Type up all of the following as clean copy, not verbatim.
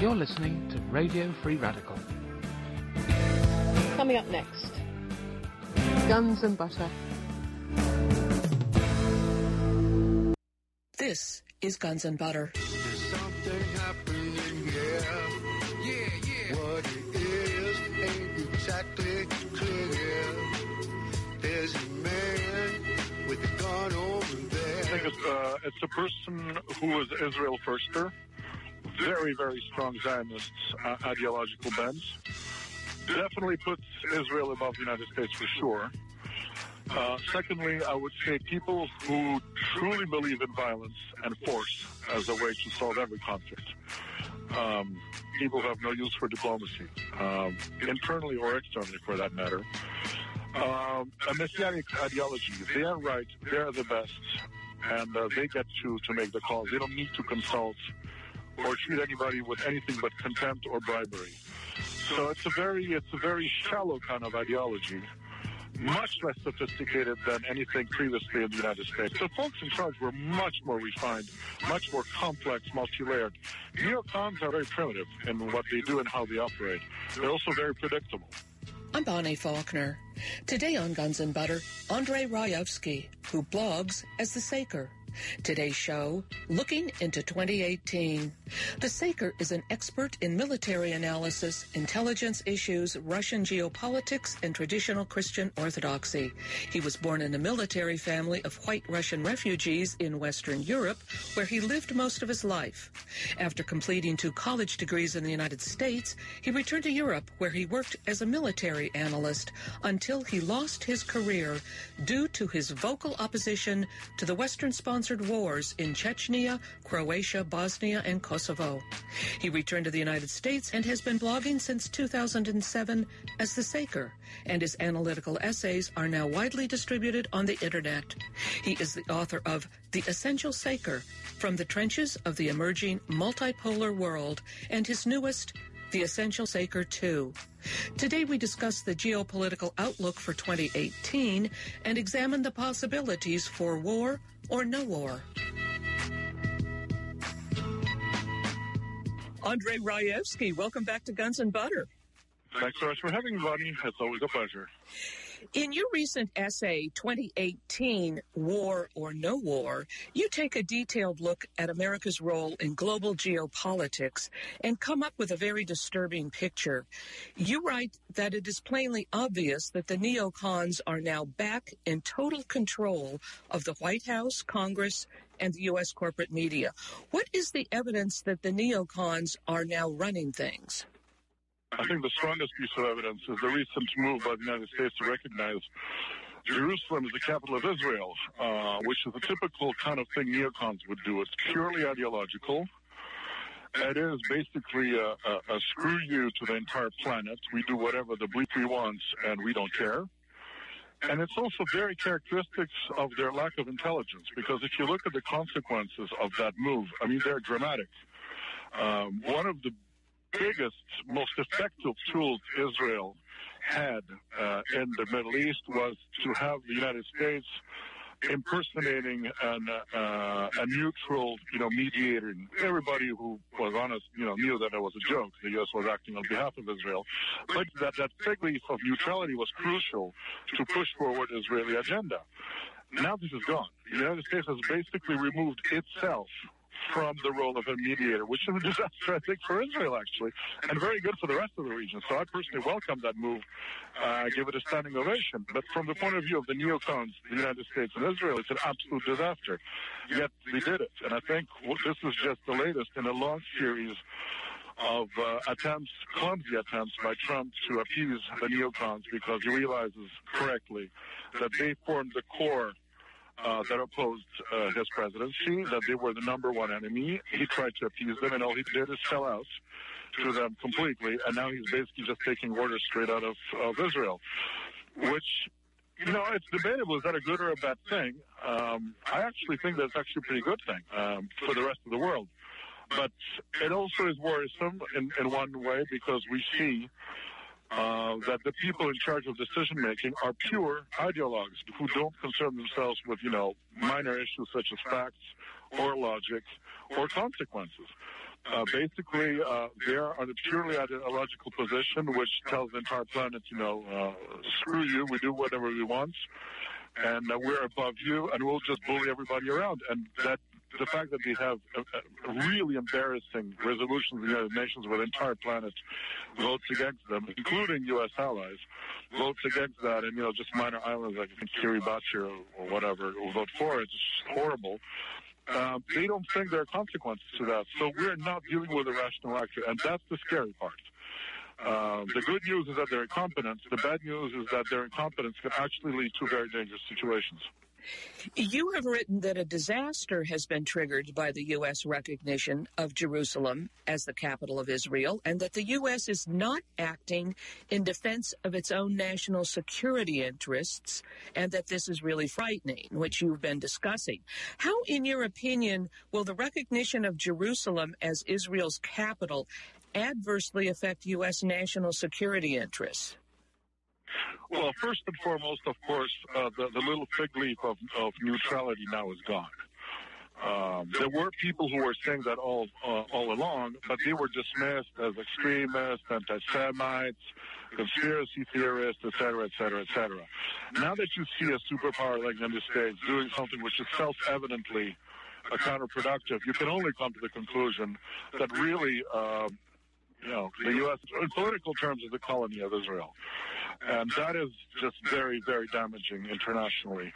You're listening to Radio Free Radical. Coming up next, Guns and Butter. This is Guns and Butter. There's something happening here. Yeah. What it is ain't exactly clear. There's a man with a gun over there. I think it's a person who is Israel firster. Very, very strong Zionist ideological bent. Definitely puts Israel above the United States for sure. Secondly, I would say people who truly believe in violence and force as a way to solve every conflict. People who have no use for diplomacy, internally or externally for that matter. A messianic ideology. They are right, they are the best, and they get to make the calls. They don't need to consult or treat anybody with anything but contempt or bribery. So it's a very shallow kind of ideology, much less sophisticated than anything previously in the United States. The folks in charge were much more refined, much more complex, multi-layered. Neocons are very primitive in what they do and how they operate. They're also very predictable. I'm Bonnie Faulkner. Today on Guns and Butter, Andrei Rayevsky, who blogs as The Saker. Today's show, looking into 2018. The Saker is an expert in military analysis, intelligence issues, Russian geopolitics, and traditional Christian orthodoxy. He was born in a military family of white Russian refugees in Western Europe, where he lived most of his life. After completing 2 college degrees in the United States, he returned to Europe, where he worked as a military analyst until he lost his career due to his vocal opposition to the Western-sponsored wars in Chechnya, Croatia, Bosnia, and Kosovo. He returned to the United States and has been blogging since 2007 as The Saker, and his analytical essays are now widely distributed on the Internet. He is the author of The Essential Saker, From the Trenches of the Emerging Multipolar World, and his newest, The Essential Saker 2. Today we discuss the geopolitical outlook for 2018 and examine the possibilities for war or no war. Andrei Rayevsky, welcome back to Guns and Butter. Thanks so much for having me, Bonnie. It's always a pleasure. In your recent essay, 2018, War or No War, you take a detailed look at America's role in global geopolitics and come up with a very disturbing picture. You write that it is plainly obvious that the neocons are now back in total control of the White House, Congress, and the U.S. corporate media. What is the evidence that the neocons are now running things? I think the strongest piece of evidence is the recent move by the United States to recognize Jerusalem as the capital of Israel, which is a typical kind of thing neocons would do. It's purely ideological. It is basically a screw you to the entire planet. We do whatever the bleep we want, and we don't care. And it's also very characteristics of their lack of intelligence, because if you look at the consequences of that move, I mean, they're dramatic. One of the biggest, most effective tools Israel had in the Middle East was to have the United States impersonating a neutral, mediator. Everybody who was honest, knew that it was a joke. The U.S. was acting on behalf of Israel. But that fig leaf of neutrality was crucial to push forward Israeli agenda. Now this is gone. The United States has basically removed itself from the role of a mediator, which is a disaster, I think, for Israel, actually, and very good for the rest of the region. So I personally welcome that move. I give it a standing ovation. But from the point of view of the neocons, the United States and Israel, it's an absolute disaster. Yet we did it. And I think this is just the latest in a long series of clumsy attempts by Trump to appease the neocons, because he realizes correctly that they formed the core that opposed his presidency, that they were the number one enemy. He tried to appease them, and all he did is sell out to them completely, and now he's basically just taking orders straight out of Israel, which, it's debatable. Is that a good or a bad thing? I actually think that's actually a pretty good thing for the rest of the world. But it also is worrisome in one way, because we see that the people in charge of decision-making are pure ideologues who don't concern themselves with, minor issues such as facts or logic or consequences. Basically, they're on a purely ideological position, which tells the entire planet, screw you, we do whatever we want, and we're above you, and we'll just bully everybody around. And that the fact that they have a really embarrassing resolutions of the United Nations where the entire planet votes against them, including U.S. allies, votes against that, and, just minor islands like Kiribati or whatever will vote for it. It's just horrible. They don't think there are consequences to that. So we're not dealing with a rational actor, and that's the scary part. The good news is that they're incompetent. The bad news is that their incompetence can actually lead to very dangerous situations. You have written that a disaster has been triggered by the U.S. recognition of Jerusalem as the capital of Israel, and that the U.S. is not acting in defense of its own national security interests, and that this is really frightening, which you've been discussing. How, in your opinion, will the recognition of Jerusalem as Israel's capital adversely affect U.S. national security interests? Well, first and foremost, of course, the little fig leaf of neutrality now is gone. There were people who were saying that all along, but they were dismissed as extremists, anti-Semites, conspiracy theorists, et cetera, et cetera, et cetera. Now that you see a superpower like the United States doing something which is self-evidently counterproductive, you can only come to the conclusion that really, the U.S., in political terms, is the colony of Israel. And that is just very, very damaging internationally.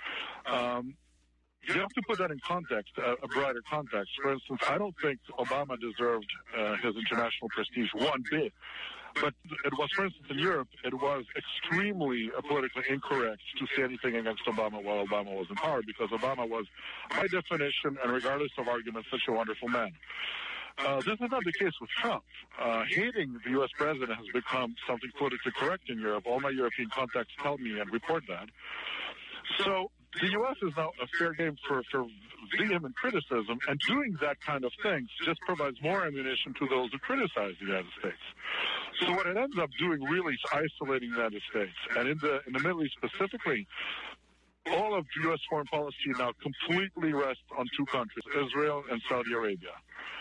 You have to put that in context, a brighter context. For instance, I don't think Obama deserved his international prestige one bit. But it was, for instance, in Europe, it was extremely politically incorrect to say anything against Obama while Obama was in power, because Obama was, by definition, and regardless of arguments, such a wonderful man. This is not the case with Trump. Hating the U.S. president has become something politically correct in Europe. All my European contacts tell me and report that. So the U.S. is now a fair game for vehement criticism, and doing that kind of thing just provides more ammunition to those who criticize the United States. So what it ends up doing really is isolating the United States. And in the Middle East specifically, all of U.S. foreign policy now completely rests on two countries, Israel and Saudi Arabia.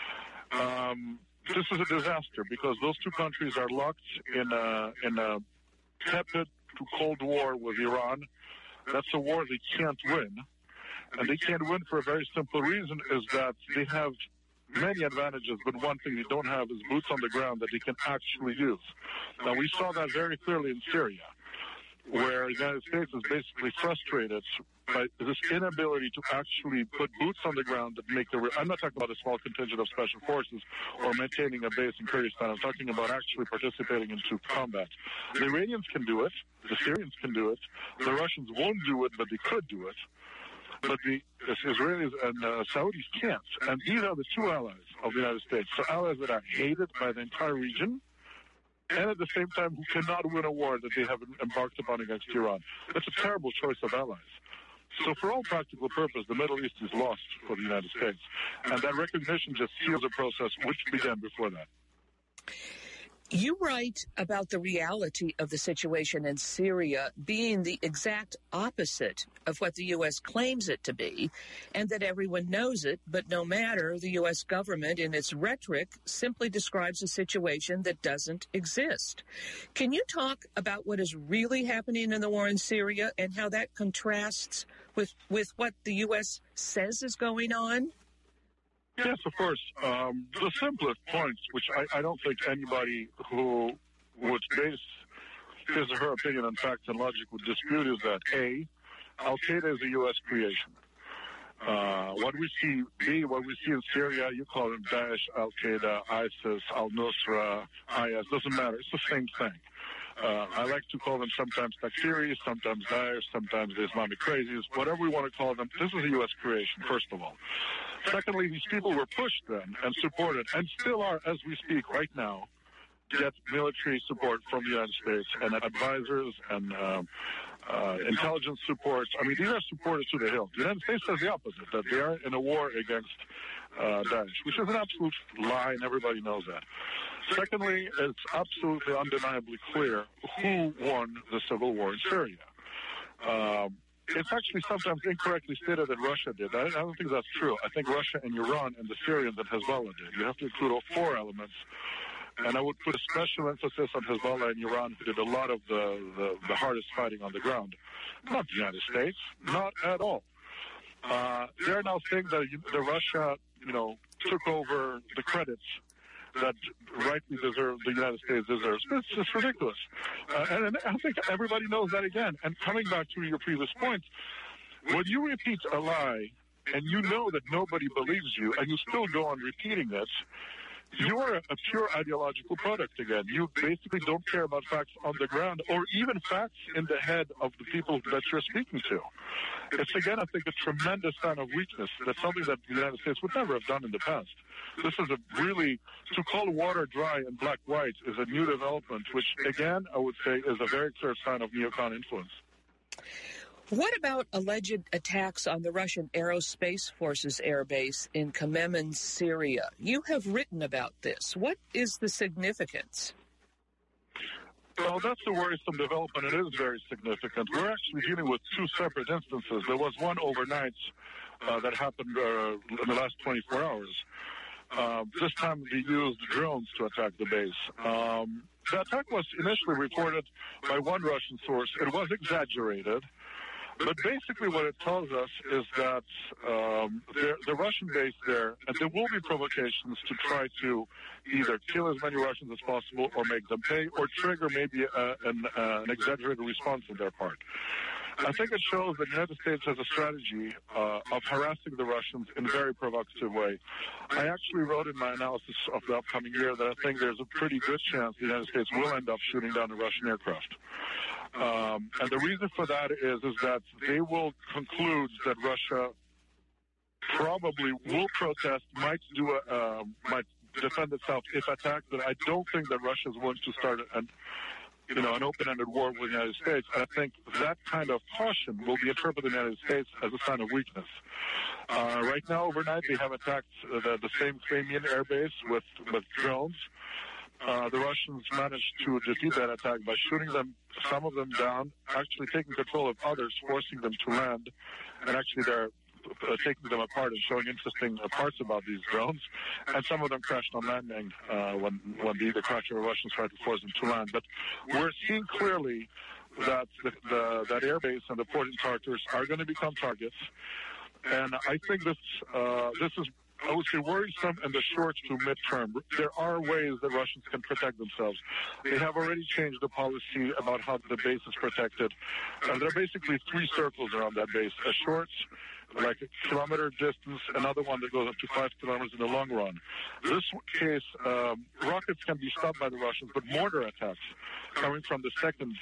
This is a disaster because those two countries are locked in a tepid to cold war with Iran. That's a war they can't win. And they can't win for a very simple reason, is that they have many advantages, but one thing they don't have is boots on the ground that they can actually use. Now, we saw that very clearly in Syria, where the United States is basically frustrated by this inability to actually put boots on the ground that make I'm not talking about a small contingent of special forces or maintaining a base in Kurdistan. I'm talking about actually participating in troop combat. The Iranians can do it. The Syrians can do it. The Russians won't do it, but they could do it. But the Israelis and Saudis can't. And these are the two allies of the United States. So allies that are hated by the entire region, and at the same time who cannot win a war that they have embarked upon against Iran. That's a terrible choice of allies. So for all practical purpose, the Middle East is lost for the United States. And that recognition just seals a process which began before that. You write about the reality of the situation in Syria being the exact opposite of what the U.S. claims it to be, and that everyone knows it, but no matter, the U.S. government in its rhetoric simply describes a situation that doesn't exist. Can you talk about what is really happening in the war in Syria and how that contrasts with what the U.S. says is going on? Yes, of course. The simplest points, which I don't think anybody who would base his or her opinion on facts and logic would dispute, is that A, Al-Qaeda is a U.S. creation. What we see in Syria, you call them Daesh, Al-Qaeda, ISIS, Al-Nusra, IS, doesn't matter. It's the same thing. I like to call them sometimes Takfiris, sometimes Daesh, sometimes the Islamic crazies, whatever we want to call them. This is a U.S. creation, first of all. Secondly, these people were pushed then and supported, and still are, as we speak right now, get military support from the United States and advisors and intelligence support. I mean, these are supported to the hilt. The United States says the opposite, that they are in a war against Daesh, which is an absolute lie, and everybody knows that. Secondly, it's absolutely undeniably clear who won the civil war in Syria. it's actually sometimes incorrectly stated that Russia did. I don't think that's true. I think Russia and Iran and the Syrians and Hezbollah did. You have to include all four elements. And I would put a special emphasis on Hezbollah and Iran, who did a lot of the hardest fighting on the ground. Not the United States, not at all. They're now saying that Russia, took over the credits that rightly the United States deserves. It's just ridiculous. And I think everybody knows that again. And coming back to your previous point, when you repeat a lie and you know that nobody believes you and you still go on repeating it, you're a pure ideological product again. You basically don't care about facts on the ground or even facts in the head of the people that you're speaking to. It's, again, I think, a tremendous sign of weakness. That's something that the United States would never have done in the past. This is to call water dry and black white is a new development, which, again, I would say is a very clear sign of neocon influence. What about alleged attacks on the Russian Aerospace Forces airbase in Khmeimim, Syria? You have written about this. What is the significance? Well, that's a worrisome development. It is very significant. We're actually dealing with two separate instances. There was one overnight that happened in the last 24 hours. This time they used drones to attack the base. The attack was initially reported by one Russian source. It was exaggerated. But basically what it tells us is that the Russian base there, and there will be provocations to try to either kill as many Russians as possible or make them pay or trigger maybe an exaggerated response on their part. I think it shows that the United States has a strategy of harassing the Russians in a very provocative way. I actually wrote in my analysis of the upcoming year that I think there's a pretty good chance the United States will end up shooting down a Russian aircraft. And the reason for that is that they will conclude that Russia probably will protest, might defend itself if attacked, but I don't think that Russia is willing to start an open-ended war with the United States. And I think that kind of caution will be interpreted in the United States as a sign of weakness. Right now, overnight, they have attacked the same Khmeimim air base with drones. The Russians managed to defeat that attack by shooting some of them down, actually taking control of others, forcing them to land, and actually they're taking them apart and showing interesting parts about these drones. And some of them crashed on landing when the Iraqi Russians tried to force them to land. But we're seeing clearly that that airbase and the port in Tartus are going to become targets. And I think this is, I would say, worrisome in the short to mid-term. There are ways that Russians can protect themselves. They have already changed the policy about how the base is protected. And there are basically three circles around that base. A short, like a kilometer distance, another one that goes up to 5 kilometers in the long run. In this case, rockets can be stopped by the Russians, but mortar attacks coming from the second,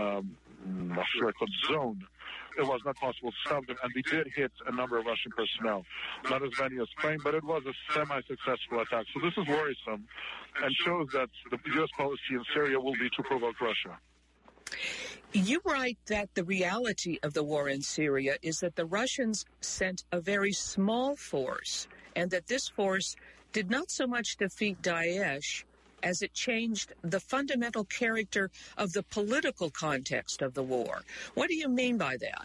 zone, it was not possible to stop them, and they did hit a number of Russian personnel. Not as many as claimed, but it was a semi-successful attack. So this is worrisome and shows that the U.S. policy in Syria will be to provoke Russia. You write that the reality of the war in Syria is that the Russians sent a very small force, and that this force did not so much defeat Daesh as it changed the fundamental character of the political context of the war. What do you mean by that?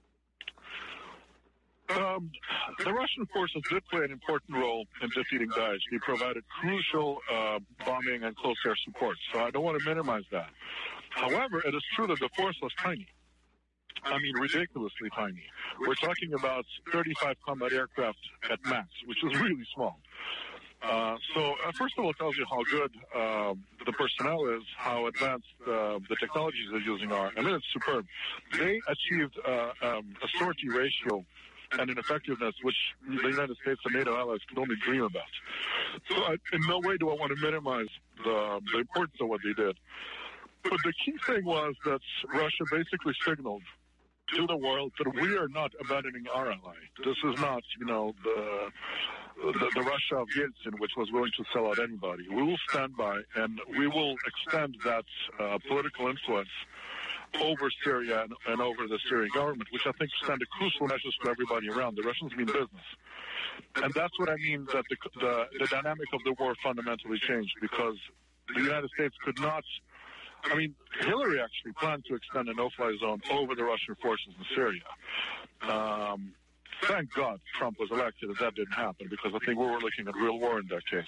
The Russian forces did play an important role in defeating Daesh. They provided crucial bombing and close air support, so I don't want to minimize that. However, it is true that the force was tiny. I mean, ridiculously tiny. We're talking about 35 combat aircraft at max, which is really small. So first of all, it tells you how good the personnel is, how advanced the technologies they're using are. I mean, it's superb. They achieved a sortie ratio and an effectiveness which the United States and NATO allies could only dream about. So in no way do I want to minimize the importance of what they did. But the key thing was that Russia basically signaled to the world that we are not abandoning our ally. This is not, the Russia of Yeltsin, which was willing to sell out anybody. We will stand by, and we will extend that political influence over Syria and over the Syrian government, which I think send a crucial message to everybody around. The Russians mean business. And that's what I mean, that the dynamic of the war fundamentally changed, because the United States could not I mean, Hillary actually planned to extend a no-fly zone over the Russian forces in Syria. Thank God Trump was elected and that didn't happen, because I think we were looking at real war in that case.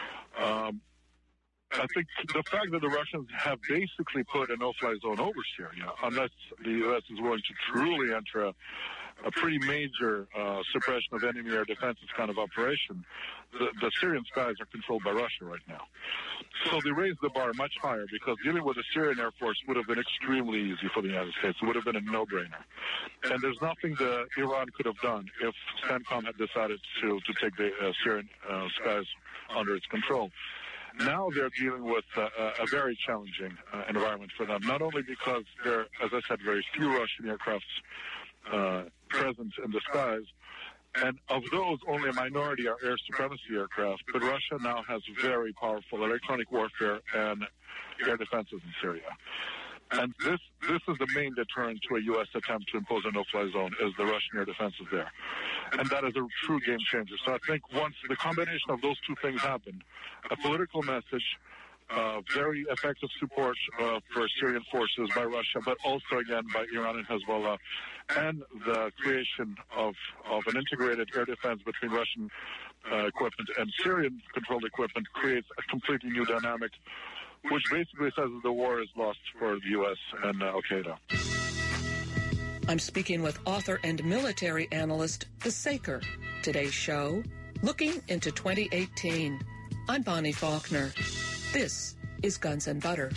I think the fact that the Russians have basically put a no-fly zone over Syria, unless the U.S. is willing to truly enter a pretty major suppression of enemy air defenses kind of operation, the Syrian skies are controlled by Russia right now. So they raised the bar much higher, because dealing with the Syrian Air Force would have been extremely easy for the United States. It would have been a no-brainer. And there's nothing that Iran could have done if CENTCOM had decided to take the Syrian skies under its control. Now they're dealing with a very challenging environment for them, not only because there are, as I said, very few Russian aircrafts present in the skies, and of those, only a minority are air supremacy aircraft, but Russia now has very powerful electronic warfare and air defenses in Syria. And this is the main deterrent to a U.S. attempt to impose a no-fly zone, is the Russian air defenses there. And that is a true game changer. So I think once the combination of those two things happen, a political message, very effective support for Syrian forces by Russia, but also, again, by Iran and Hezbollah, and the creation of an integrated air defense between Russian equipment and Syrian-controlled equipment creates a completely new dynamic, which basically says that the war is lost for the U.S. and al-Qaeda. I'm speaking with author and military analyst, The Saker. Today's show, Looking into 2018. I'm Bonnie Faulkner. This is Guns and Butter.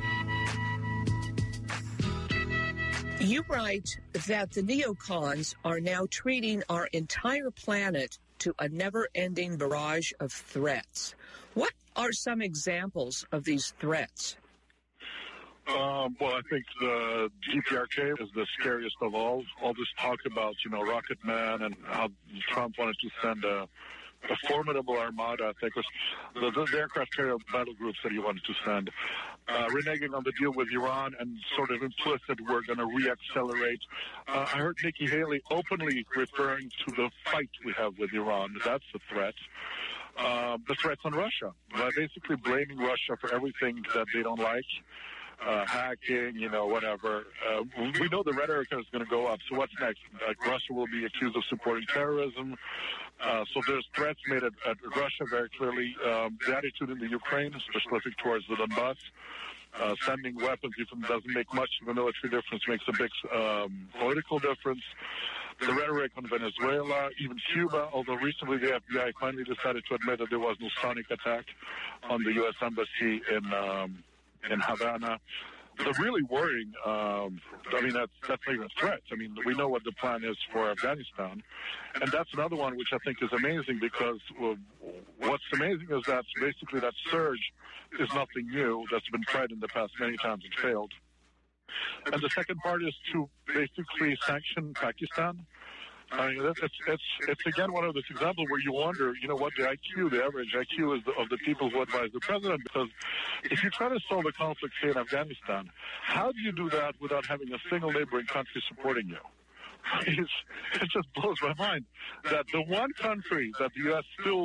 You write that the neocons are now treating our entire planet to a never-ending barrage of threats. What are some examples of these threats? Well, I think the DPRK is the scariest of all. All this talk about, Rocket Man and how Trump wanted to send a formidable armada, I think, was the aircraft carrier battle groups that he wanted to send, reneging on the deal with Iran and sort of implicit we're going to reaccelerate. I heard Nikki Haley openly referring to the fight we have with Iran. That's a threat. The threats on Russia, basically blaming Russia for everything that they don't like. Hacking, whatever. We know the rhetoric is going to go up. So what's next? Russia will be accused of supporting terrorism. So there's threats made at Russia very clearly. The attitude in the Ukraine, specific towards the Donbass, sending weapons, even doesn't make much of a military difference, makes a big political difference. The rhetoric on Venezuela, even Cuba, although recently the FBI finally decided to admit that there was no sonic attack on the U.S. embassy in Havana. The really worrying, that's not even a threat. We know what the plan is for Afghanistan. And that's another one which I think is amazing, because what's amazing is that basically that surge is nothing new. That's been tried in the past many times and failed. And the second part is to basically sanction Pakistan. It's again one of those examples where you wonder, what the average IQ is of the people who advise the president. Because if you try to solve a conflict here in Afghanistan, how do you do that without having a single neighboring country supporting you? It just blows my mind that the one country that the U.S. still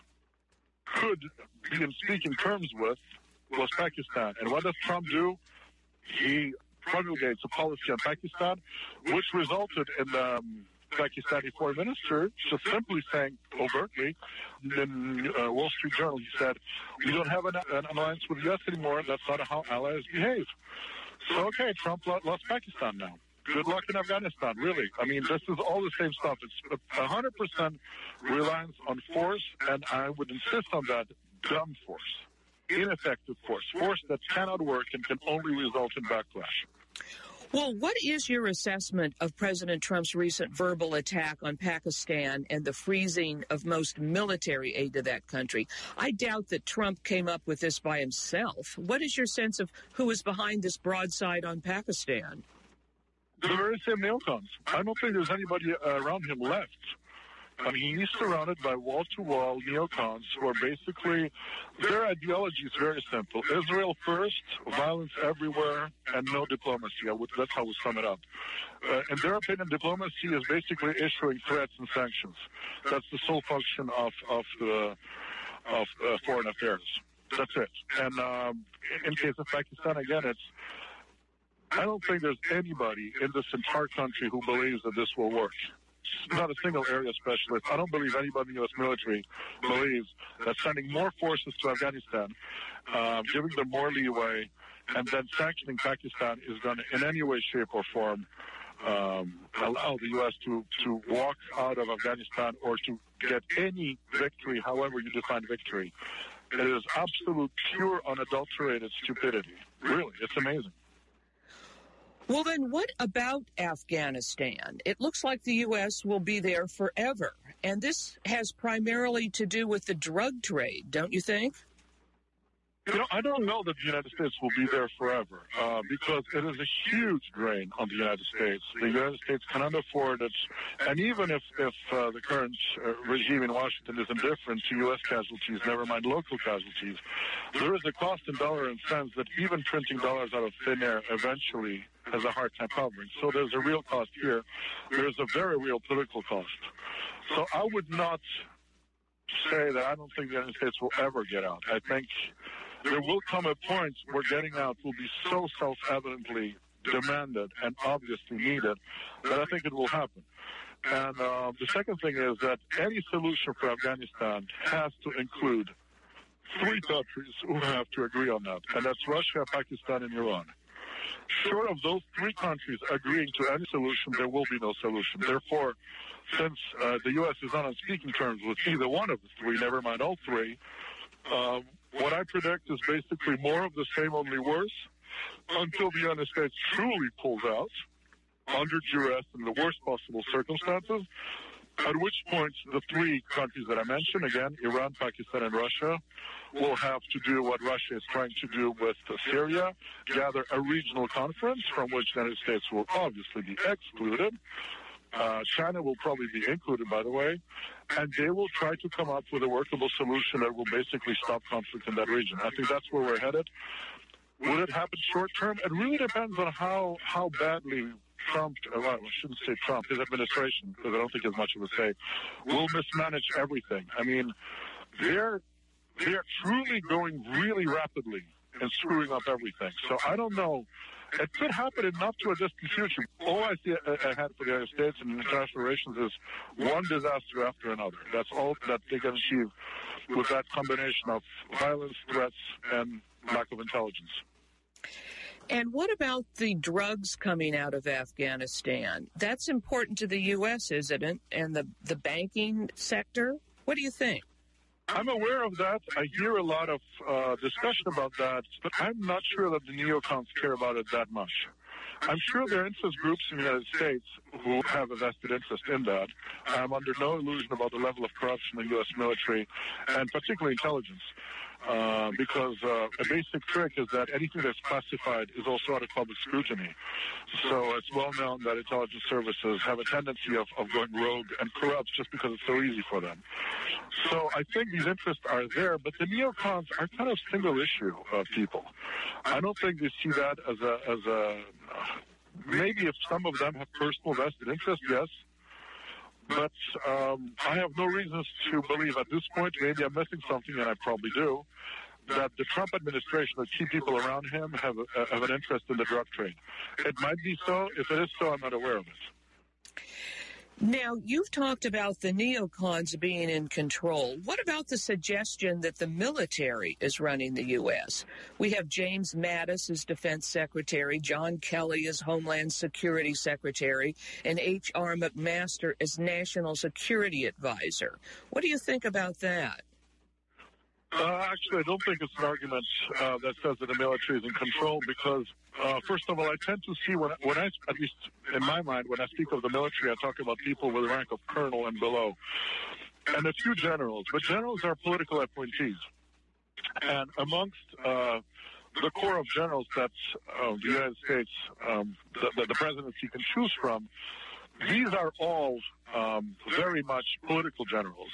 could be in speaking terms with was Pakistan. And what does Trump do? He promulgates a policy on Pakistan, which resulted in Pakistani foreign minister just simply saying overtly in Wall Street Journal, he said, we don't have an alliance with the U.S. anymore. That's not how allies behave. So, okay, Trump lost Pakistan now. Good luck in Afghanistan, really. This is all the same stuff. It's 100% reliance on force, and I would insist on that, dumb force, ineffective force that cannot work and can only result in backlash. Well, what is your assessment of President Trump's recent verbal attack on Pakistan and the freezing of most military aid to that country? I doubt that Trump came up with this by himself. What is your sense of who is behind this broadside on Pakistan? The very same neocons. I don't think there's anybody around him left. He's surrounded by wall-to-wall neocons who are basically, their ideology is very simple. Israel first, violence everywhere, and no diplomacy. That's how we sum it up. In their opinion, diplomacy is basically issuing threats and sanctions. That's the sole function of foreign affairs. That's it. And in case of Pakistan, again, I don't think there's anybody in this entire country who believes that this will work. Not a single area specialist. I don't believe anybody in the U.S. military believes that sending more forces to Afghanistan, giving them more leeway, and then sanctioning Pakistan is going to, in any way, shape, or form, allow the U.S. to walk out of Afghanistan or to get any victory, however you define victory. It is absolute, pure, unadulterated stupidity. Really, it's amazing. Well, then what about Afghanistan? It looks like the U.S. will be there forever. And this has primarily to do with the drug trade, don't you think? I don't know that the United States will be there forever because it is a huge drain on the United States. The United States cannot afford it. And even if the current regime in Washington is indifferent to U.S. casualties, never mind local casualties, there is a cost in dollars and cents that even printing dollars out of thin air eventually has a hard time covering. So there's a real cost here. There's a very real political cost. So I would not say that I don't think the United States will ever get out. I think there will come a point where getting out will be so self-evidently demanded and obviously needed that I think it will happen. And the second thing is that any solution for Afghanistan has to include three countries who have to agree on that, and that's Russia, Pakistan, and Iran. Short of those three countries agreeing to any solution, there will be no solution. Therefore, since the U.S. is not on speaking terms with either one of the three, never mind all three, what I predict is basically more of the same, only worse, until the United States truly pulls out under duress in the worst possible circumstances, at which point the three countries that I mentioned, again, Iran, Pakistan, and Russia, will have to do what Russia is trying to do with Syria, gather a regional conference from which the United States will obviously be excluded. China will probably be included, by the way, and they will try to come up with a workable solution that will basically stop conflict in that region. I think that's where we're headed. Will it happen short term? It really depends on how badly Trump, well, I shouldn't say Trump, his administration, because I don't think it's much of a say, will mismanage everything. I mean, they're truly going really rapidly and screwing up everything. So I don't know. It could happen in not too a distant future. All I see ahead for the United States and international relations is one disaster after another. That's all that they can achieve with that combination of violence, threats, and lack of intelligence. And what about the drugs coming out of Afghanistan? That's important to the U.S., isn't it? And the banking sector? What do you think? I'm aware of that. I hear a lot of discussion about that, but I'm not sure that the neocons care about it that much. I'm sure there are interest groups in the United States who have a vested interest in that. I'm under no illusion about the level of corruption in the U.S. military, and particularly intelligence. Because a basic trick is that anything that's classified is also under public scrutiny. So it's well known that intelligence services have a tendency of going rogue and corrupt just because it's so easy for them. So I think these interests are there, but the neocons are kind of single issue people. I don't think they see that as a maybe if some of them have personal vested interest, yes. But I have no reasons to believe at this point, maybe I'm missing something, and I probably do, that the Trump administration, the key people around him, have an interest in the drug trade. It might be so. If it is so, I'm not aware of it. Now, you've talked about the neocons being in control. What about the suggestion that the military is running the U.S.? We have James Mattis as Defense Secretary, John Kelly as Homeland Security Secretary, and H.R. McMaster as National Security Advisor. What do you think about that? Actually, I don't think it's an argument that says that the military is in control because, first of all, I tend to see when I, at least in my mind, when I speak of the military, I talk about people with the rank of colonel and below, and a few generals. But generals are political appointees. And amongst the corps of generals that the United States, the presidency can choose from, these are all very much political generals.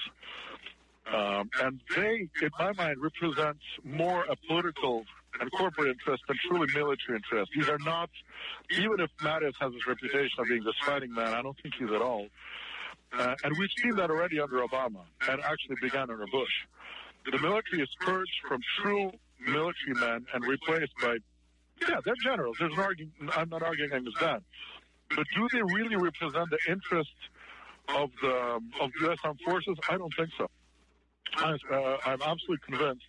And they, in my mind, represent more a political and corporate interest than truly military interest. These are not, even if Mattis has his reputation of being this fighting man, I don't think he's at all. And we've seen that already under Obama, and actually began under Bush. the military is purged from true military men and replaced by, they're generals. I'm not arguing against that. But do they really represent the interests of the U.S. Armed Forces? I don't think so. I'm absolutely convinced.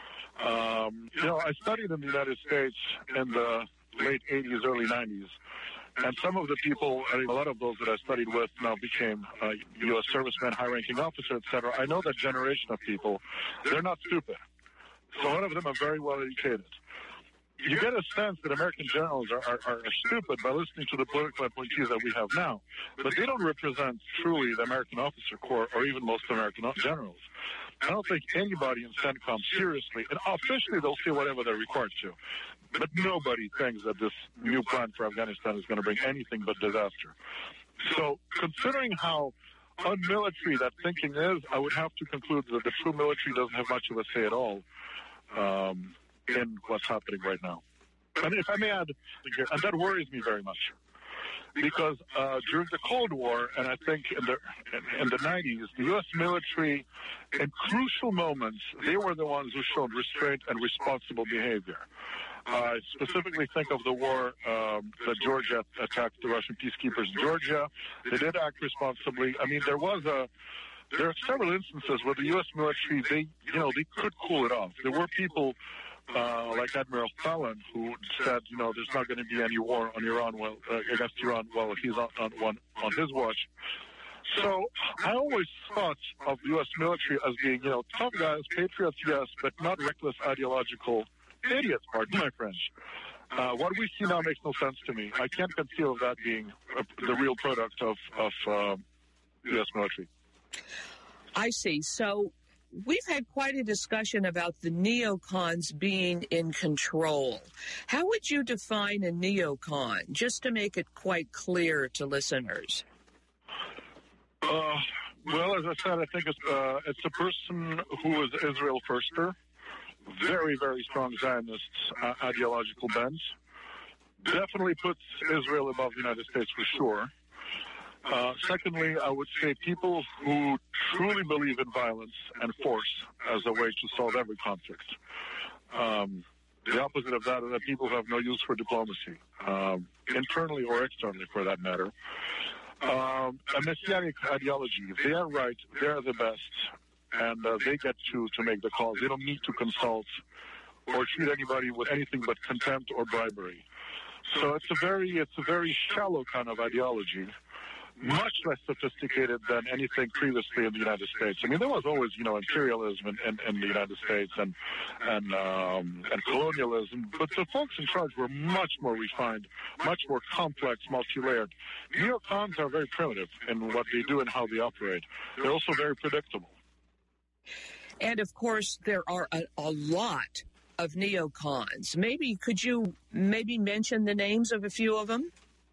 I studied in the United States in the late 80s, early 90s. And some of the people, a lot of those that I studied with now became U.S. servicemen, high-ranking officers, etc. I know that generation of people, they're not stupid. So a lot of them are very well educated. You get a sense that American generals are stupid by listening to the political appointees that we have now. But they don't represent truly the American officer corps or even most American generals. I don't think anybody in CENTCOM seriously, and officially they'll say whatever they're required to, but nobody thinks that this new plan for Afghanistan is going to bring anything but disaster. So considering how unmilitary that thinking is, I would have to conclude that the true military doesn't have much of a say at all in what's happening right now. And if I may add, and that worries me very much, because during the Cold War, and I think in the 90s, the U.S. military, in crucial moments, they were the ones who showed restraint and responsible behavior. I specifically think of the war that Georgia attacked the Russian peacekeepers in Georgia. They did act responsibly. I mean, there are several instances where the U.S. military, they could cool it off. There were people like Admiral Fallon, who said, there's not going to be any war on Iran against Iran while he's on his watch. So I always thought of the U.S. military as being, tough guys, patriots, yes, but not reckless ideological idiots, pardon my French. What we see now makes no sense to me. I can't conceive of that being the real product of U.S. military. I see. So we've had quite a discussion about the neocons being in control. How would you define a neocon, just to make it quite clear to listeners? Well, as I said, I think it's a person who is Israel firster, very, very strong Zionist ideological bent, definitely puts Israel above the United States for sure. Secondly, I would say people who truly believe in violence and force as a way to solve every conflict. The opposite of that are the people who have no use for diplomacy, internally or externally for that matter. A messianic ideology, they are right, they are the best, and they get to make the calls. They don't need to consult or treat anybody with anything but contempt or bribery. So it's a very shallow kind of ideology, much less sophisticated than anything previously in the United States. I mean, there was always, imperialism in the United States and colonialism, but the folks in charge were much more refined, much more complex, multi-layered. Neocons are very primitive in what they do and how they operate. They're also very predictable. And, of course, there are a lot of neocons. Could you mention the names of a few of them?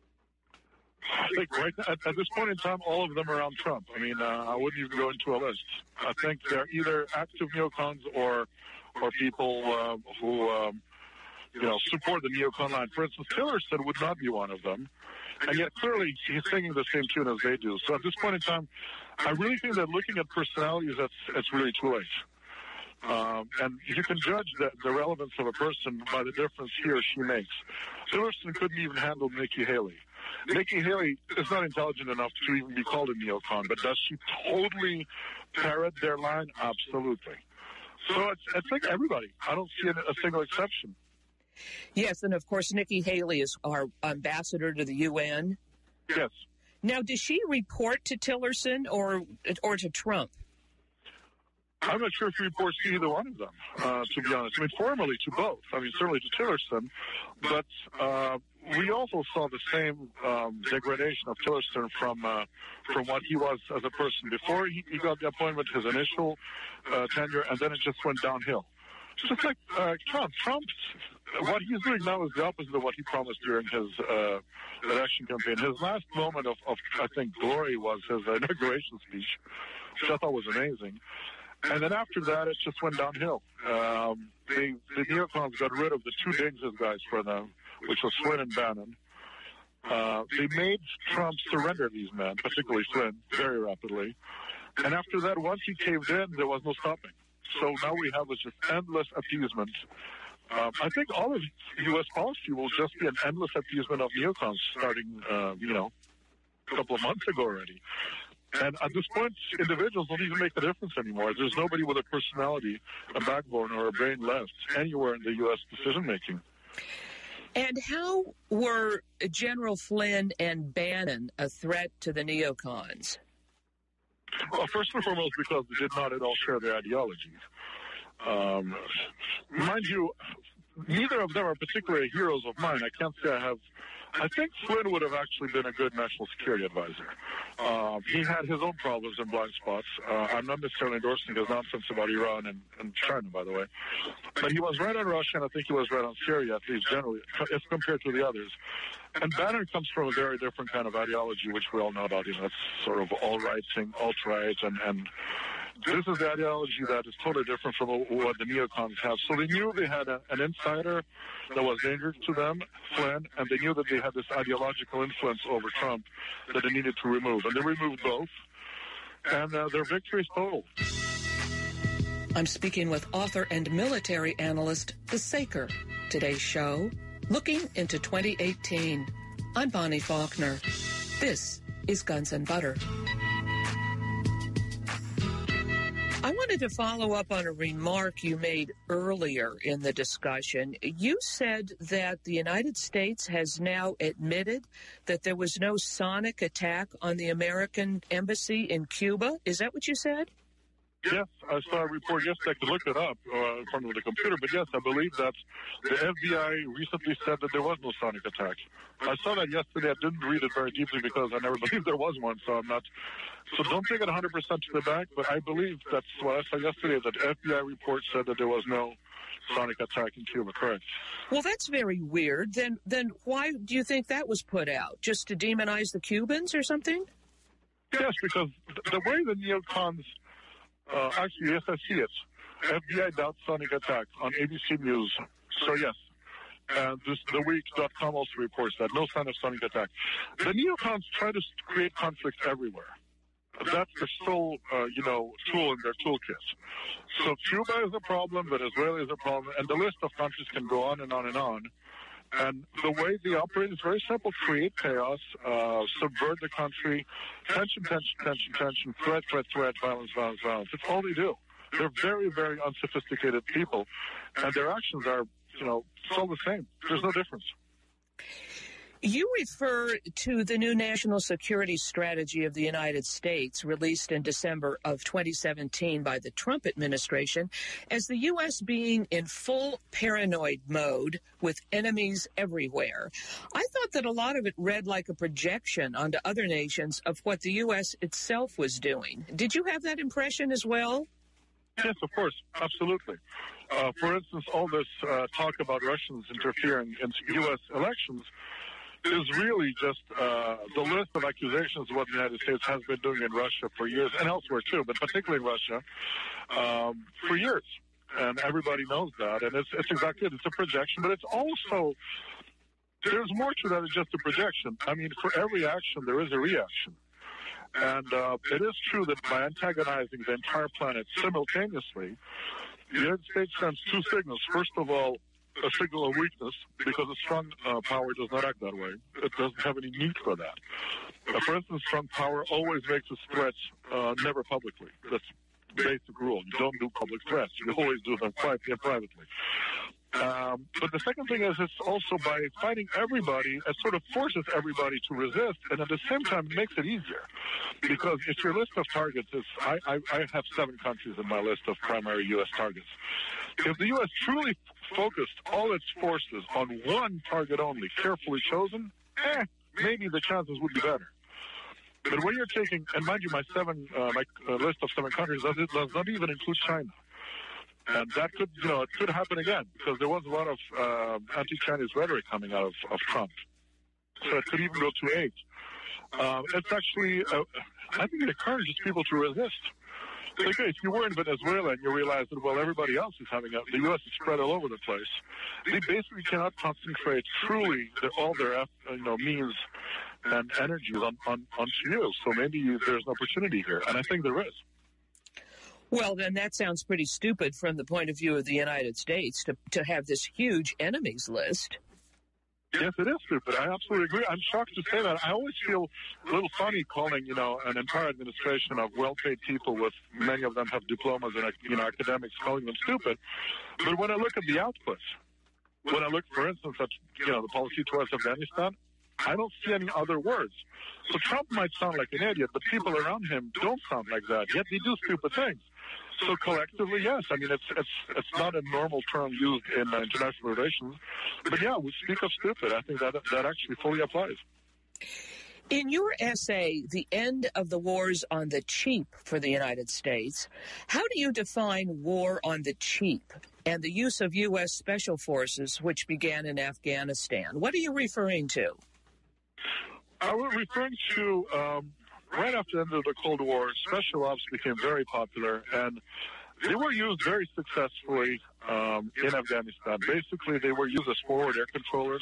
I think right at this point in time, all of them are around Trump. I mean, I wouldn't even go into a list. I think they're either active neocons or people who support the neocon line. For instance, Tillerson would not be one of them, and yet clearly he's singing the same tune as they do. So at this point in time, I really think that looking at personalities, it's really too late. And you can judge the relevance of a person by the difference he or she makes. Tillerson couldn't even handle Nikki Haley. Nikki Haley is not intelligent enough to even be called a neocon, but does she totally parrot their line? Absolutely. So it's like everybody. I don't see a single exception. Yes, and of course Nikki Haley is our ambassador to the UN. Yes. Now, does she report to Tillerson or to Trump? I'm not sure if he reports to either one of them, to be honest. I mean, formally to both. I mean, certainly to Tillerson, but we also saw the same degradation of Tillerson from what he was as a person before he got the appointment, his initial tenure, and then it just went downhill. Just like Trump. What he's doing now is the opposite of what he promised during his election campaign. His last moment of I think, glory was his inauguration speech, which I thought was amazing. And then after that, it just went downhill. The neocons got rid of the two dangerous guys for them, which was Flynn and Bannon. They made Trump surrender these men, particularly Flynn, very rapidly. And after that, once he caved in, there was no stopping. So now we have this just endless appeasement. I think all of U.S. policy will just be an endless appeasement of neocons starting, a couple of months ago already. And at this point, individuals don't even make a difference anymore. There's nobody with a personality, a backbone, or a brain left anywhere in the U.S. decision-making. And how were General Flynn and Bannon a threat to the neocons? Well, first and foremost, because they did not at all share their ideology. Mind you, neither of them are particularly heroes of mine. I can't say I think Flynn would have actually been a good national security advisor. He had his own problems and blind spots. I'm not necessarily endorsing his nonsense about Iran and China, by the way. But he was right on Russia, and I think he was right on Syria, at least generally, as compared to the others. And Bannon comes from a very different kind of ideology, which we all know about. It's sort of alt-right, alt-right, and this is the ideology that is totally different from what the neocons have. So they knew they had an insider that was dangerous to them, Flynn, and they knew that they had this ideological influence over Trump that they needed to remove. And they removed both, and their victory is total. I'm speaking with author and military analyst, The Saker. Today's show, Looking into 2018. I'm Bonnie Faulkner. This is Guns and Butter. I wanted to follow up on a remark you made earlier in the discussion. You said that the United States has now admitted that there was no sonic attack on the American embassy in Cuba. Is that what you said? Yes, I saw a report yesterday. I could look it up in front of the computer, but yes, I believe that the FBI recently said that there was no sonic attack. I saw that yesterday. I didn't read it very deeply because I never believed there was one, so I'm not. So don't take it 100% to the bank, but I believe that's what I saw yesterday, that the FBI report said that there was no sonic attack in Cuba, correct? Well, that's very weird. Then why do you think that was put out? Just to demonize the Cubans or something? Yes, because the way the neocons, actually, yes, I see it. FBI doubts sonic attack on ABC News. So, yes. And TheWeek.com also reports that. No sign of sonic attack. The neocons try to create conflict everywhere. That's their sole, tool in their toolkit. So Cuba is a problem, Venezuela is a problem, and the list of countries can go on and on and on. And the way they operate is very simple: create chaos, subvert the country, tension, threat, violence. It's all they do. They're very, very unsophisticated people, and their actions are, all the same. There's no difference. You refer to the new national security strategy of the United States, released in December of 2017 by the Trump administration, as the U.S. being in full paranoid mode with enemies everywhere. I thought that a lot of it read like a projection onto other nations of what the U.S. itself was doing. Did you have that impression as well? Yes, of course. Absolutely. For instance, all this talk about Russians interfering in U.S. elections is really just the list of accusations of what the United States has been doing in Russia for years, and elsewhere too, but particularly in Russia, for years. And everybody knows that. And it's exactly it. It's a projection, but it's also, there's more to that than just a projection. I mean, for every action, there is a reaction. And it is true that by antagonizing the entire planet simultaneously, the United States sends two signals. First of all, a signal of weakness, because a strong power does not act that way. It doesn't have any need for that. For instance, strong power always makes its threats never publicly. That's the basic rule. You don't do public threats. You always do them privately. But the second thing is, it's also by fighting everybody, it sort of forces everybody to resist, and at the same time, it makes it easier. Because if your list of targets is, I have 7 countries in my list of primary U.S. targets. If the U.S. truly focused all its forces on one target only, carefully chosen, maybe the chances would be better. But when you're taking, and mind you, my list of 7 countries does not even include China. And that could, it could happen again, because there was a lot of anti-Chinese rhetoric coming out of Trump. So it could even go to 8. It's actually, I think it encourages people to resist. Okay, if you were in Venezuela and you realize that, well, everybody else is having the U.S. is spread all over the place, they basically cannot concentrate truly all their means and energies onto you. So maybe there's an opportunity here, and I think there is. Well, then that sounds pretty stupid from the point of view of the United States to have this huge enemies list. Yes, it is stupid. I absolutely agree. I'm shocked to say that. I always feel a little funny calling, an entire administration of well-paid people with many of them have diplomas and, academics, calling them stupid. But when I look at the outputs, when I look, for instance, at, the policy towards Afghanistan, I don't see any other words. So Trump might sound like an idiot, but people around him don't sound like that. Yet they do stupid things. So collectively, yes. I mean, it's not a normal term used in international relations, but yeah, we speak of stupid. I think that actually fully applies. In your essay, The End of the Wars on the Cheap for the United States, how do you define war on the cheap and the use of U.S. special forces, which began in Afghanistan? What are you referring to? I was referring to right after the end of the Cold War, special ops became very popular, and they were used very successfully in Afghanistan. Basically, they were used as forward air controllers.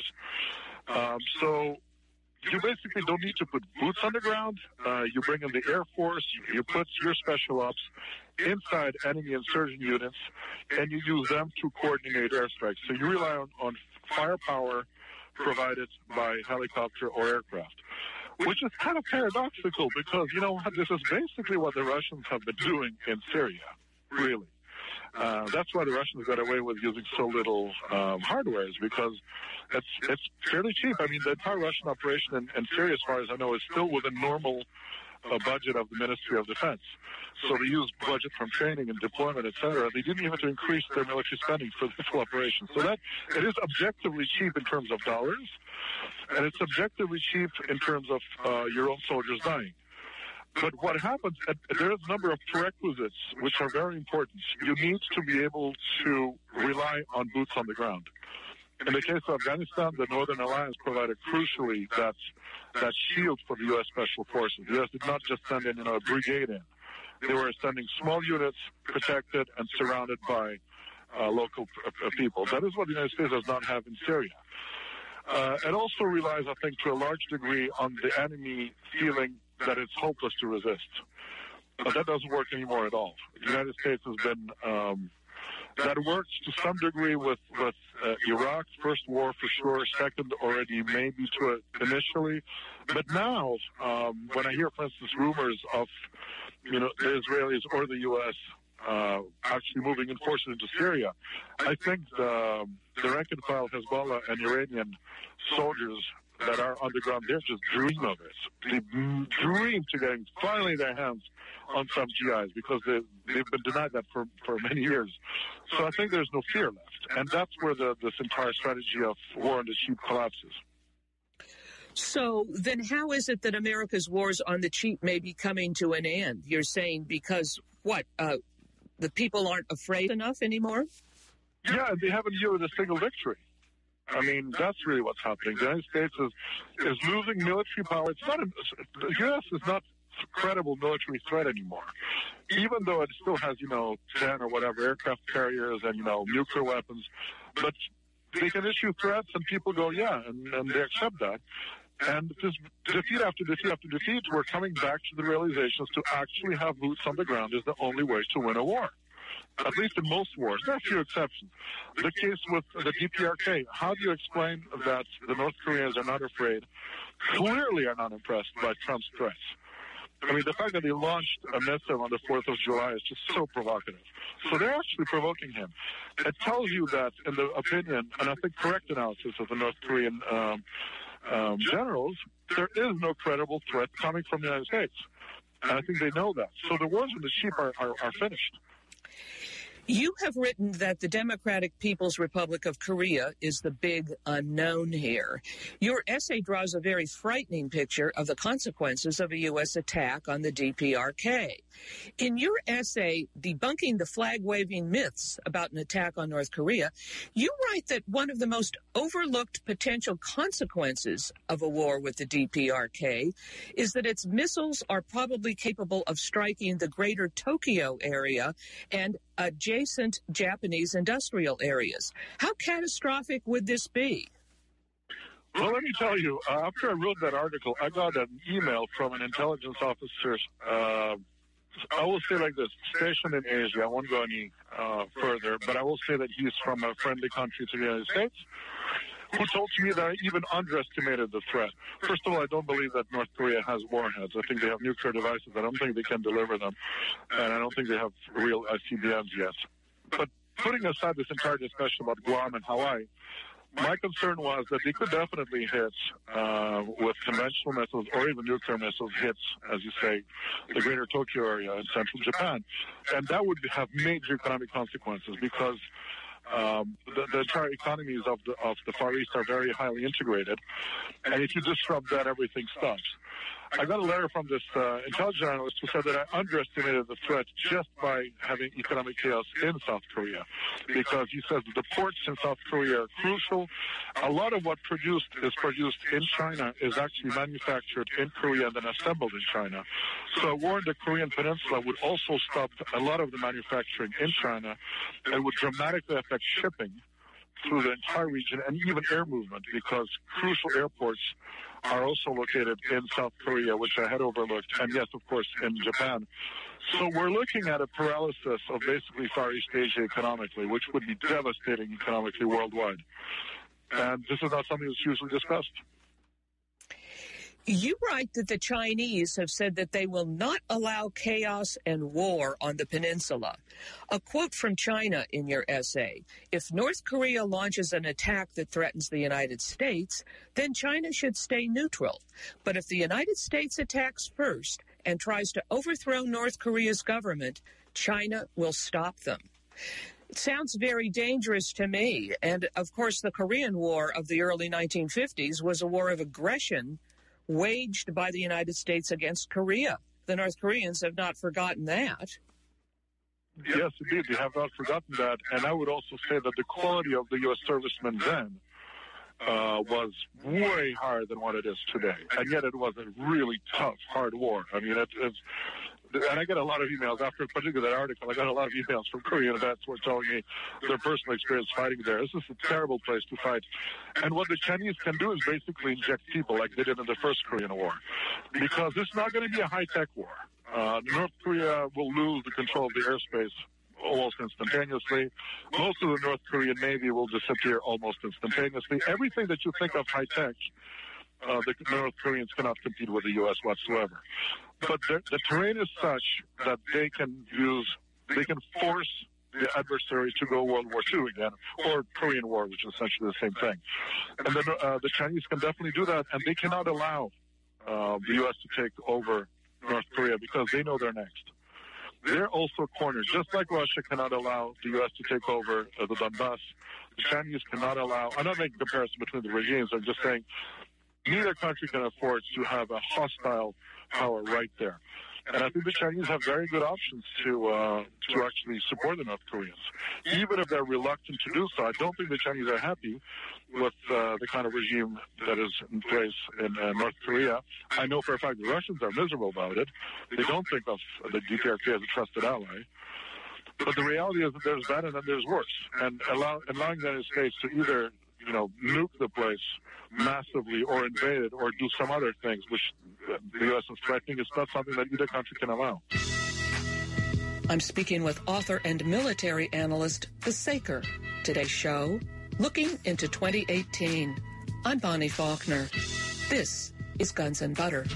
So you basically don't need to put boots on the ground. You bring in the Air Force, you put your special ops inside enemy insurgent units, and you use them to coordinate airstrikes. So you rely on firepower provided by helicopter or aircraft, which is kind of paradoxical because, this is basically what the Russians have been doing in Syria, really. That's why the Russians got away with using so little hardware, is because it's fairly cheap. I mean, the entire Russian operation in Syria, as far as I know, is still within normal budget of the Ministry of Defense. So they used budget from training and deployment, etc. They didn't even have to increase their military spending for this whole operation. So that it is objectively cheap in terms of dollars, and it's objectively cheap in terms of your own soldiers dying. But what happens, there is a number of prerequisites which are very important. You need to be able to rely on boots on the ground. In the case of Afghanistan, the Northern Alliance provided crucially that shield for the U.S. Special Forces. The U.S. did not just send in a brigade in. They were sending small units protected and surrounded by local people. That is what the United States does not have in Syria. It also relies, I think, to a large degree on the enemy feeling that it's hopeless to resist. But that doesn't work anymore at all. The United States has been... that works to some degree with Iraq, first war for sure, second already maybe to it initially. But now, when I hear, for instance, rumors of, the Israelis or the U.S. Actually moving in forces into Syria, I think the rank and file Hezbollah and Iranian soldiers that are on the ground, they just dream of it. They dream to getting finally their hands on some GIs because they've been denied that for many years. So I think there's no fear left. And that's where this entire strategy of war on the cheap collapses. So then how is it that America's wars on the cheap may be coming to an end? You're saying because, the people aren't afraid enough anymore? Yeah, they haven't yielded a single victory. I mean, that's really what's happening. The United States is losing military power. The U.S. is not a credible military threat anymore, even though it still has, 10 or whatever aircraft carriers and, nuclear weapons. But they can issue threats and people go, yeah, and they accept that. And just defeat after defeat after defeat, we're coming back to the realizations to actually have boots on the ground is the only way to win a war. At least in most wars. There are a few exceptions. The case with the DPRK, how do you explain that the North Koreans are not afraid, clearly are not impressed by Trump's threats? I mean, the fact that they launched a missile on the 4th of July is just so provocative. So they're actually provoking him. It tells you that, in the opinion, and I think correct analysis of the North Korean generals, there is no credible threat coming from the United States. And I think they know that. So the wars on the cheap are finished. You have written that the Democratic People's Republic of Korea is the big unknown here. Your essay draws a very frightening picture of the consequences of a U.S. attack on the DPRK. In your essay, Debunking the Flag-Waving Myths About an Attack on North Korea, you write that one of the most overlooked potential consequences of a war with the DPRK is that its missiles are probably capable of striking the greater Tokyo area and adjacent Japanese industrial areas. How catastrophic would this be? Well, let me tell you, after I wrote that article, I got an email from an intelligence officer I will say like this, stationed in Asia, I won't go any further, but I will say that he's from a friendly country to the United States, who told me that I even underestimated the threat. First of all, I don't believe that North Korea has warheads. I think they have nuclear devices. I don't think they can deliver them, and I don't think they have real ICBMs yet. But putting aside this entire discussion about Guam and Hawaii, my concern was that they could definitely hit with conventional missiles or even nuclear missiles hit, as you say, the greater Tokyo area in central Japan. And that would have major economic consequences because the entire economies of the Far East are very highly integrated. And if you disrupt that, everything stops. I got a letter from this intelligence analyst who said that I underestimated the threat just by having economic chaos in South Korea, because he says that the ports in South Korea are crucial. A lot of what is produced in China is actually manufactured in Korea and then assembled in China. So a war in the Korean Peninsula would also stop a lot of the manufacturing in China and would dramatically affect shipping through the entire region and even air movement, because crucial airports are also located in South Korea, which I had overlooked, and yes, of course, in Japan. So we're looking at a paralysis of basically Far East Asia economically, which would be devastating economically worldwide. And this is not something that's usually discussed. You write that the Chinese have said that they will not allow chaos and war on the peninsula. A quote from China in your essay: if North Korea launches an attack that threatens the United States, then China should stay neutral. But if the United States attacks first and tries to overthrow North Korea's government, China will stop them. It sounds very dangerous to me. And, of course, the Korean War of the early 1950s was a war of aggression waged by the United States against Korea. The North Koreans have not forgotten that. Yes, indeed, they have not forgotten that. And I would also say that the quality of the U.S. servicemen then was way higher than what it is today. And yet it was a really tough, hard war. I mean, and I get a lot of emails after particularly that article. I got a lot of emails from Korean vets who are telling me their personal experience fighting there. This is a terrible place to fight. And what the Chinese can do is basically inject people like they did in the first Korean War, because it's not going to be a high-tech war. North Korea will lose the control of the airspace almost instantaneously. Most of the North Korean Navy will disappear almost instantaneously. Everything that you think of high-tech, the North Koreans cannot compete with the U.S. whatsoever. But the terrain is such that they can force the adversary to go World War II again, or Korean War, which is essentially the same thing. And then the Chinese can definitely do that, and they cannot allow the U.S. to take over North Korea because they know they're next. They're also cornered, just like Russia cannot allow the U.S. to take over the Donbass. The Chinese cannot allow. I'm not making a comparison between the regimes. I'm just saying neither country can afford to have a hostile power right there. And I think the Chinese have very good options to actually support the North Koreans. Even if they're reluctant to do so, I don't think the Chinese are happy with the kind of regime that is in place in North Korea. I know for a fact the Russians are miserable about it. They don't think of the DPRK as a trusted ally. But the reality is that there's that and then there's worse. And allowing the United States to either, nuke the place massively or invade it or do some other things, which the U.S. is threatening, is not something that either country can allow. I'm speaking with author and military analyst, The Saker. Today's show, Looking into 2018. I'm Bonnie Faulkner. This is Guns and Butter.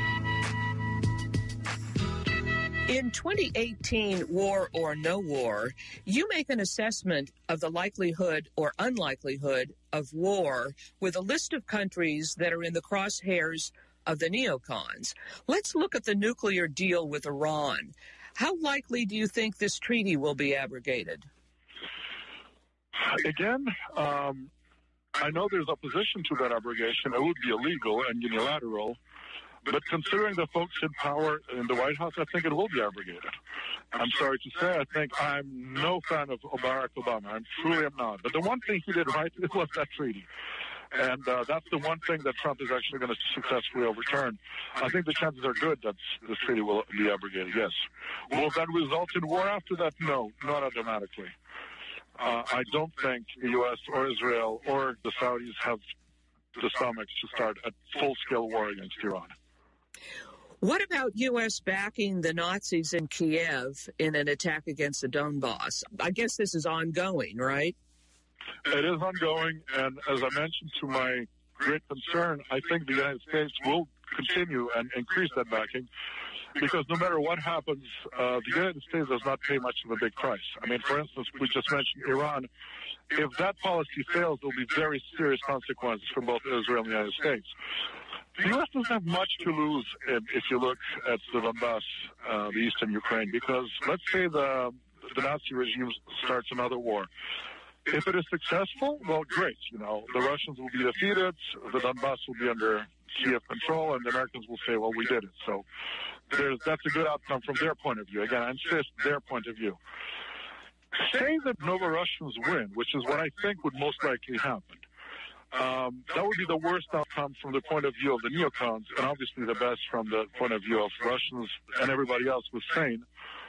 In 2018, War or No War, you make an assessment of the likelihood or unlikelihood of war with a list of countries that are in the crosshairs of the neocons. Let's look at the nuclear deal with Iran. How likely do you think this treaty will be abrogated? Again, I know there's opposition to that abrogation. It would be illegal and unilateral. But considering the folks in power in the White House, I think it will be abrogated. I'm sorry to say, I think I'm no fan of Barack Obama. I truly am not. But the one thing he did right was that treaty. And that's the one thing that Trump is actually going to successfully overturn. I think the chances are good that this treaty will be abrogated, yes. Will that result in war after that? No, not automatically. I don't think the U.S. or Israel or the Saudis have the stomachs to start a full-scale war against Iran. What about U.S. backing the Nazis in Kiev in an attack against the Donbass? I guess this is ongoing, right? It is ongoing, and as I mentioned, to my great concern, I think the United States will continue and increase that backing, because no matter what happens, the United States does not pay much of a big price. I mean, for instance, we just mentioned Iran. If that policy fails, there will be very serious consequences for both Israel and the United States. The U.S. doesn't have much to lose if you look at the Donbass, the eastern Ukraine, because let's say the Nazi regime starts another war. If it is successful, well, great. You know, the Russians will be defeated, the Donbass will be under Kiev control, and the Americans will say, well, we did it. So that's a good outcome from their point of view. Again, I insist, their point of view. Say that Novorussians win, which is what I think would most likely happen. That would be the worst outcome from the point of view of the neocons, and obviously the best from the point of view of Russians and everybody else who's sane.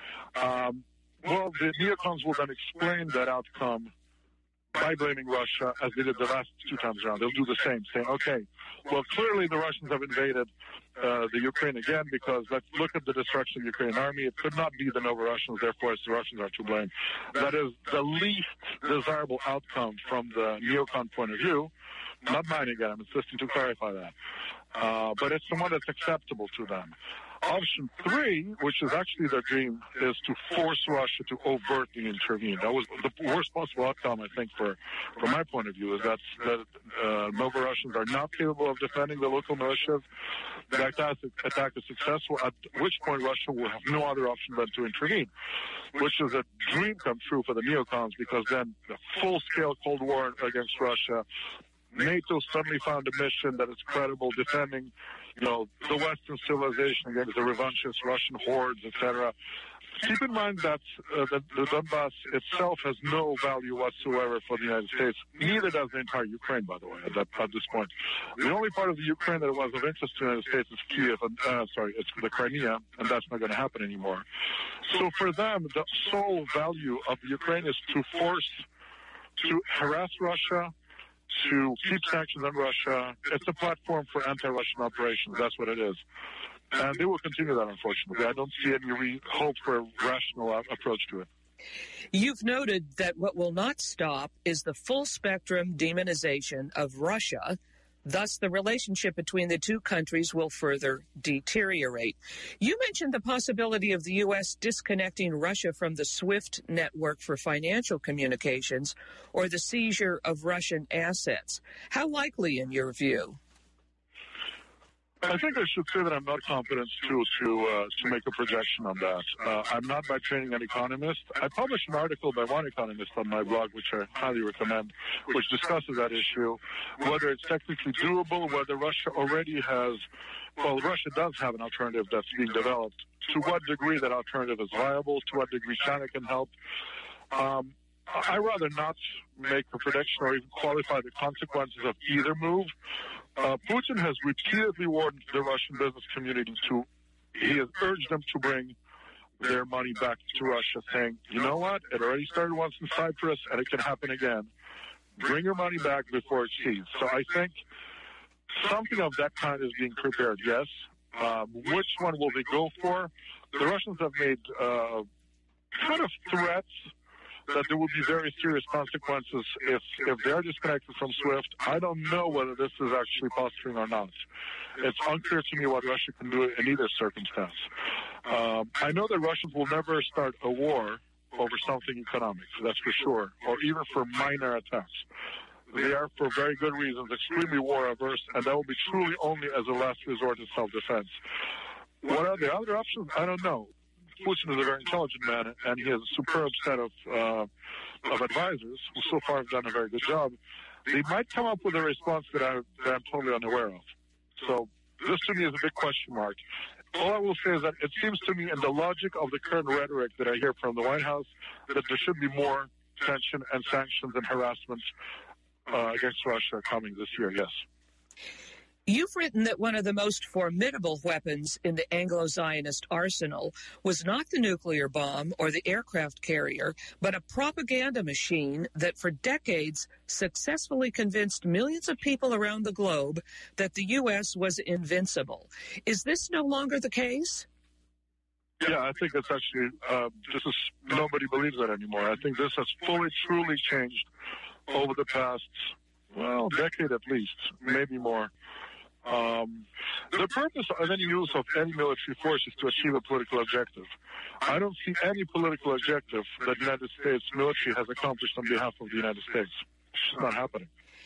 Well, the neocons will then explain that outcome by blaming Russia, as they did the last two times around. They'll do the same, saying, okay, well, clearly the Russians have invaded the Ukraine again, because let's look at the destruction of the Ukrainian army. It could not be the Novorussians, therefore it's the Russians are to blame. That is the least desirable outcome from the neocon point of view. Not mine again, I'm insisting to clarify that. But it's the one that's acceptable to them. Option 3, which is actually their dream, is to force Russia to overtly intervene. That was the worst possible outcome, I think, from my point of view, is that Novorussians are not capable of defending the local militias. The attack is successful, at which point Russia will have no other option than to intervene, which is a dream come true for the neocons, because then the full-scale Cold War against Russia, NATO suddenly found a mission that is credible, defending, you know, the Western civilization against the revanchist Russian hordes, etc. Keep in mind that the Donbass itself has no value whatsoever for the United States. Neither does the entire Ukraine, by the way, at this point. The only part of the Ukraine that was of interest to the United States is Kiev, it's the Crimea, and that's not going to happen anymore. So for them, the sole value of the Ukraine is to harass Russia, to keep sanctions on Russia. It's a platform for anti-Russian operations. That's what it is. And they will continue that, unfortunately. I don't see any hope for a rational approach to it. You've noted that what will not stop is the full-spectrum demonization of Russia. Thus, the relationship between the two countries will further deteriorate. You mentioned the possibility of the U.S. disconnecting Russia from the SWIFT network for financial communications or the seizure of Russian assets. How likely, in your view? I think I should say that I'm not competent to make a projection on that. I'm not by training an economist. I published an article by one economist on my blog, which I highly recommend, which discusses that issue, whether it's technically doable, whether Russia already has, well, Russia does have an alternative that's being developed. To what degree that alternative is viable, to what degree China can help. I'd rather not make a prediction or even qualify the consequences of either move. Putin has repeatedly warned the Russian business community he has urged them to bring their money back to Russia, saying, you know what, it already started once in Cyprus and it can happen again. Bring your money back before it's seized. So I think something of that kind is being prepared, yes. Which one will they go for? The Russians have made kind of threats that there will be very serious consequences if they are disconnected from SWIFT. I don't know whether this is actually posturing or not. It's unclear to me what Russia can do in either circumstance. I know that Russians will never start a war over something economic, that's for sure, or even for minor attacks. They are, for very good reasons, extremely war-averse, and that will be truly only as a last resort in self-defense. What are the other options? I don't know. Putin is a very intelligent man, and he has a superb set of advisors who so far have done a very good job. They might come up with a response that I'm totally unaware of. So this to me is a big question mark. All I will say is that it seems to me in the logic of the current rhetoric that I hear from the White House that there should be more tension and sanctions and harassment against Russia coming this year, yes. You've written that one of the most formidable weapons in the Anglo-Zionist arsenal was not the nuclear bomb or the aircraft carrier, but a propaganda machine that for decades successfully convinced millions of people around the globe that the U.S. was invincible. Is this no longer the case? Yeah, I think it's actually, nobody believes that anymore. I think this has fully, truly changed over the past, decade at least, maybe more. The purpose of any use of any military force is to achieve a political objective. I don't see any political objective that the United States military has accomplished on behalf of the United States. It's just not happening.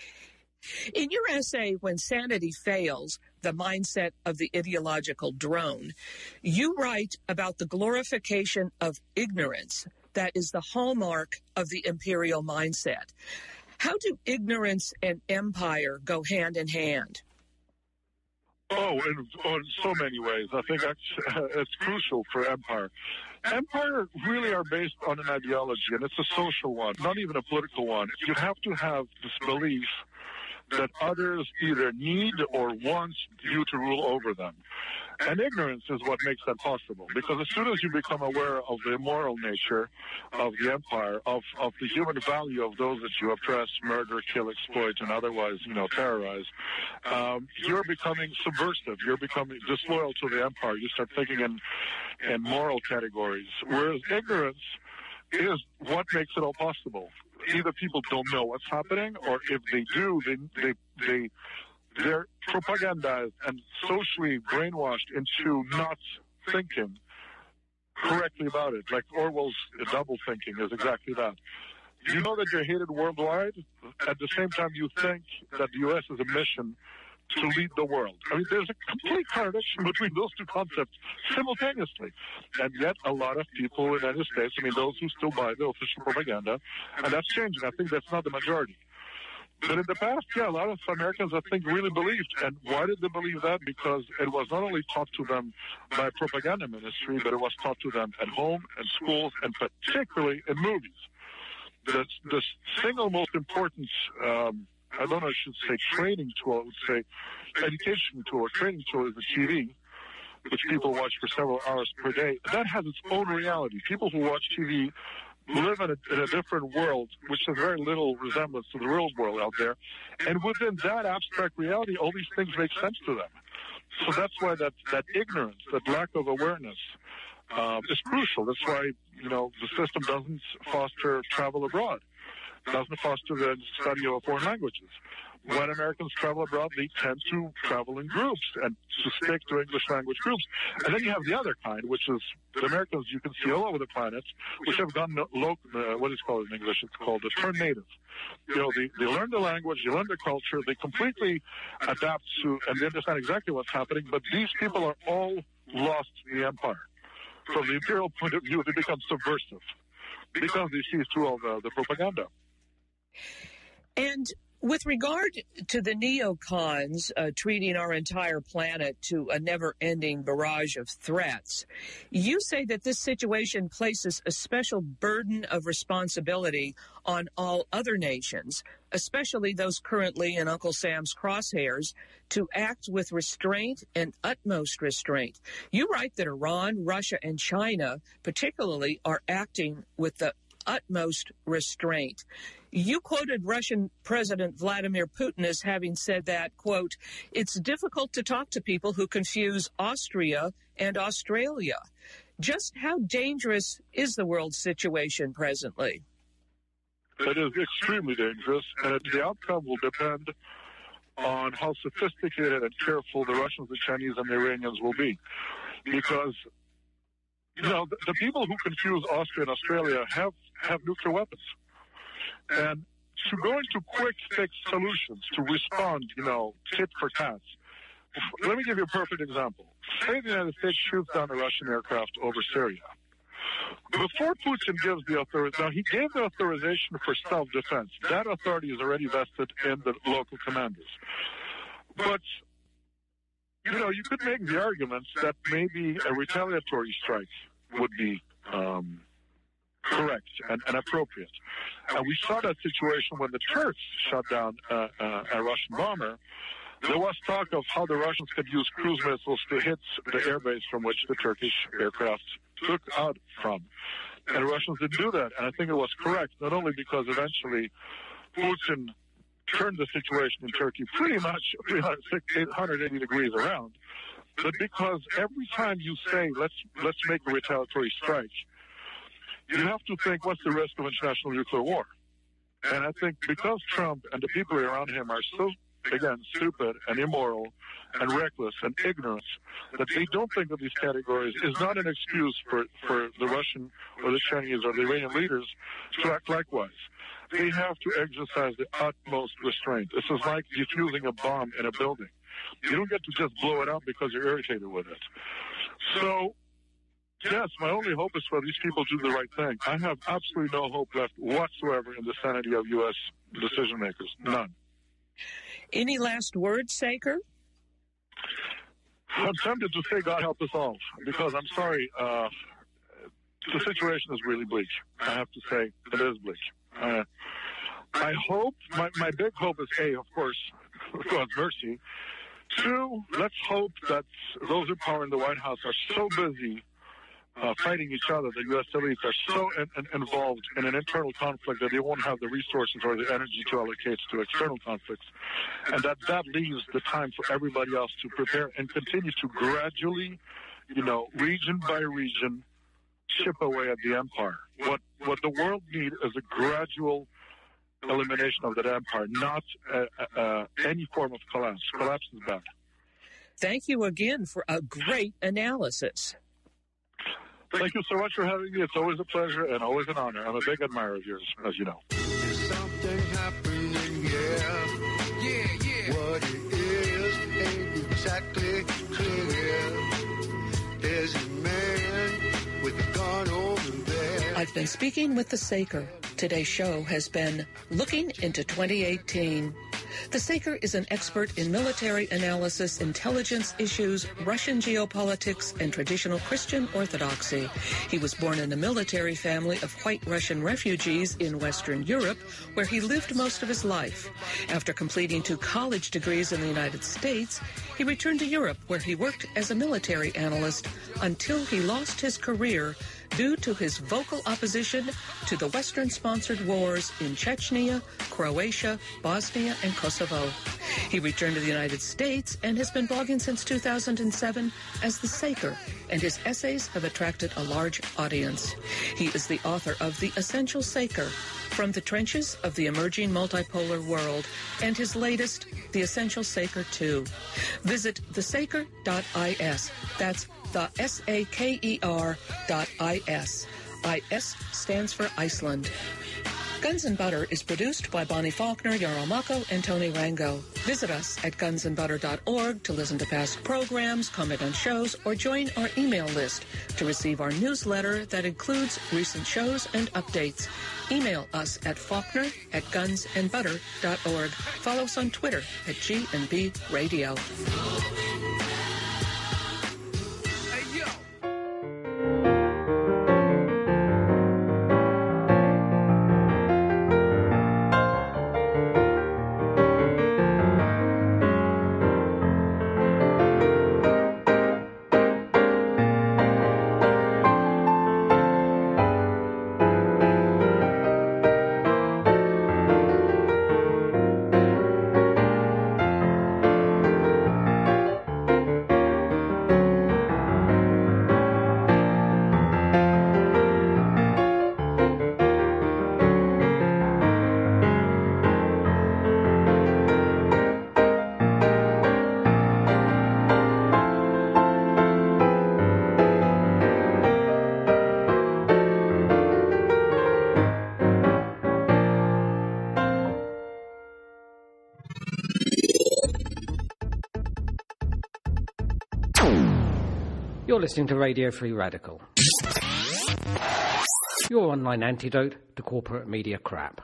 In your essay, When Sanity Fails, the Mindset of the Ideological Drone, you write about the glorification of ignorance that is the hallmark of the imperial mindset. How do ignorance and empire go hand in hand? Oh, in so many ways. I think it's crucial for empire. Empire really are based on an ideology, and it's a social one, not even a political one. You have to have this belief that others either need or want you to rule over them. And ignorance is what makes that possible, because as soon as you become aware of the immoral nature of the empire, of the human value of those that you oppress, murder, kill, exploit, and otherwise, terrorize, you're becoming subversive. You're becoming disloyal to the empire. You start thinking in moral categories, whereas ignorance is what makes it all possible. Either people don't know what's happening, or if they do, they're propagandized and socially brainwashed into not thinking correctly about it. Like Orwell's double thinking is exactly that. You know that you're hated worldwide. At the same time, you think that the U.S. is a mission to lead the world. I mean, there's a complete contradiction between those two concepts simultaneously. And yet a lot of people in the United States, those who still buy the official propaganda, and that's changing. I think that's not the majority. But in the past, a lot of Americans, I think, really believed. And why did they believe that? Because it was not only taught to them by propaganda ministry, but it was taught to them at home and schools, and particularly in movies. The single most important, I don't know, I should say training tool, I would say education tool or training tool is the TV, which people watch for several hours per day. That has its own reality. People who watch TV live in a different world, which has very little resemblance to the real world out there. And within that abstract reality, all these things make sense to them. So that's why that ignorance, that lack of awareness, is crucial. That's why, the system doesn't foster travel abroad. It doesn't foster the study of foreign languages. When Americans travel abroad, they tend to travel in groups and to stick to English language groups. And then you have the other kind, which is the Americans you can see all over the planet, which have gone what is called in English, it's called a turn native. They learn the language, they learn the culture, they completely adapt to, and they understand exactly what's happening, but these people are all lost in the empire. From the imperial point of view, they become subversive because they see through all the propaganda. And with regard to the neocons treating our entire planet to a never-ending barrage of threats, you say that this situation places a special burden of responsibility on all other nations, especially those currently in Uncle Sam's crosshairs, to act with restraint and utmost restraint. You write that Iran, Russia, and China particularly are acting with the utmost restraint. You quoted Russian President Vladimir Putin as having said that, quote, "It's difficult to talk to people who confuse Austria and Australia." Just how dangerous is the world situation presently? It is extremely dangerous, and the outcome will depend on how sophisticated and careful the Russians, the Chinese, and the Iranians will be. Because, the people who confuse Austria and Australia have nuclear weapons. And to go into quick fix solutions, to respond, tit for tat. Let me give you a perfect example. Say the United States shoots down a Russian aircraft over Syria. Before Putin gives the authorization, now he gave the authorization for self-defense. That authority is already vested in the local commanders. But, you could make the argument that maybe a retaliatory strike would be correct and appropriate. And we saw that situation when the Turks shot down a Russian bomber. There was talk of how the Russians could use cruise missiles to hit the airbase from which the Turkish aircraft took out from. And the Russians didn't do that. And I think it was correct, not only because eventually Putin turned the situation in Turkey pretty much 880 degrees around, but because every time you say, let's make a retaliatory strike, you have to think, what's the risk of international nuclear war? And I think because Trump and the people around him are so, again, stupid and immoral and reckless and ignorant, that they don't think of these categories is not an excuse for the Russian or the Chinese or the Iranian leaders to act likewise. They have to exercise the utmost restraint. This is like defusing a bomb in a building. You don't get to just blow it up because you're irritated with it. So, yes, my only hope is for these people to do the right thing. I have absolutely no hope left whatsoever in the sanity of U.S. decision makers. None. Any last words, Saker? I'm tempted to say God help us all, because I'm sorry, the situation is really bleak. I have to say, it is bleak. I hope, my big hope is, A, of course, God's mercy. 2, let's hope that those in power in the White House are so busy fighting each other, the U.S. elites are so involved in an internal conflict that they won't have the resources or the energy to allocate to external conflicts, and that leaves the time for everybody else to prepare and continue to gradually, region by region, chip away at the empire. What the world needs is a gradual elimination of that empire, not any form of collapse. Collapse is bad. Thank you again for a great analysis. Thank you so much for having me. It's always a pleasure and always an honor. I'm a big admirer of yours, as you know. There's something happening, yeah. What it is ain't exactly clear. There's a man with a gun over there. I've been speaking with the Saker. Today's show has been Looking into 2018. The Saker is an expert in military analysis, intelligence issues, Russian geopolitics, and traditional Christian orthodoxy. He was born in a military family of white Russian refugees in Western Europe, where he lived most of his life. After completing 2 college degrees in the United States, he returned to Europe, where he worked as a military analyst until he lost his career due to his vocal opposition to the Western-sponsored wars in Chechnya, Croatia, Bosnia, and Kosovo. He returned to the United States and has been blogging since 2007 as The Saker, and his essays have attracted a large audience. He is the author of The Essential Saker, From the Trenches of the Emerging Multipolar World, and his latest, The Essential Saker 2. Visit thesaker.is. That's the SAKER.is. IS stands for Iceland. Guns and Butter is produced by Bonnie Faulkner, Yarrow Mako, and Tony Rango. Visit us at gunsandbutter.org to listen to past programs, comment on shows, or join our email list to receive our newsletter that includes recent shows and updates. Email us at faulkner@gunsandbutter.org. Follow us on Twitter at G&B Radio. You're listening to Radio Free Radical, your online antidote to corporate media crap.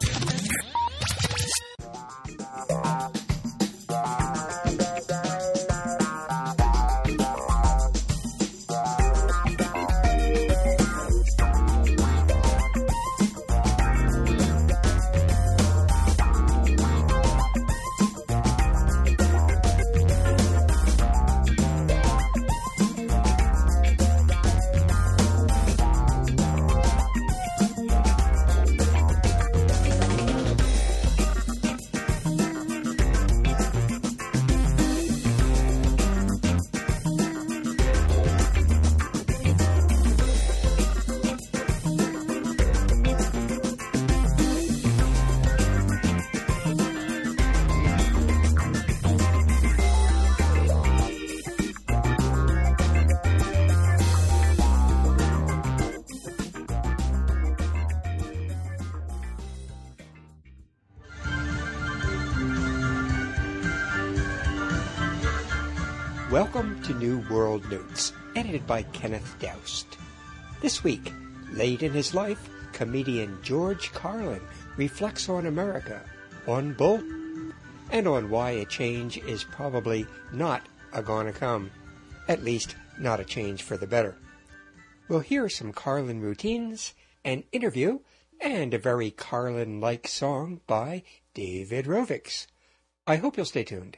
Welcome to New World Notes, edited by Kenneth Doust. This week, late in his life, comedian George Carlin reflects on America, on Bull, and on why a change is probably not a-gonna come. At least, not a change for the better. We'll hear some Carlin routines, an interview, and a very Carlin-like song by David Rovics. I hope you'll stay tuned.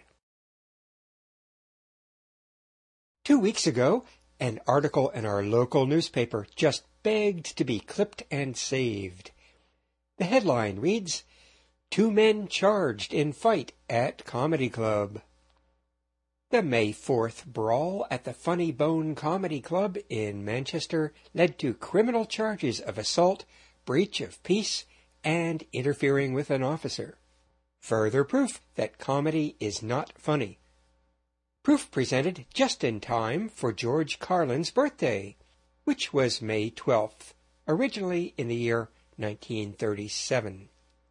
2 weeks ago, an article in our local newspaper just begged to be clipped and saved. The headline reads, 2 men charged in fight at comedy club. The May 4th brawl at the Funny Bone Comedy Club in Manchester led to criminal charges of assault, breach of peace, and interfering with an officer. Further proof that comedy is not funny. Proof presented just in time for George Carlin's birthday, which was May 12th, originally in the year 1937.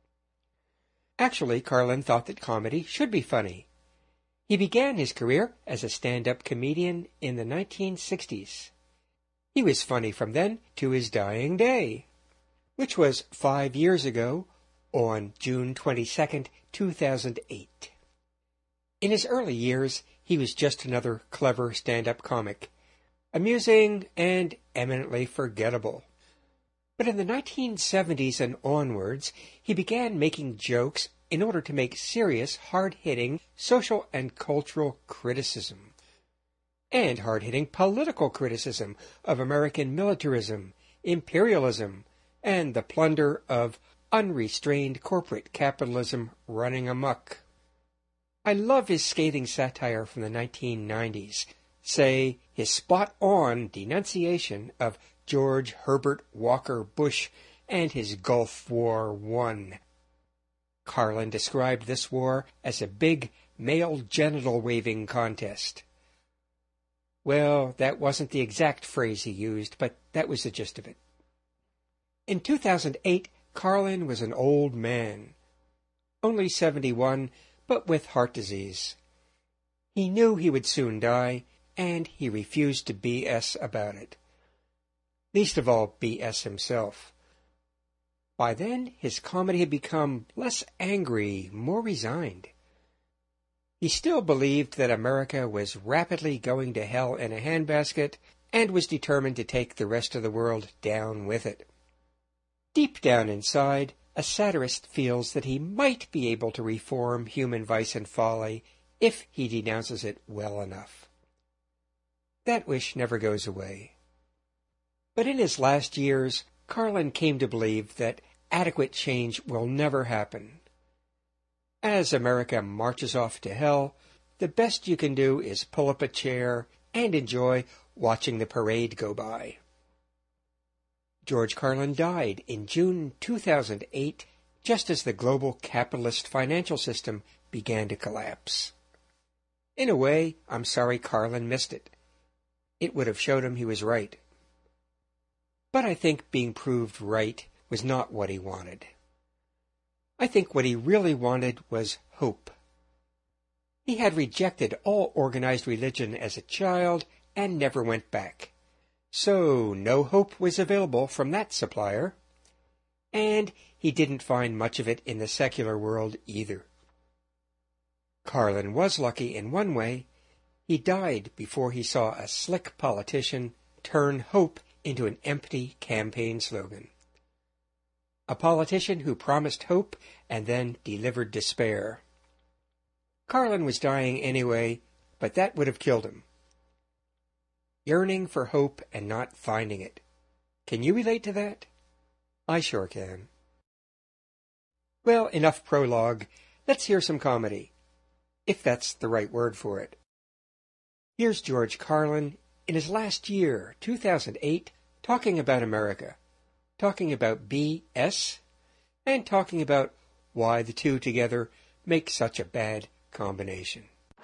Actually, Carlin thought that comedy should be funny. He began his career as a stand-up comedian in the 1960s. He was funny from then to his dying day, which was 5 years ago on June 22nd, 2008. In his early years, he was just another clever stand-up comic, amusing and eminently forgettable. But in the 1970s and onwards, he began making jokes in order to make serious, hard-hitting social and cultural criticism, and hard-hitting political criticism of American militarism, imperialism, and the plunder of unrestrained corporate capitalism running amok. I love his scathing satire from the 1990s, say his spot-on denunciation of George Herbert Walker Bush and his Gulf War I. Carlin described this war as a big male genital waving contest. Well, that wasn't the exact phrase he used, but that was the gist of it. In 2008, Carlin was an old man, only 71, but with heart disease. He knew he would soon die, and he refused to BS about it. Least of all, BS himself. By then, his comedy had become less angry, more resigned. He still believed that America was rapidly going to hell in a handbasket, and was determined to take the rest of the world down with it. Deep down inside, a satirist feels that he might be able to reform human vice and folly if he denounces it well enough. That wish never goes away. But in his last years, Carlin came to believe that adequate change will never happen. As America marches off to hell, the best you can do is pull up a chair and enjoy watching the parade go by. George Carlin died in June 2008, just as the global capitalist financial system began to collapse. In a way, I'm sorry Carlin missed it. It would have showed him he was right. But I think being proved right was not what he wanted. I think what he really wanted was hope. He had rejected all organized religion as a child and never went back. So no hope was available from that supplier, and he didn't find much of it in the secular world either. Carlin was lucky in one way. He died before he saw a slick politician turn hope into an empty campaign slogan. A politician who promised hope and then delivered despair. Carlin was dying anyway, but that would have killed him. Yearning for hope and not finding it. Can you relate to that? I sure can. Well, enough prologue. Let's hear some comedy, if that's the right word for it. Here's George Carlin in his last year, 2008, talking about America, talking about BS, and talking about why the two together make such a bad combination.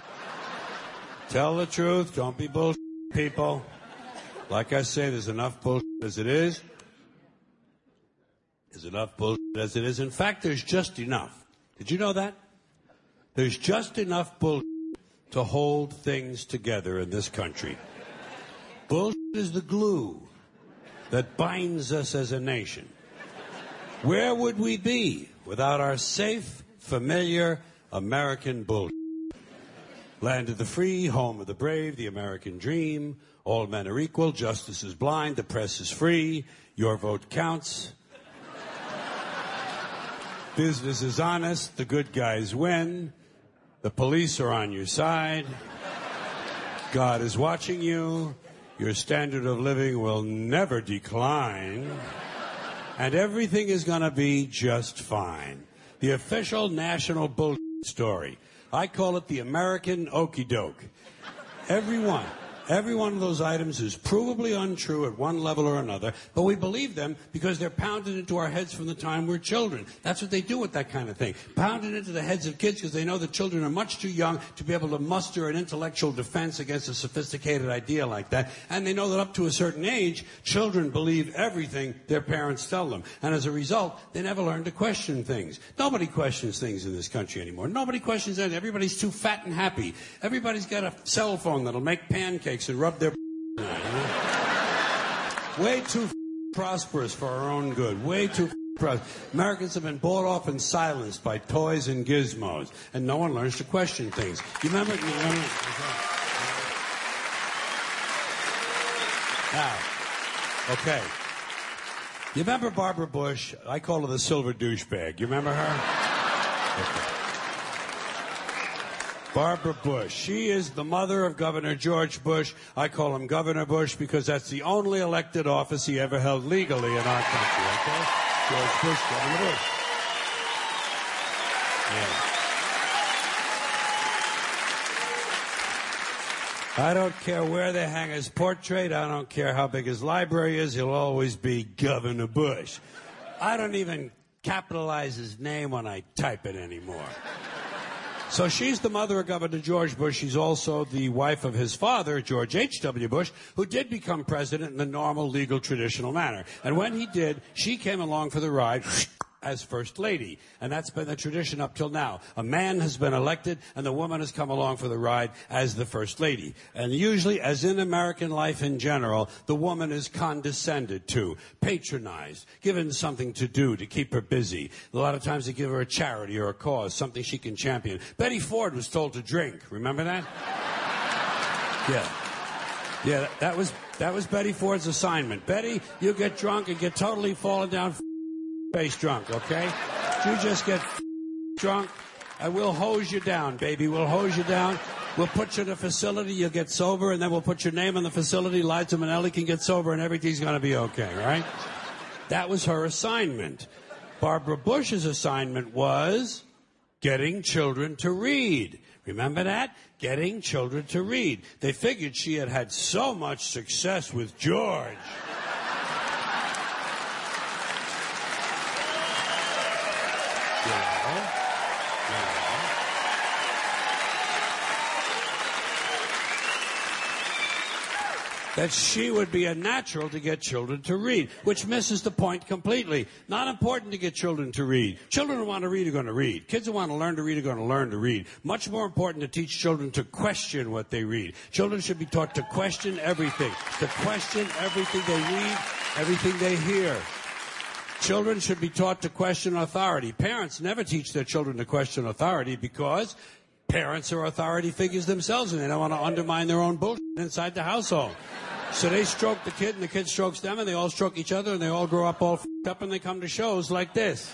Tell the truth. Don't be bullshit, people. Like I say, there's enough bullshit as it is. There's enough bullshit as it is. In fact, there's just enough. Did you know that? There's just enough bullshit to hold things together in this country. Bullshit is the glue that binds us as a nation. Where would we be without our safe, familiar American bullshit? Land of the free, home of the brave, the American dream. All men are equal, justice is blind, the press is free, your vote counts. Business is honest, the good guys win, the police are on your side, God is watching you, your standard of living will never decline, and everything is going to be just fine. The official national bullshit story. I call it the American okie doke. Every one of those items is provably untrue at one level or another, but we believe them because they're pounded into our heads from the time we're children. That's what they do with that kind of thing. Pounded into the heads of kids because they know that children are much too young to be able to muster an intellectual defense against a sophisticated idea like that. And they know that up to a certain age, children believe everything their parents tell them. And as a result, they never learn to question things. Nobody questions things in this country anymore. Nobody questions anything. Everybody's too fat and happy. Everybody's got a cell phone that'll make pancakes and rub their way too prosperous for our own good. Way too prosperous. Americans have been bought off and silenced by toys and gizmos, and no one learns to question things. You remember? Now, okay. You remember Barbara Bush? I call her the silver douchebag. You remember her? Okay. Barbara Bush. She is the mother of Governor George Bush. I call him Governor Bush because that's the only elected office he ever held legally in our country, okay? George Bush, Governor Bush. Yeah. I don't care where they hang his portrait. I don't care how big his library is. He'll always be Governor Bush. I don't even capitalize his name when I type it anymore. So she's the mother of Governor George Bush. She's also the wife of his father, George H.W. Bush, who did become president in the normal, legal, traditional manner. And when he did, she came along for the ride as First Lady. And that's been the tradition up till now. A man has been elected, and the woman has come along for the ride as the First Lady. And usually, as in American life in general, the woman is condescended to, patronized, given something to do to keep her busy. A lot of times they give her a charity or a cause, something she can champion. Betty Ford was told to drink. Remember that? Yeah, that was Betty Ford's assignment. Betty, you get drunk and get totally fallen down face drunk, okay? You just get drunk, and we'll hose you down, baby. We'll hose you down. We'll put you in a facility, you'll get sober, and then we'll put your name in the facility. Liza Minnelli can get sober, and everything's going to be okay, right? That was her assignment. Barbara Bush's assignment was getting children to read. Remember that? Getting children to read. They figured she had had so much success with George. That she would be a natural to get children to read, which misses the point completely. Not important to get children to read. Children who want to read are going to read. Kids who want to learn to read are going to learn to read. Much more important to teach children to question what they read. Children should be taught to question everything, to question everything they read, everything they hear. Children should be taught to question authority. Parents never teach their children to question authority because parents are authority figures themselves, and they don't want to undermine their own bullshit inside the household. So they stroke the kid, and the kid strokes them, and they all stroke each other, and they all grow up all f***ed up, and they come to shows like this.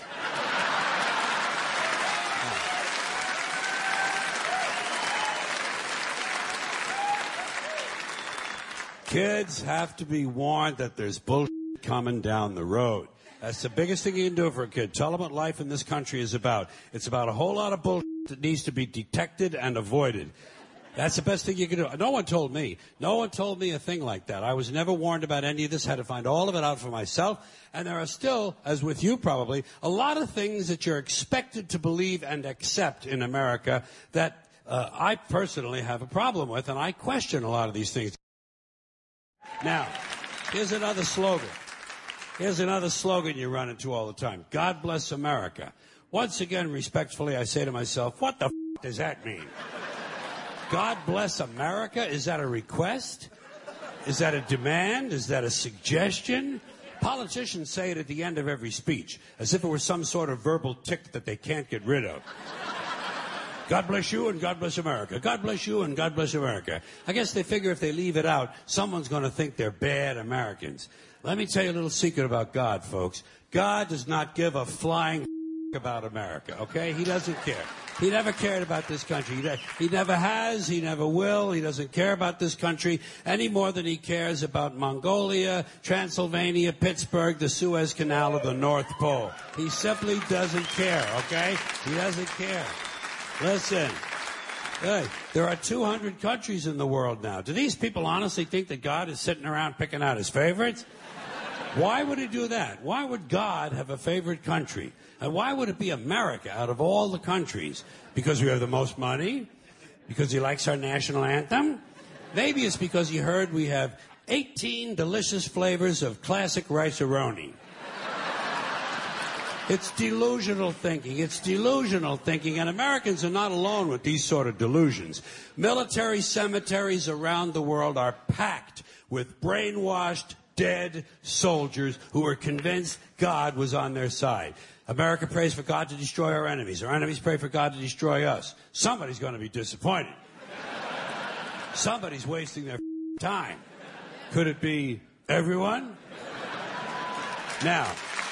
Kids have to be warned that there's bullshit coming down the road. That's the biggest thing you can do for a kid. Tell them what life in this country is about. It's about a whole lot of bullshit that needs to be detected and avoided. That's the best thing you can do. No one told me. No one told me a thing like that. I was never warned about any of this. Had to find all of it out for myself. And there are still, as with you probably, a lot of things that you're expected to believe and accept in America that I personally have a problem with, and I question a lot of these things. Now, here's another slogan. Here's another slogan you run into all the time. God bless America. Once again, respectfully, I say to myself, what the f*** does that mean? God bless America? Is that a request? Is that a demand? Is that a suggestion? Politicians say it at the end of every speech, as if it were some sort of verbal tic that they can't get rid of. God bless you and God bless America. God bless you and God bless America. I guess they figure if they leave it out, someone's going to think they're bad Americans. Let me tell you a little secret about God, folks. God does not give a flying about America, okay? He doesn't care. He never cared about this country. He never has. He never will. He doesn't care about this country any more than he cares about Mongolia, Transylvania, Pittsburgh, the Suez Canal, or the North Pole. He simply doesn't care, okay? He doesn't care. Listen, hey, there are 200 countries in the world now. Do these people honestly think that God is sitting around picking out his favorites? Why would he do that? Why would God have a favorite country? And why would it be America out of all the countries? Because we have the most money? Because he likes our national anthem? Maybe it's because he heard we have 18 delicious flavors of classic rice-a-roni. It's delusional thinking. It's delusional thinking, and Americans are not alone with these sort of delusions. Military cemeteries around the world are packed with brainwashed, dead soldiers who are convinced God was on their side. America prays for God to destroy our enemies. Our enemies pray for God to destroy us. Somebody's going to be disappointed. Somebody's wasting their time. Could it be everyone? Now.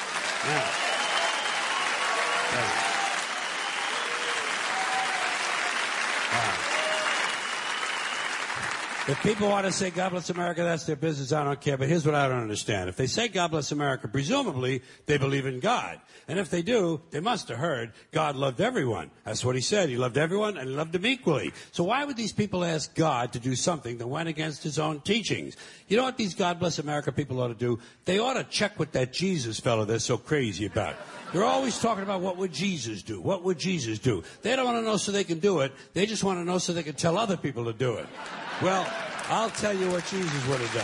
If people want to say God bless America, that's their business. I don't care. But here's what I don't understand. If they say God bless America, presumably they believe in God. And if they do, they must have heard God loved everyone. That's what he said. He loved everyone and he loved them equally. So why would these people ask God to do something that went against his own teachings? You know what these God bless America people ought to do? They ought to check with that Jesus fellow they're so crazy about. They're always talking about what would Jesus do? What would Jesus do? They don't want to know so they can do it. They just want to know so they can tell other people to do it. Well, I'll tell you what Jesus would have done.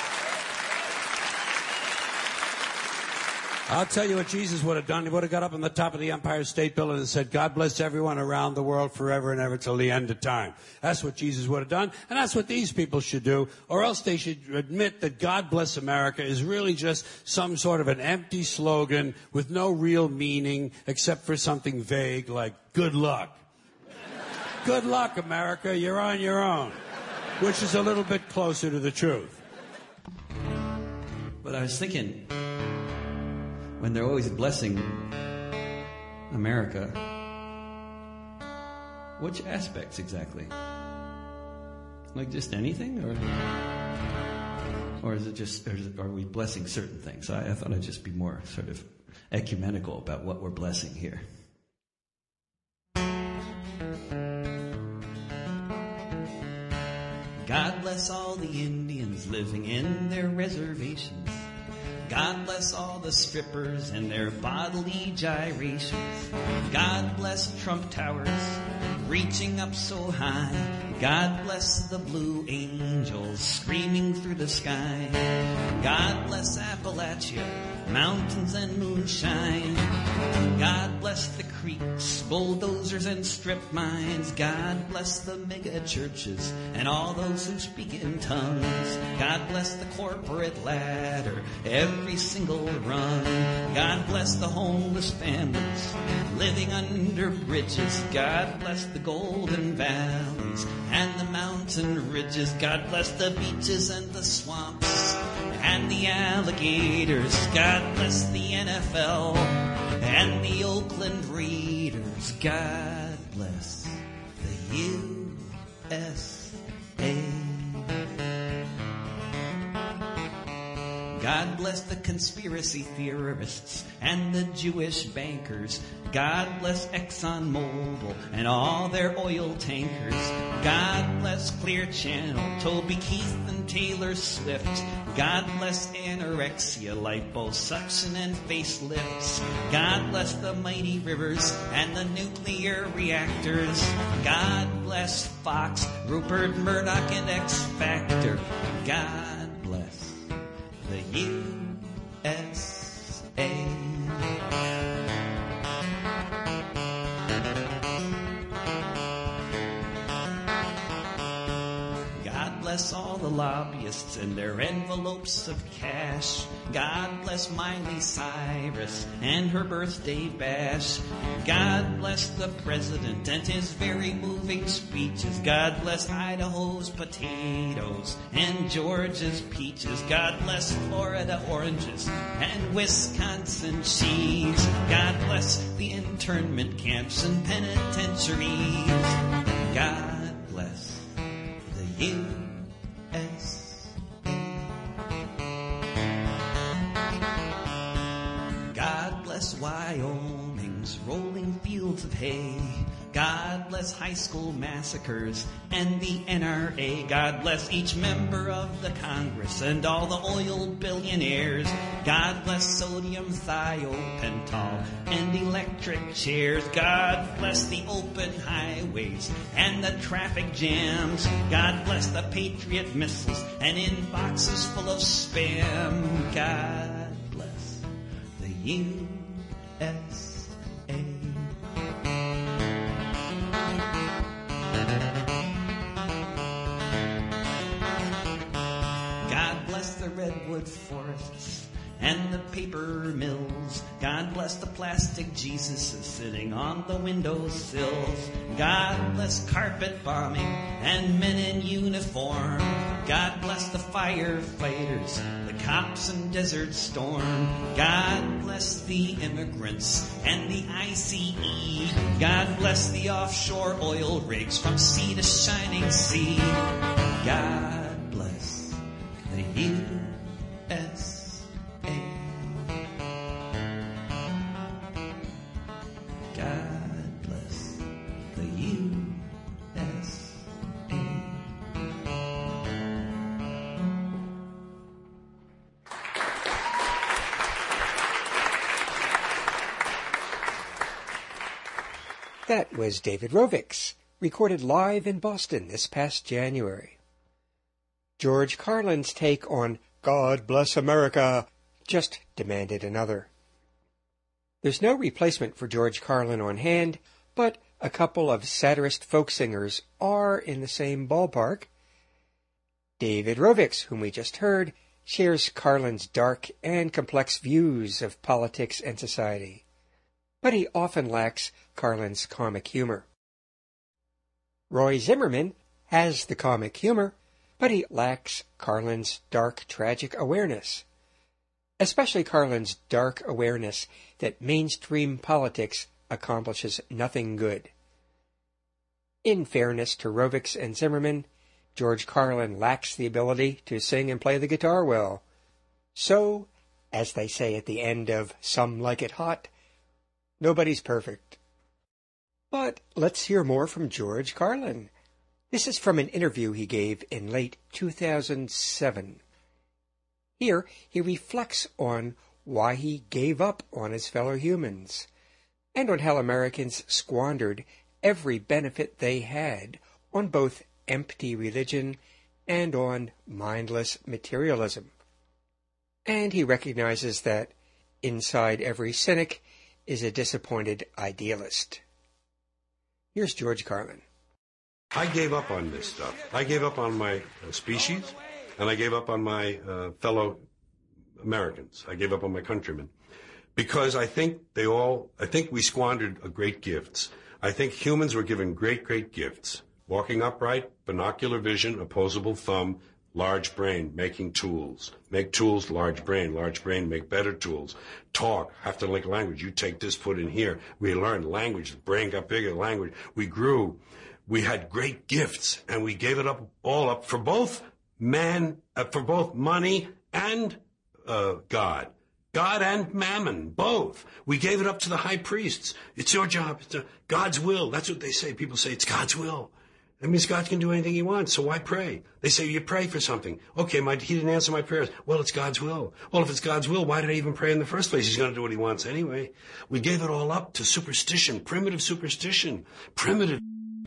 I'll tell you what Jesus would have done. He would have got up on the top of the Empire State Building and said, God bless everyone around the world forever and ever till the end of time. That's what Jesus would have done, and that's what these people should do, or else they should admit that God bless America is really just some sort of an empty slogan with no real meaning except for something vague like good luck. Good luck, America. You're on your own. Which is a little bit closer to the truth. But I was thinking, when they're always blessing America, which aspects exactly? Like just anything? Or is it just, are we blessing certain things? I thought I'd just be more sort of ecumenical about what we're blessing here. God bless all the Indians living in their reservations. God bless all the strippers and their bodily gyrations. God bless Trump Towers reaching up so high. God bless the blue angels screaming through the sky. God bless Appalachia, mountains and moonshine. God bless the creeks, bulldozers and strip mines. God bless the mega churches and all those who speak in tongues. God bless the corporate ladder, every single rung. God bless the homeless families living under bridges. God bless the golden valleys and the mountain ridges. God bless the beaches and the swamps and the alligators. God bless the NFL and the Oakland Raiders. God bless the USA. God bless the conspiracy theorists and the Jewish bankers. God bless ExxonMobil and all their oil tankers. God bless Clear Channel, Toby Keith and Taylor Swift. God bless anorexia, liposuction and facelifts. God bless the mighty rivers and the nuclear reactors. God bless Fox, Rupert Murdoch and X Factor. God bless the USA. bless all the lobbyists and their envelopes of cash. God bless Miley Cyrus and her birthday bash. God bless the president and his very moving speeches. God bless Idaho's potatoes and Georgia's peaches. God bless Florida oranges and Wisconsin cheese. God bless the internment camps and penitentiaries. God bless the U.S. God bless Wyoming's rolling fields of hay. God bless high school massacres and the NRA. God bless each member of the Congress and all the oil billionaires. God bless sodium thiopental and electric chairs. God bless the open highways and the traffic jams. God bless the Patriot missiles and inboxes full of spam. God bless the U.S. God bless the redwood forests and the paper mills. God bless the plastic Jesuses sitting on the windowsills. God bless carpet bombing and men in uniform. God bless the firefighters, the cops in Desert Storm. God bless the immigrants and the ICE. God bless the offshore oil rigs from sea to shining sea. God bless the U.S. God bless the U.S. That was David Rovics, recorded live in Boston this past January. George Carlin's take on God Bless America just demanded another. There's no replacement for George Carlin on hand, but a couple of satirist folk singers are in the same ballpark. David Rovics, whom we just heard, shares Carlin's dark and complex views of politics and society, but he often lacks Carlin's comic humor. Roy Zimmerman has the comic humor, but he lacks Carlin's dark, tragic awareness, especially Carlin's dark awareness that mainstream politics accomplishes nothing good. In fairness to Rovics and Zimmerman, George Carlin lacks the ability to sing and play the guitar well. So, as they say at the end of Some Like It Hot, nobody's perfect. But let's hear more from George Carlin. This is from an interview he gave in late 2007. Here, he reflects on why he gave up on his fellow humans, and on how Americans squandered every benefit they had on both empty religion and on mindless materialism. And he recognizes that inside every cynic is a disappointed idealist. Here's George Carlin. I gave up on this stuff. I gave up on my species, and I gave up on my fellow Americans. I gave up on my countrymen. Because I think we squandered great gifts. I think humans were given great, great gifts. Walking upright, binocular vision, opposable thumb, large brain, making tools. Make tools, large brain, make better tools. Talk, have to link language. You take this, put in here. We learned language, the brain got bigger, language. We grew. We had great gifts, and we gave it all up for both for both money and God. God and mammon, both. We gave it up to the high priests. It's your job. It's God's will. That's what they say. People say it's God's will. That means God can do anything he wants, so why pray? They say you pray for something. Okay, he didn't answer my prayers. Well, it's God's will. Well, if it's God's will, why did I even pray in the first place? He's going to do what he wants anyway. We gave it all up to superstition, primitive superstition, primitive,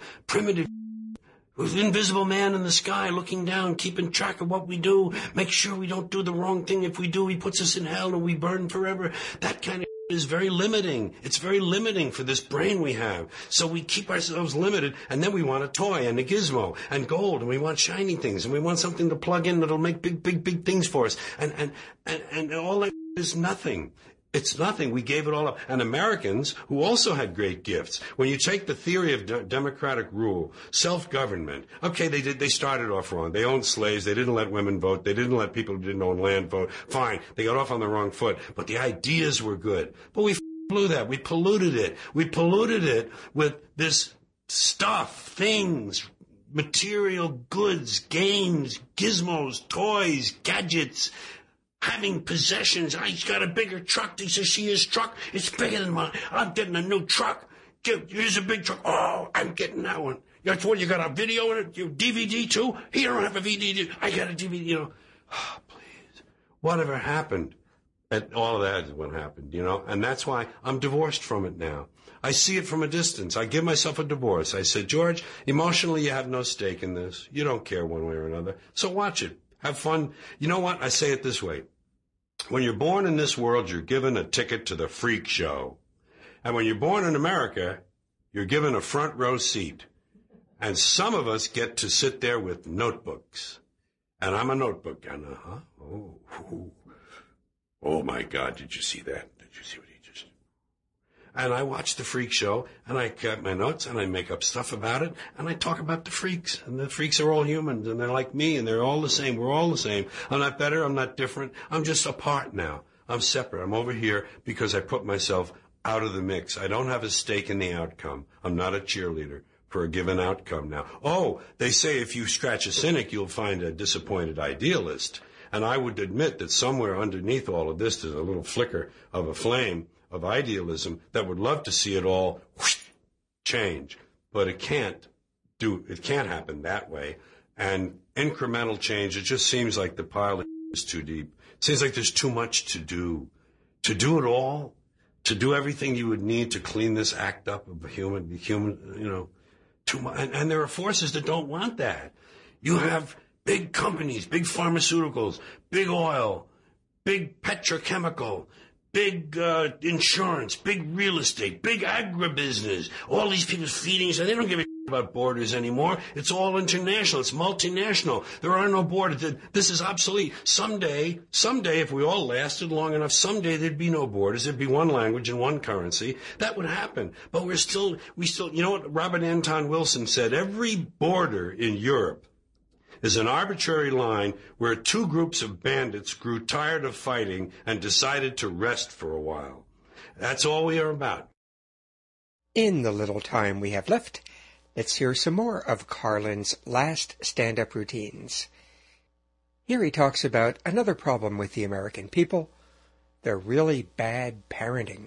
with invisible man in the sky looking down, keeping track of what we do, make sure we don't do the wrong thing. If we do, he puts us in hell and we burn forever. That kind of is very limiting. It's very limiting for this brain we have. So we keep ourselves limited, and then we want a toy and a gizmo and gold, and we want shiny things, and we want something to plug in that'll make big things for us. And all that is nothing. It's nothing. We gave it all up. And Americans, who also had great gifts, when you take the theory of democratic rule, self-government, okay, they started off wrong. They owned slaves. They didn't let women vote. They didn't let people who didn't own land vote. Fine. They got off on the wrong foot. But the ideas were good. But we blew that. We polluted it. We polluted it with this stuff, things, material goods, games, gizmos, toys, gadgets, having possessions. He's got a bigger truck. He says, see his truck? It's bigger than mine. I'm getting a new truck. Here's a big truck. Oh, I'm getting that one. That's what, you got a video in it? You DVD too? He don't have a DVD. I got a DVD, you know. Oh, please. Whatever happened? And all of that is what happened, you know. And that's why I'm divorced from it now. I see it from a distance. I give myself a divorce. I said, George, emotionally you have no stake in this. You don't care one way or another. So watch it. Have fun. You know what? I say it this way. When you're born in this world, you're given a ticket to the freak show. And when you're born in America, you're given a front row seat. And some of us get to sit there with notebooks. And I'm a notebook guy. Oh, my God, did you see that? Did you see what he just... And I watch the freak show, and I cut my notes, and I make up stuff about it, and I talk about the freaks. And the freaks are all humans, and they're like me, and they're all the same. We're all the same. I'm not better. I'm not different. I'm just apart now. I'm separate. I'm over here because I put myself out of the mix. I don't have a stake in the outcome. I'm not a cheerleader for a given outcome now. Oh, they say if you scratch a cynic, you'll find a disappointed idealist. And I would admit that somewhere underneath all of this, there's a little flicker of a flame of idealism that would love to see it all whoosh, change. But it can't happen that way. And incremental change, it just seems like the pile is too deep. It seems like there's too much to do. To do it all, to do everything you would need to clean this act up of a human, you know, too much. And there are forces that don't want that. You have big companies, big pharmaceuticals, big oil, big petrochemical, big insurance, big real estate, big agribusiness. All these people feeding us, and they don't give a shit about borders anymore. It's all international. It's multinational. There are no borders. This is obsolete. Someday, if we all lasted long enough, someday there'd be no borders. There'd be one language and one currency. That would happen. But we still, you know what Robert Anton Wilson said? Every border in Europe is an arbitrary line where two groups of bandits grew tired of fighting and decided to rest for a while. That's all we are about. In the little time we have left, let's hear some more of Carlin's last stand-up routines. Here he talks about another problem with the American people, their really bad parenting.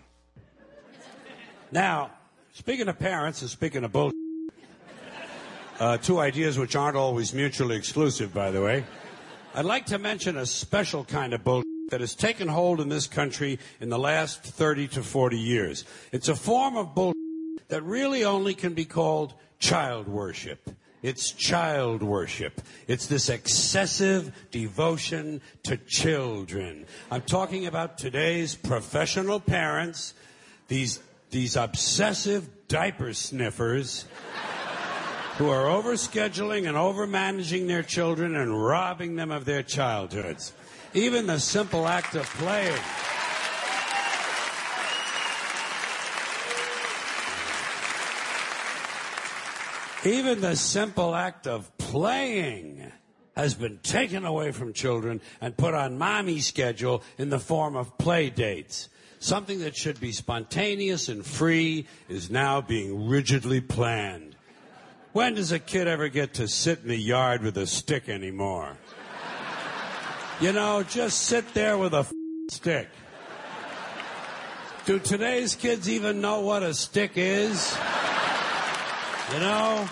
Now, speaking of parents and speaking of bullshit, two ideas which aren't always mutually exclusive, by the way. I'd like to mention a special kind of bullshit that has taken hold in this country in the last 30 to 40 years. It's a form of bullshit that really only can be called child worship. It's child worship. It's this excessive devotion to children. I'm talking about today's professional parents, these obsessive diaper sniffers who are overscheduling and overmanaging their children and robbing them of their childhoods. Even the simple act of playing. Even the simple act of playing has been taken away from children and put on mommy's schedule in the form of play dates. Something that should be spontaneous and free is now being rigidly planned. When does a kid ever get to sit in the yard with a stick anymore? You know, just sit there with a stick. Do today's kids even know what a stick is? You know?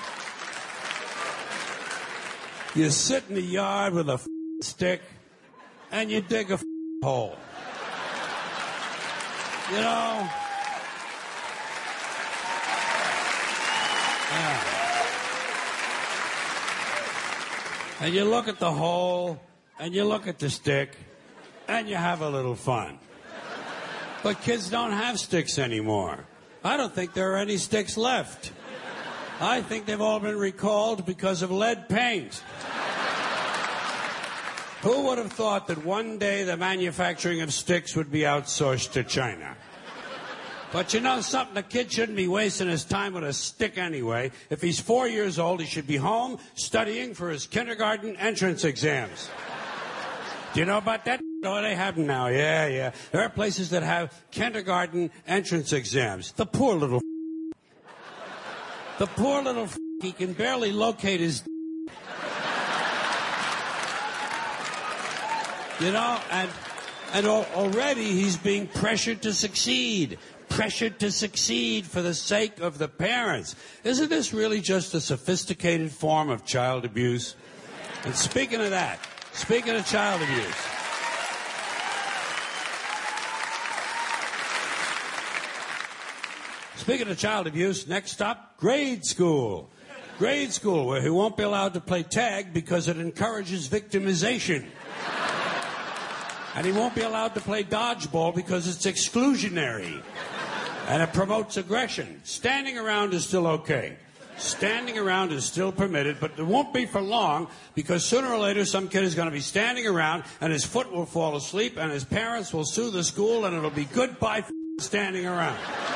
You sit in the yard with a stick and you dig a hole. You know? Yeah. And you look at the hole, and you look at the stick, and you have a little fun. But kids don't have sticks anymore. I don't think there are any sticks left. I think they've all been recalled because of lead paint. Who would have thought that one day the manufacturing of sticks would be outsourced to China? But you know something? A kid shouldn't be wasting his time with a stick anyway. If he's 4 years old, he should be home studying for his kindergarten entrance exams. Do you know about that? Oh, they have them now. Yeah. There are places that have kindergarten entrance exams. The poor little he can barely locate his you know, and already he's being pressured to succeed for the sake of the parents. Isn't this really just a sophisticated form of child abuse? And speaking of child abuse, next stop, grade school. Grade school, where he won't be allowed to play tag because it encourages victimization. And he won't be allowed to play dodgeball because it's exclusionary. And it promotes aggression. Standing around is still okay. Standing around is still permitted, but it won't be for long because sooner or later some kid is going to be standing around and his foot will fall asleep and his parents will sue the school and it'll be goodbye standing around.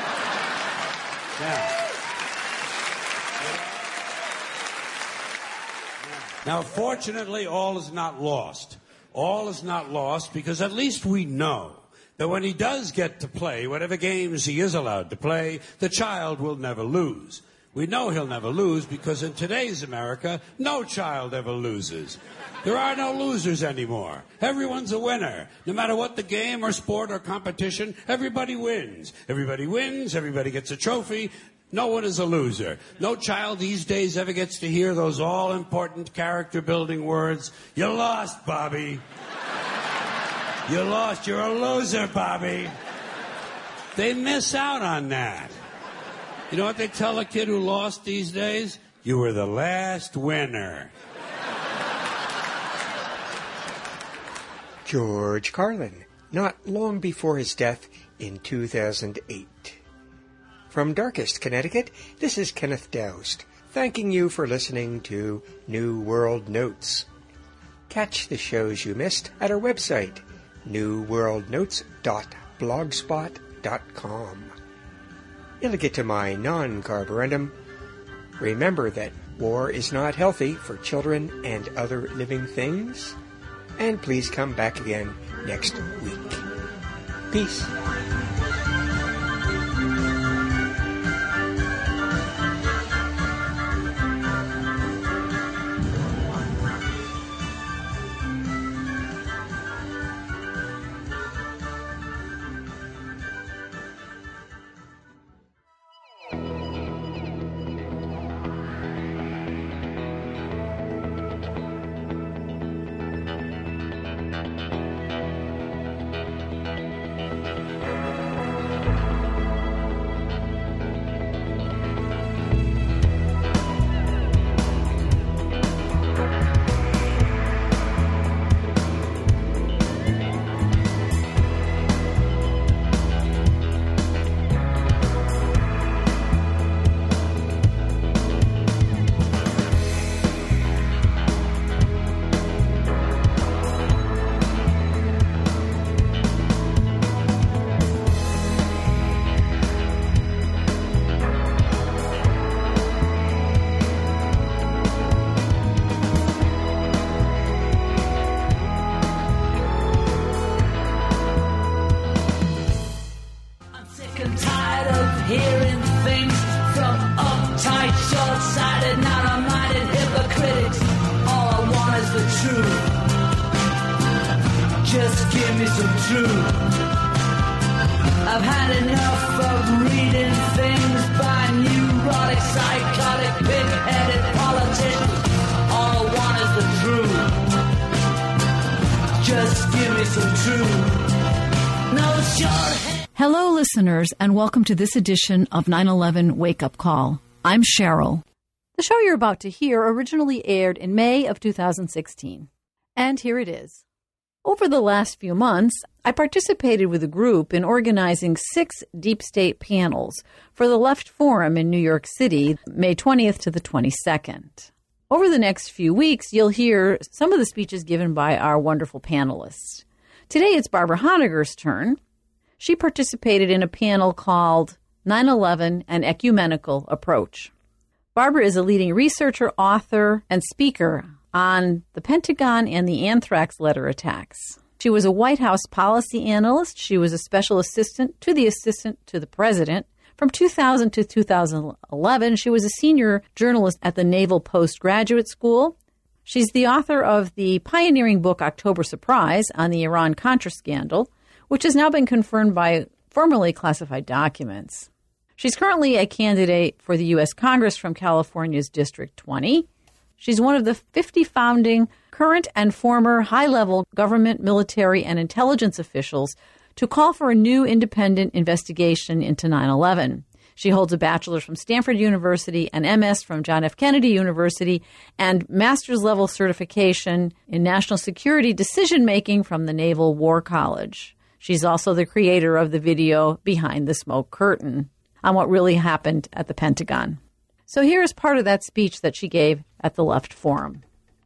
Now, fortunately, all is not lost. All is not lost because at least we know that when he does get to play whatever games he is allowed to play, the child will never lose. We know he'll never lose because in today's America, no child ever loses. There are no losers anymore. Everyone's a winner. No matter what the game or sport or competition, everybody wins. Everybody wins, everybody gets a trophy. No one is a loser. No child these days ever gets to hear those all-important character-building words, "You lost, Bobby. You lost. You're a loser, Bobby." They miss out on that. You know what they tell a kid who lost these days? You were the last winner. George Carlin, not long before his death in 2008. From Darkest, Connecticut, this is Kenneth Doust, thanking you for listening to New World Notes. Catch the shows you missed at our website, newworldnotes.blogspot.com. Illigit my non-carborundum. Remember that war is not healthy for children and other living things. And please come back again next week. Peace. Hello, listeners, and welcome to this edition of 9/11 Wake Up Call. I'm Cheryl. The show you're about to hear originally aired in May of 2016. And here it is. Over the last few months, I participated with a group in organizing 6 deep state panels for the Left Forum in New York City, May 20th to the 22nd. Over the next few weeks, you'll hear some of the speeches given by our wonderful panelists. Today, it's Barbara Honegger's turn. She participated in a panel called 9/11, An Ecumenical Approach. Barbara is a leading researcher, author, and speaker on the Pentagon and the anthrax letter attacks. She was a White House policy analyst. She was a special assistant to the president. From 2000 to 2011, she was a senior journalist at the Naval Postgraduate School. She's the author of the pioneering book October Surprise on the Iran-Contra scandal, which has now been confirmed by formerly classified documents. She's currently a candidate for the U.S. Congress from California's District 20. She's one of the 50 founding current and former high-level government, military, and intelligence officials to call for a new independent investigation into 9/11. She holds a bachelor's from Stanford University, an MS from John F. Kennedy University, and master's level certification in national security decision-making from the Naval War College. She's also the creator of the video Behind the Smoke Curtain on what really happened at the Pentagon. So here is part of that speech that she gave at the Left Forum.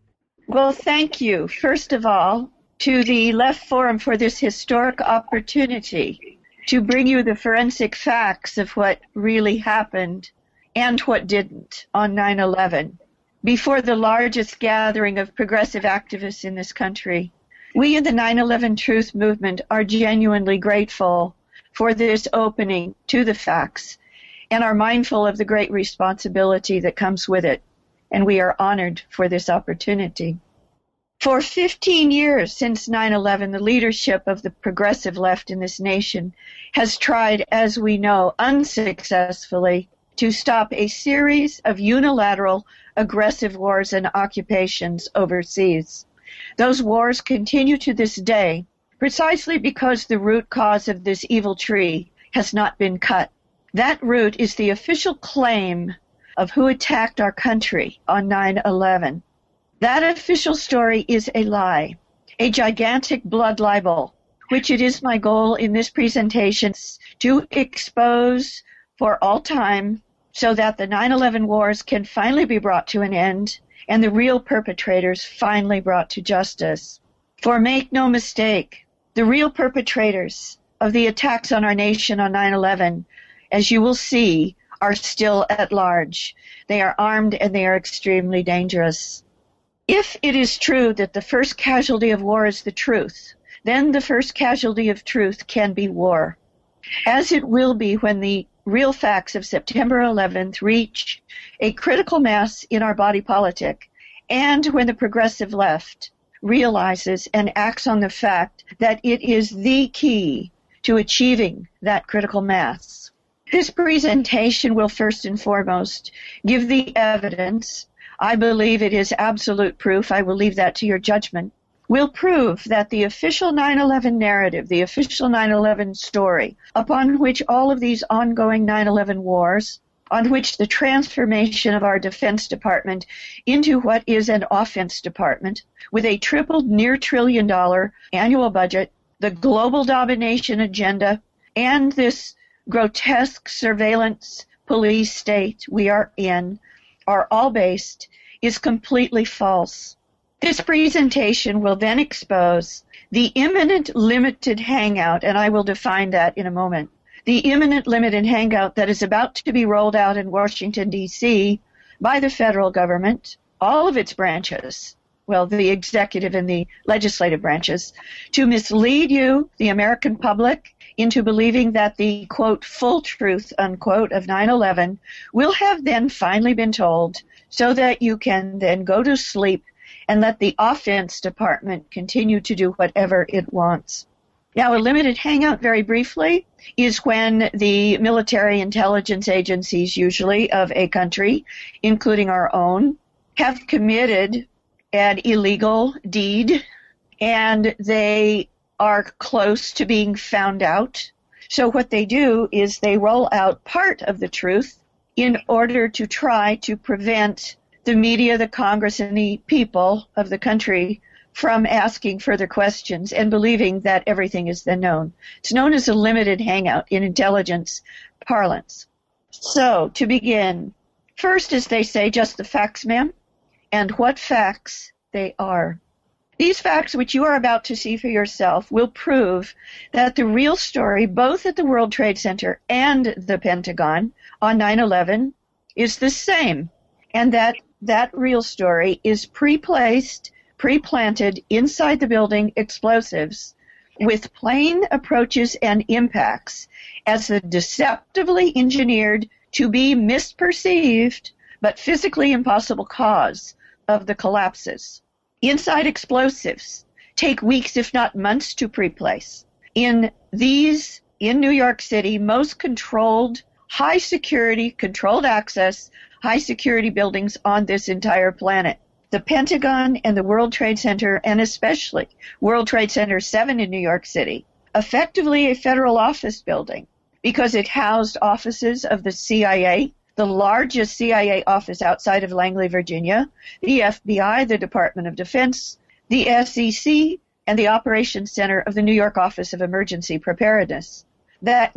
Well, thank you, first of all, to the Left Forum for this historic opportunity to bring you the forensic facts of what really happened and what didn't on 9/11 before the largest gathering of progressive activists in this country. We in the 9/11 Truth Movement are genuinely grateful for this opening to the facts and are mindful of the great responsibility that comes with it, and we are honored for this opportunity. For 15 years since 9/11, the leadership of the progressive left in this nation has tried, as we know, unsuccessfully, to stop a series of unilateral aggressive wars and occupations overseas. Those wars continue to this day, precisely because the root cause of this evil tree has not been cut. That root is the official claim of who attacked our country on 9/11. That official story is a lie, a gigantic blood libel, which it is my goal in this presentation to expose for all time so that the 9/11 wars can finally be brought to an end and the real perpetrators finally brought to justice. For make no mistake, the real perpetrators of the attacks on our nation on 9/11, as you will see, are still at large. They are armed and they are extremely dangerous. If it is true that the first casualty of war is the truth, then the first casualty of truth can be war, as it will be when the real facts of September 11th reach a critical mass in our body politic, and when the progressive left realizes and acts on the fact that it is the key to achieving that critical mass. This presentation will first and foremost give the evidence. I believe it is absolute proof. I will leave that to your judgment. Will prove that the official 9/11 narrative, the official 9/11 story, upon which all of these ongoing 9/11 wars, on which the transformation of our Defense Department into what is an offense department, with a tripled near $1 trillion annual budget, the global domination agenda, and this grotesque surveillance police state we are in, are all based, is completely false. This presentation will then expose the imminent limited hangout, and I will define that in a moment, the imminent limited hangout that is about to be rolled out in Washington, D.C. by the federal government, all of its branches, well, the executive and the legislative branches, to mislead you, the American public, into believing that the, quote, full truth, unquote, of 9/11 will have then finally been told, so that you can then go to sleep and let the offense department continue to do whatever it wants. Now, a limited hangout, very briefly, is when the military intelligence agencies, usually of a country, including our own, have committed an illegal deed, and they are close to being found out. So what they do is they roll out part of the truth in order to try to prevent the media, the Congress, and the people of the country from asking further questions and believing that everything is then known. It's known as a limited hangout in intelligence parlance. So, to begin, first, as they say, just the facts, ma'am, and what facts they are. These facts, which you are about to see for yourself, will prove that the real story, both at the World Trade Center and the Pentagon on 9/11, is the same, and that real story is pre-planted inside the building explosives with plane approaches and impacts as the deceptively engineered to be misperceived but physically impossible cause of the collapses. Inside explosives take weeks, if not months, to pre-place. In New York City, most controlled, high-security, controlled access, high-security buildings on this entire planet. The Pentagon and the World Trade Center, and especially World Trade Center 7 in New York City, effectively a federal office building because it housed offices of the CIA, the largest CIA office outside of Langley, Virginia, the FBI, the Department of Defense, the SEC, and the Operations Center of the New York Office of Emergency Preparedness. That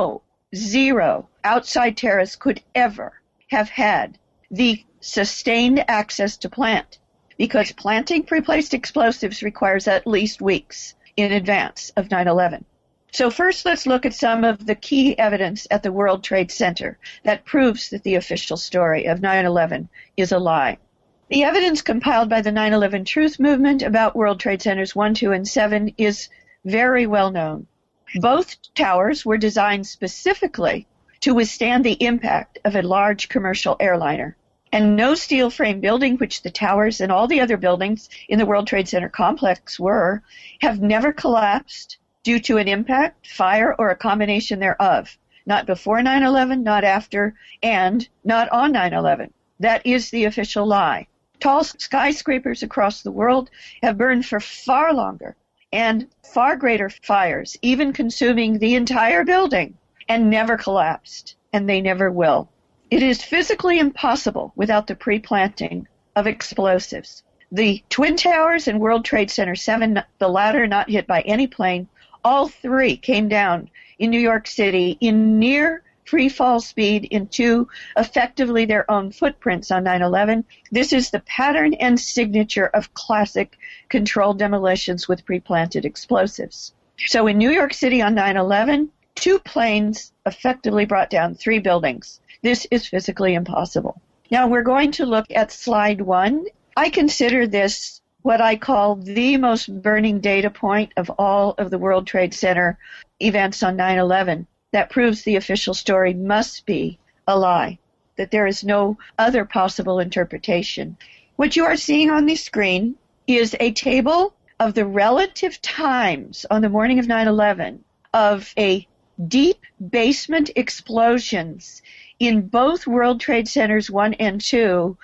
zero outside terrorists could ever have had the sustained access to plant, because planting pre-placed explosives requires at least weeks in advance of 9/11. So first, let's look at some of the key evidence at the World Trade Center that proves that the official story of 9/11 is a lie. The evidence compiled by the 9/11 Truth Movement about World Trade Centers 1, 2, and 7 is very well known. Both towers were designed specifically to withstand the impact of a large commercial airliner. And no steel frame building, which the towers and all the other buildings in the World Trade Center complex were, have never collapsed due to an impact, fire, or a combination thereof. Not before 9/11, not after, and not on 9/11. That is the official lie. Tall skyscrapers across the world have burned for far longer and far greater fires, even consuming the entire building, and never collapsed, and they never will. It is physically impossible without the pre-planting of explosives. The Twin Towers and World Trade Center 7, the latter not hit by any plane, all three came down in New York City in near free fall speed into effectively their own footprints on 9/11. This is the pattern and signature of classic controlled demolitions with pre-planted explosives. So in New York City on 9/11, 2 planes effectively brought down 3 buildings. This is physically impossible. Now we're going to look at slide 1. I consider this what I call the most burning data point of all of the World Trade Center events on 9/11 that proves the official story must be a lie, that there is no other possible interpretation. What you are seeing on the screen is a table of the relative times on the morning of 9/11 of a deep basement explosions in both World Trade Centers 1 and 2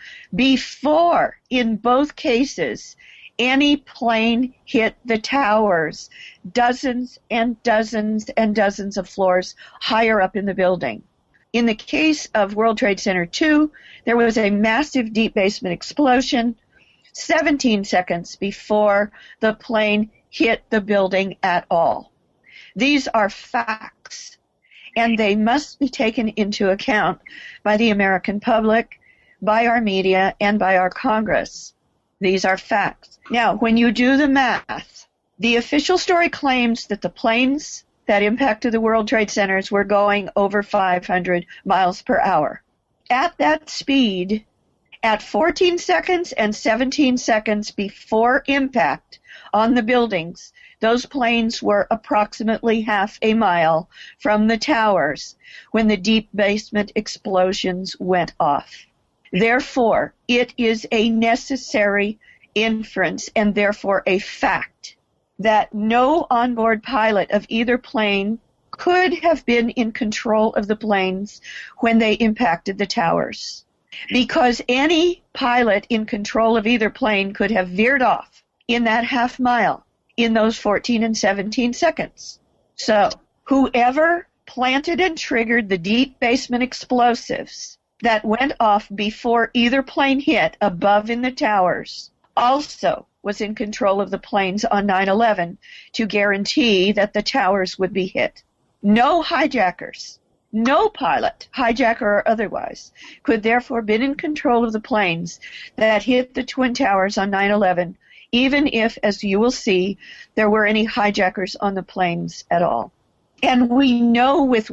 before, in both cases, any plane hit the towers, dozens and dozens and dozens of floors higher up in the building. In the case of World Trade Center 2, there was a massive deep basement explosion 17 seconds before the plane hit the building at all. These are facts, and they must be taken into account by the American public, by our media, and by our Congress. These are facts. Now, when you do the math, the official story claims that the planes that impacted the World Trade Centers were going over 500 miles per hour. At that speed, at 14 seconds and 17 seconds before impact on the buildings, those planes were approximately half a mile from the towers when the deep basement explosions went off. Therefore, it is a necessary inference and therefore a fact that no onboard pilot of either plane could have been in control of the planes when they impacted the towers, because any pilot in control of either plane could have veered off in that half mile in those 14 and 17 seconds. So whoever planted and triggered the deep basement explosives that went off before either plane hit above in the towers also was in control of the planes on 9/11 to guarantee that the towers would be hit. No hijackers, no pilot, hijacker or otherwise, could therefore have been in control of the planes that hit the Twin Towers on 9/11, even if, as you will see, there were any hijackers on the planes at all. And we know with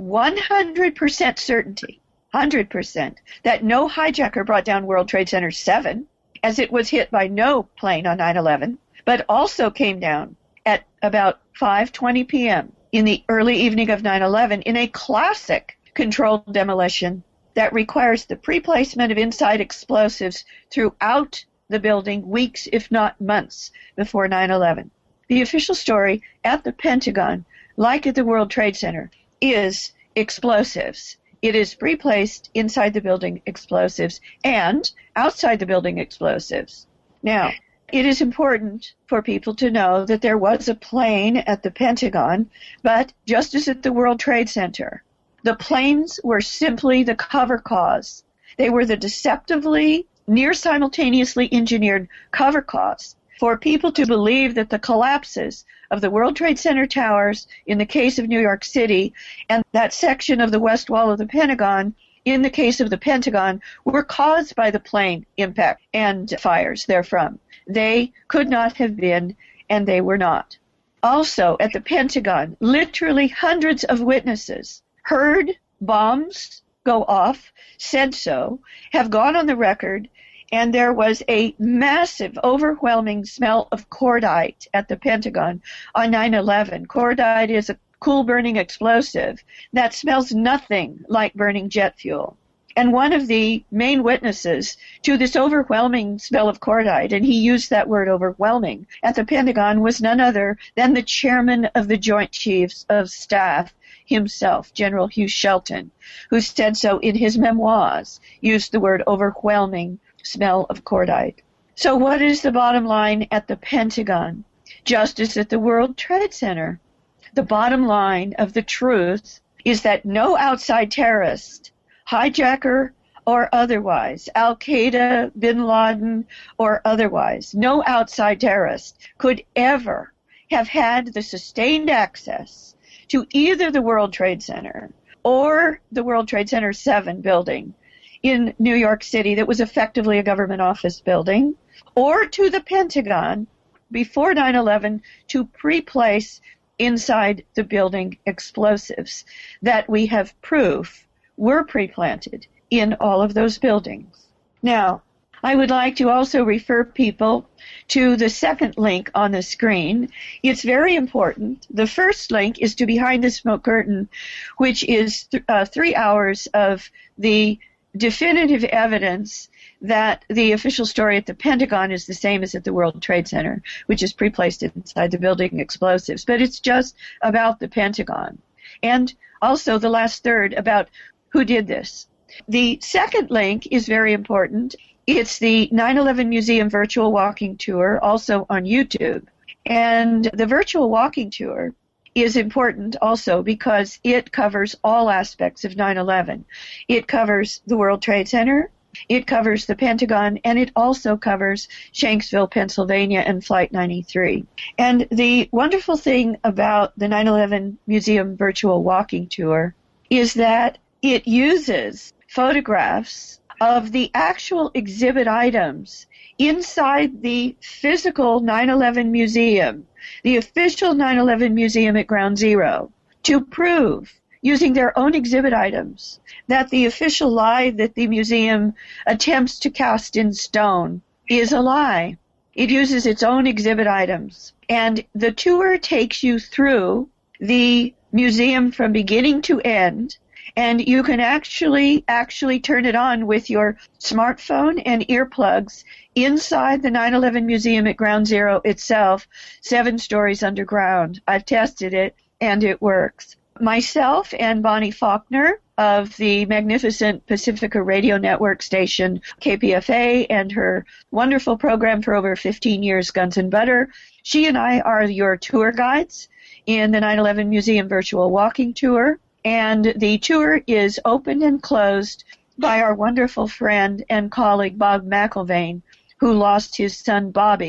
100% certainty, 100%, that no hijacker brought down World Trade Center 7, as it was hit by no plane on 9/11, but also came down at about 5:20 p.m. in the early evening of 9/11 in a classic controlled demolition that requires the pre-placement of inside explosives throughout the building weeks, if not months, before 9/11. The official story at the Pentagon, like at the World Trade Center, is explosives. It is pre-placed inside the building explosives and outside the building explosives. Now, it is important for people to know that there was a plane at the Pentagon, but just as at the World Trade Center, the planes were simply the cover cause. They were the deceptively, near simultaneously engineered cover cause for people to believe that the collapses of the World Trade Center towers in the case of New York City and that section of the west wall of the Pentagon in the case of the Pentagon were caused by the plane impact and fires therefrom. They could not have been, and they were not. Also, at the Pentagon, literally hundreds of witnesses heard bombs go off, said so, have gone on the record, and there was a massive, overwhelming smell of cordite at the Pentagon on 9/11. Cordite is a cool-burning explosive that smells nothing like burning jet fuel. And one of the main witnesses to this overwhelming smell of cordite, and he used that word overwhelming, at the Pentagon was none other than the chairman of the Joint Chiefs of Staff himself, General Hugh Shelton, who said so in his memoirs, used the word overwhelming smell of cordite. So what is the bottom line at the Pentagon? Just as at the World Trade Center. The bottom line of the truth is that no outside terrorist, hijacker or otherwise, Al-Qaeda, Bin Laden or otherwise, no outside terrorist could ever have had the sustained access to either the World Trade Center or the World Trade Center 7 building in New York City that was effectively a government office building, or to the Pentagon before 9/11 to pre-place inside the building explosives that we have proof were pre-planted in all of those buildings. Now, I would like to also refer people to the second link on the screen. It's very important. The first link is to Behind the Smoke Curtain, which is 3 hours of the definitive evidence that the official story at the Pentagon is the same as at the World Trade Center, which is pre-placed inside the building explosives. But it's just about the Pentagon. And also the last third about who did this. The second link is very important. It's the 9/11 Museum virtual walking tour, also on YouTube. And the virtual walking tour is important also because it covers all aspects of 9/11. It covers the World Trade Center, it covers the Pentagon, and it also covers Shanksville, Pennsylvania, and Flight 93. And the wonderful thing about the 9/11 Museum virtual walking tour is that it uses photographs of the actual exhibit items inside the physical 9/11 museum, the official 9/11 museum at Ground Zero, to prove, using their own exhibit items, that the official lie that the museum attempts to cast in stone is a lie. It uses its own exhibit items. And the tour takes you through the museum from beginning to end, and you can actually turn it on with your smartphone and earplugs inside the 9/11 Museum at Ground Zero itself, 7 stories underground. I've tested it, and it works. Myself and Bonnie Faulkner of the magnificent Pacifica Radio Network station, KPFA, and her wonderful program for over 15 years, Guns and Butter, she and I are your tour guides in the 9/11 Museum virtual walking tour. And the tour is opened and closed by our wonderful friend and colleague Bob McIlvaine, who lost his son Bobby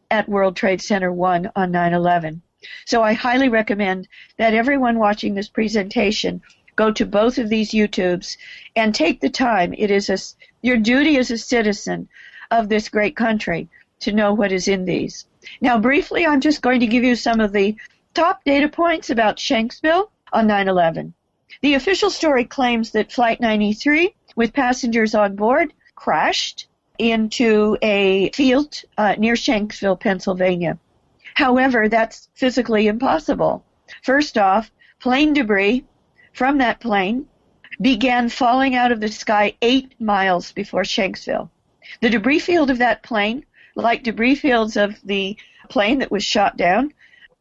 at World Trade Center 1 on 9/11. So I highly recommend that everyone watching this presentation go to both of these YouTubes and take the time. It is your duty as a citizen of this great country to know what is in these. Now, briefly, I'm just going to give you some of the top data points about Shanksville on 9/11. The official story claims that Flight 93, with passengers on board, crashed into a field near Shanksville, Pennsylvania. However, that's physically impossible. First off, plane debris from that plane began falling out of the sky 8 miles before Shanksville. The debris field of that plane, like debris fields of the plane that was shot down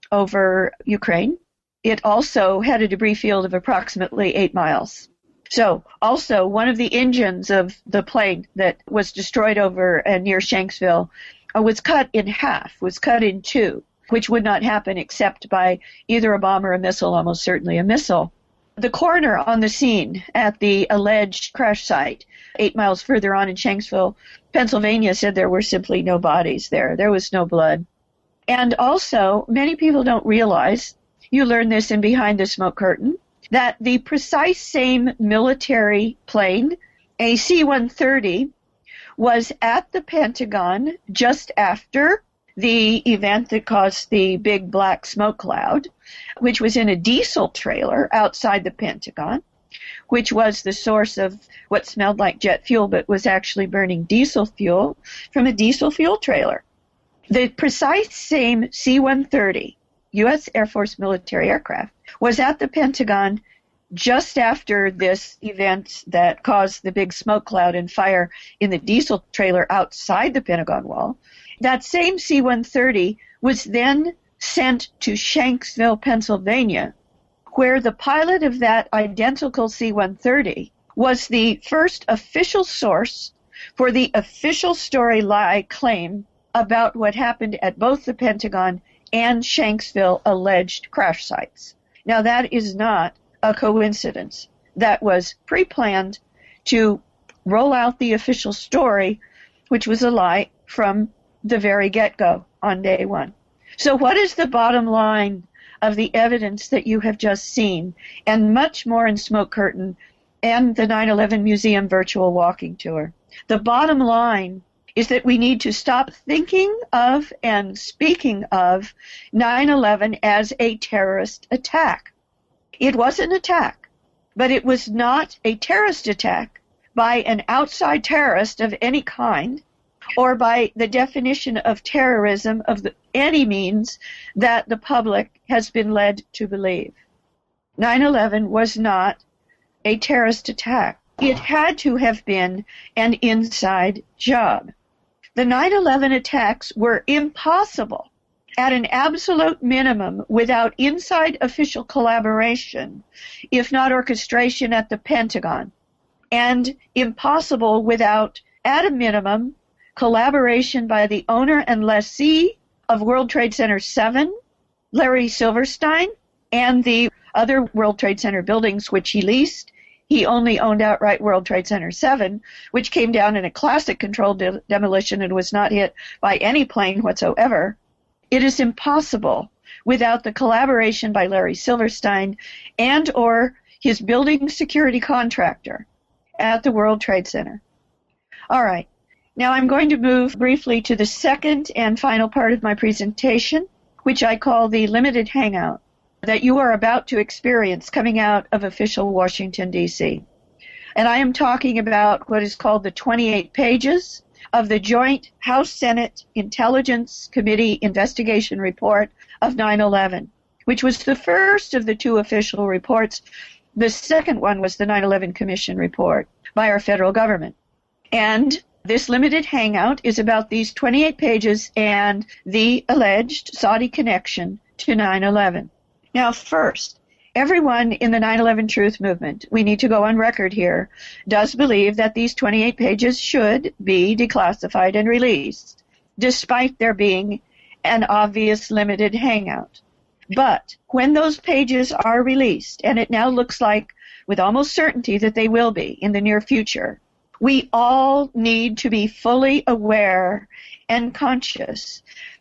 over Ukraine, it also had a debris field of approximately 8 miles. So, also, one of the engines of the plane that was destroyed over near Shanksville was cut in half, was cut in two, which would not happen except by either a bomb or a missile, almost certainly a missile. The coroner on the scene at the alleged crash site 8 miles further on in Shanksville, Pennsylvania, said there were simply no bodies there. There was no blood. And also, many people don't realize, you learn this in Behind the Smoke Curtain, that the precise same military plane, a C-130, was at the Pentagon just after the event that caused the big black smoke cloud, which was in a diesel trailer outside the Pentagon, which was the source of what smelled like jet fuel but was actually burning diesel fuel from a diesel fuel trailer. The precise same C-130, U.S. Air Force military aircraft, was at the Pentagon just after this event that caused the big smoke cloud and fire in the diesel trailer outside the Pentagon wall. That same C-130 was then sent to Shanksville, Pennsylvania, where the pilot of that identical C-130 was the first official source for the official story lie claim about what happened at both the Pentagon and Shanksville alleged crash sites. Now, that is not a coincidence. That was pre-planned to roll out the official story, which was a lie from the very get-go on day one. So what is the bottom line of the evidence that you have just seen, and much more in Smoke Curtain and the 9/11 Museum virtual walking tour? The bottom line is that we need to stop thinking of and speaking of 9/11 as a terrorist attack. It was an attack, but it was not a terrorist attack by an outside terrorist of any kind, or by the definition of terrorism of any means that the public has been led to believe. 9/11 was not a terrorist attack. It had to have been an inside job. The 9/11 attacks were impossible at an absolute minimum without inside official collaboration, if not orchestration at the Pentagon, and impossible without, at a minimum, collaboration by the owner and lessee of World Trade Center 7, Larry Silverstein, and the other World Trade Center buildings which he leased. He only owned outright World Trade Center 7, which came down in a classic controlled demolition and was not hit by any plane whatsoever. It is impossible without the collaboration by Larry Silverstein and or his building security contractor at the World Trade Center. All right. Now I'm going to move briefly to the second and final part of my presentation, which I call the limited hangout that you are about to experience coming out of official Washington, D.C. And I am talking about what is called the 28 pages of the Joint House-Senate Intelligence Committee Investigation Report of 9/11, which was the first of the two official reports. The second one was the 9/11 Commission report by our federal government. And this limited hangout is about these 28 pages and the alleged Saudi connection to 9/11. Now, first, everyone in the 9/11 Truth Movement, we need to go on record here, does believe that these 28 pages should be declassified and released, despite there being an obvious limited hangout. But when those pages are released, and it now looks like with almost certainty that they will be in the near future, we all need to be fully aware and conscious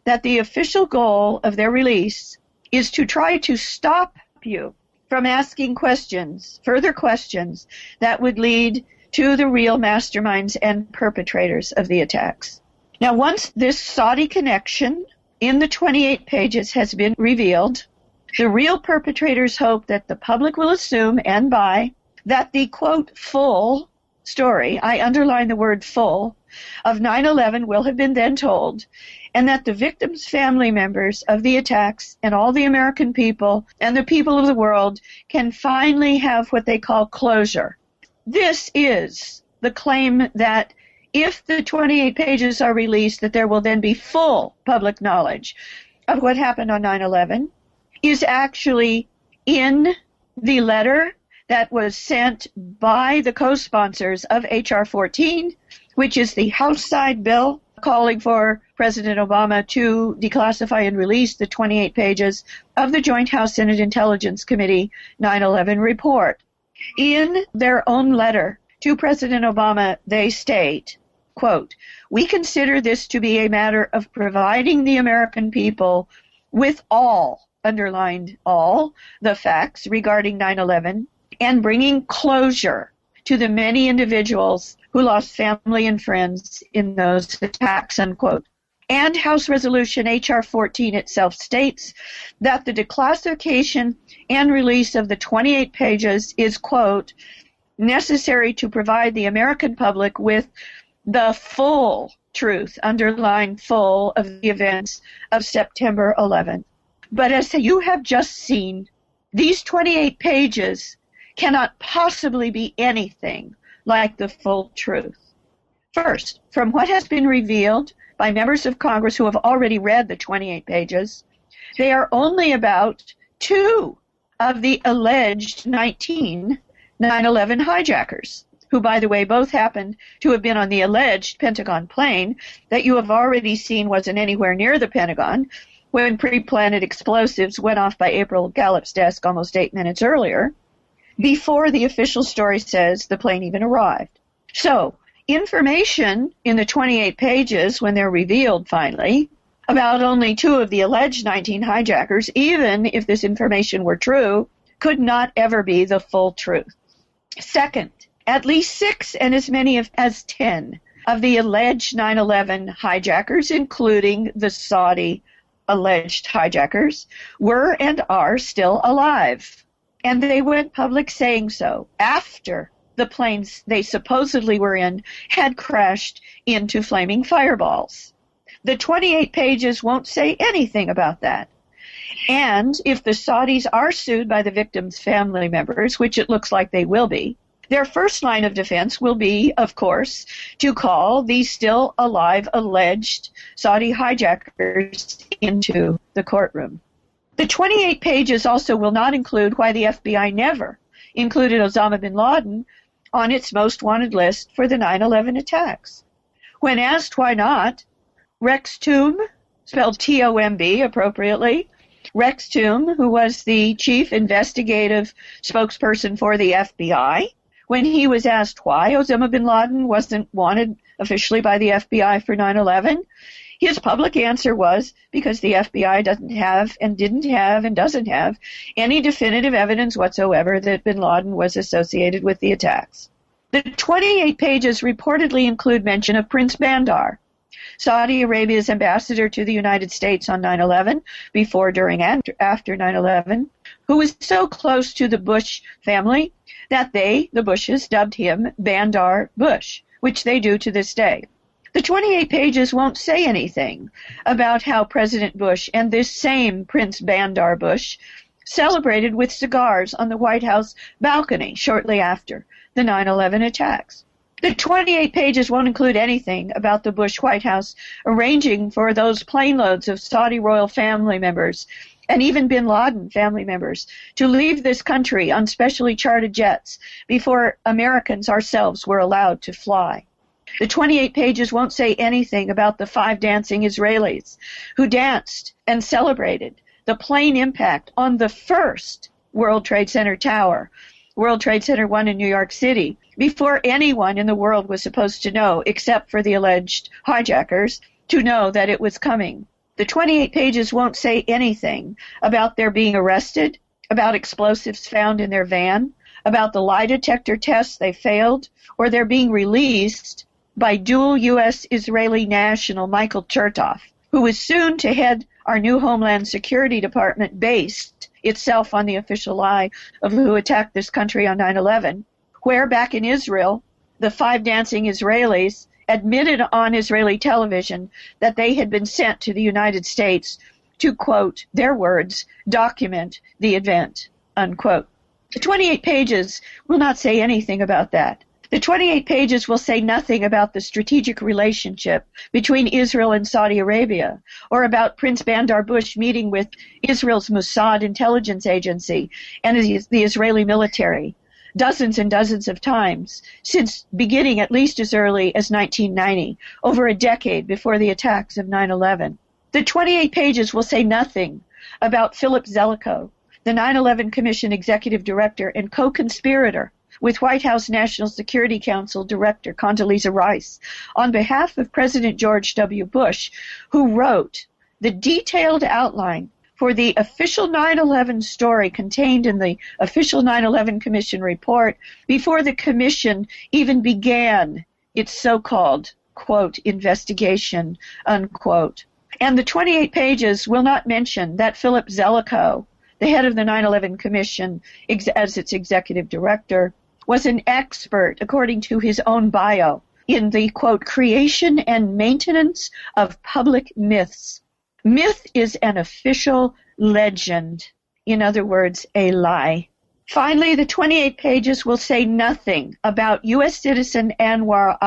that the official goal of their release is to try to stop you from asking questions, further questions, that would lead to the real masterminds and perpetrators of the attacks. Now, once this Saudi connection in the 28 pages has been revealed, the real perpetrators hope that the public will assume and buy that the, quote, full story, I underline the word full, of 9/11 will have been then told, and that the victims' family members of the attacks and all the American people and the people of the world can finally have what they call closure. This is the claim that if the 28 pages are released, that there will then be full public knowledge of what happened on 9/11, is actually in the letter that was sent by the co-sponsors of H.R. 14, which is the House side bill calling for President Obama to declassify and release the 28 pages of the Joint House-Senate Intelligence Committee 9/11 report. In their own letter to President Obama, they state, quote, we consider this to be a matter of providing the American people with all, underlined all, the facts regarding 9/11 and bringing closure to the many individuals who lost family and friends in those attacks, unquote. And House Resolution H.R. 14 itself states that the declassification and release of the 28 pages is, quote, necessary to provide the American public with the full truth, underline full, of the events of September 11th. But as you have just seen, these 28 pages cannot possibly be anything like the full truth. First, from what has been revealed by members of Congress who have already read the 28 pages, they are only about 2 of the alleged 19 9/11 hijackers, who, by the way, both happened to have been on the alleged Pentagon plane that you have already seen wasn't anywhere near the Pentagon when pre-planted explosives went off by April Gallup's desk almost 8 minutes earlier, before the official story says the plane even arrived. So, information in the 28 pages, when they're revealed finally, about only 2 of the alleged 19 hijackers, even if this information were true, could not ever be the full truth. Second, at least 6 and as many as 10 of the alleged 9/11 hijackers, including the Saudi alleged hijackers, were and are still alive. And they went public saying so after the planes they supposedly were in had crashed into flaming fireballs. The 28 pages won't say anything about that. And if the Saudis are sued by the victims' family members, which it looks like they will be, their first line of defense will be, of course, to call these still alive alleged Saudi hijackers into the courtroom. The 28 pages also will not include why the FBI never included Osama bin Laden on its most wanted list for the 9/11 attacks. When asked why not, Rex Toomb, spelled T-O-M-B appropriately, Rex Toomb, who was the chief investigative spokesperson for the FBI, when he was asked why Osama bin Laden wasn't wanted officially by the FBI for 9/11, his public answer was because the FBI doesn't have and didn't have and doesn't have any definitive evidence whatsoever that bin Laden was associated with the attacks. The 28 pages reportedly include mention of Prince Bandar, Saudi Arabia's ambassador to the United States on 9/11, before, during, and after 9/11, who was so close to the Bush family that they, the Bushes, dubbed him Bandar Bush, which they do to this day. The 28 pages won't say anything about how President Bush and this same Prince Bandar Bush celebrated with cigars on the White House balcony shortly after the 9/11 attacks. The 28 pages won't include anything about the Bush White House arranging for those plane loads of Saudi royal family members and even bin Laden family members to leave this country on specially chartered jets before Americans ourselves were allowed to fly. The 28 pages won't say anything about the 5 dancing Israelis who danced and celebrated the plane impact on the first World Trade Center tower, World Trade Center 1 in New York City, before anyone in the world was supposed to know, except for the alleged hijackers, to know that it was coming. The 28 pages won't say anything about their being arrested, about explosives found in their van, about the lie detector tests they failed, or their being released by dual U.S.-Israeli national Michael Chertoff, who was soon to head our new Homeland Security Department based itself on the official lie of who attacked this country on 9/11, where back in Israel, the 5 dancing Israelis admitted on Israeli television that they had been sent to the United States to, quote, their words, document the event, unquote. The 28 pages will not say anything about that. The 28 pages will say nothing about the strategic relationship between Israel and Saudi Arabia, or about Prince Bandar Bush meeting with Israel's Mossad intelligence agency and the Israeli military dozens and dozens of times, since beginning at least as early as 1990, over a decade before the attacks of 9/11. The 28 pages will say nothing about Philip Zelikow, the 9/11 Commission executive director and co-conspirator with White House National Security Council Director Condoleezza Rice, on behalf of President George W. Bush, who wrote the detailed outline for the official 9/11 story contained in the official 9/11 Commission report before the Commission even began its so-called, quote, investigation, unquote. And the 28 pages will not mention that Philip Zelikow, the head of the 9/11 Commission as its executive director, was an expert, according to his own bio, in the, quote, creation and maintenance of public myths. Myth is an official legend. In other words, a lie. Finally, the 28 pages will say nothing about U.S. citizen Anwar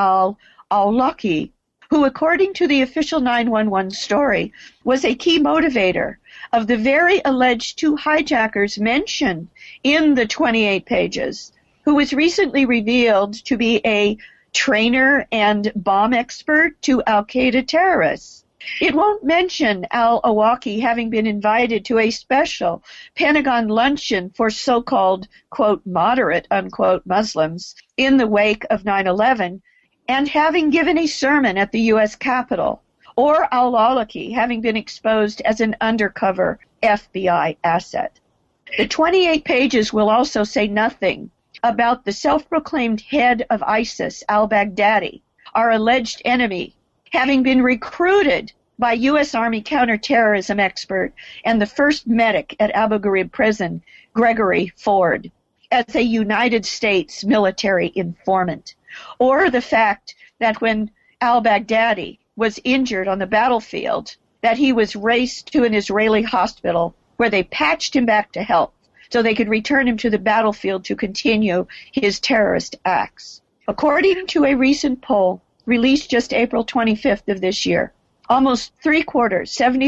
al-Awlaki, who, according to the official 911 story, was a key motivator of the very alleged 2 hijackers mentioned in the 28 pages, who was recently revealed to be a trainer and bomb expert to al-Qaeda terrorists. It won't mention al-Awlaki having been invited to a special Pentagon luncheon for so-called, quote, moderate, unquote, Muslims in the wake of 9/11, and having given a sermon at the U.S. Capitol, or al-Awlaki having been exposed as an undercover FBI asset. The 28 pages will also say nothing about the self-proclaimed head of ISIS, al-Baghdadi, our alleged enemy, having been recruited by U.S. Army counterterrorism expert and the first medic at Abu Ghraib prison, Gregory Ford, as a United States military informant. Or the fact that when al-Baghdadi was injured on the battlefield, that he was raced to an Israeli hospital where they patched him back to health so they could return him to the battlefield to continue his terrorist acts. According to a recent poll released just April 25th of this year, almost 3/4,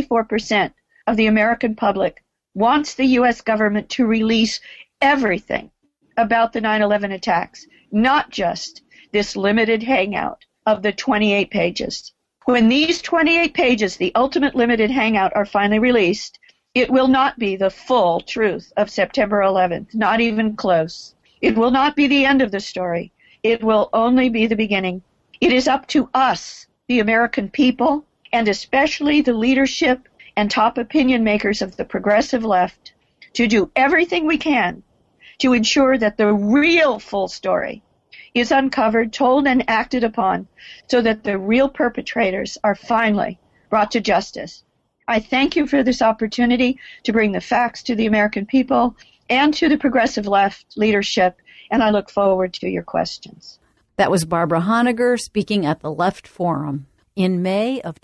74% of the American public wants the U.S. government to release everything about the 9/11 attacks, not just this limited hangout of the 28 pages. When these 28 pages, the ultimate limited hangout, are finally released, it will not be the full truth of September 11th, not even close. It will not be the end of the story. It will only be the beginning. It is up to us, the American people, and especially the leadership and top opinion makers of the progressive left, to do everything we can to ensure that the real full story is uncovered, told, and acted upon so that the real perpetrators are finally brought to justice. I thank you for this opportunity to bring the facts to the American people and to the progressive left leadership, and I look forward to your questions. That was Barbara Honegger speaking at the Left Forum in May of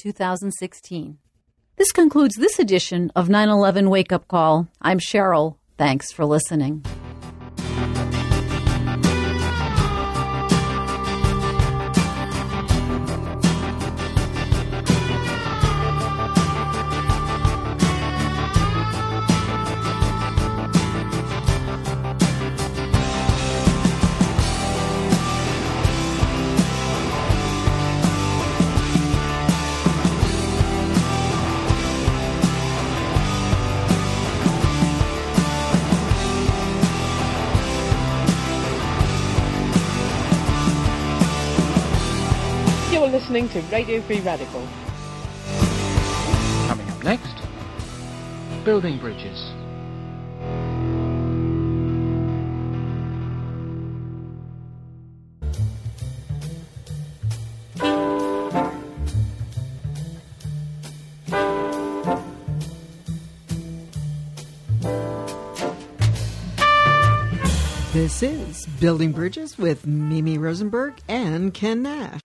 2016. This concludes this edition of 9/11 Wake Up Call. I'm Cheryl. Thanks for listening. Listening to Radio Free Radical. Coming up Up next, building bridges. This is Building Bridges with Mimi Rosenberg and Ken Nash.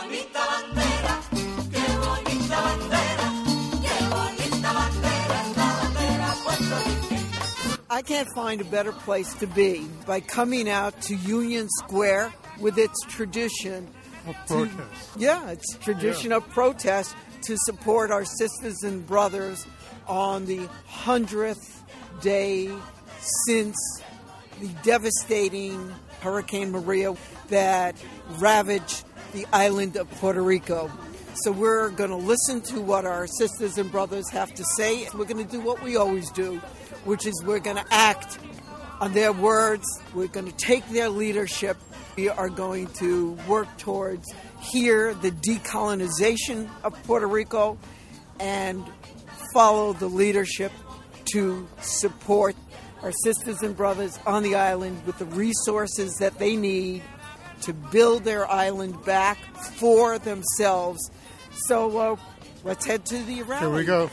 I can't find a better place to be by coming out to Union Square with its tradition of protest. It's tradition of protest to support our sisters and brothers on the 100th day since the devastating Hurricane Maria that ravaged the island of Puerto Rico. So we're going to listen to what our sisters and brothers have to say. We're going to do what we always do, which is we're going to act on their words. We're going to take their leadership. We are going to work towards here the decolonization of Puerto Rico and follow the leadership to support our sisters and brothers on the island with the resources that they need to build their island back for themselves. So let's head to the rally. Here we go.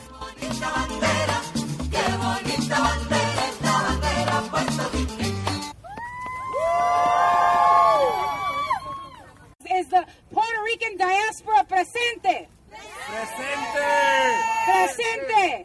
Is the Puerto Rican diaspora presente? Presente!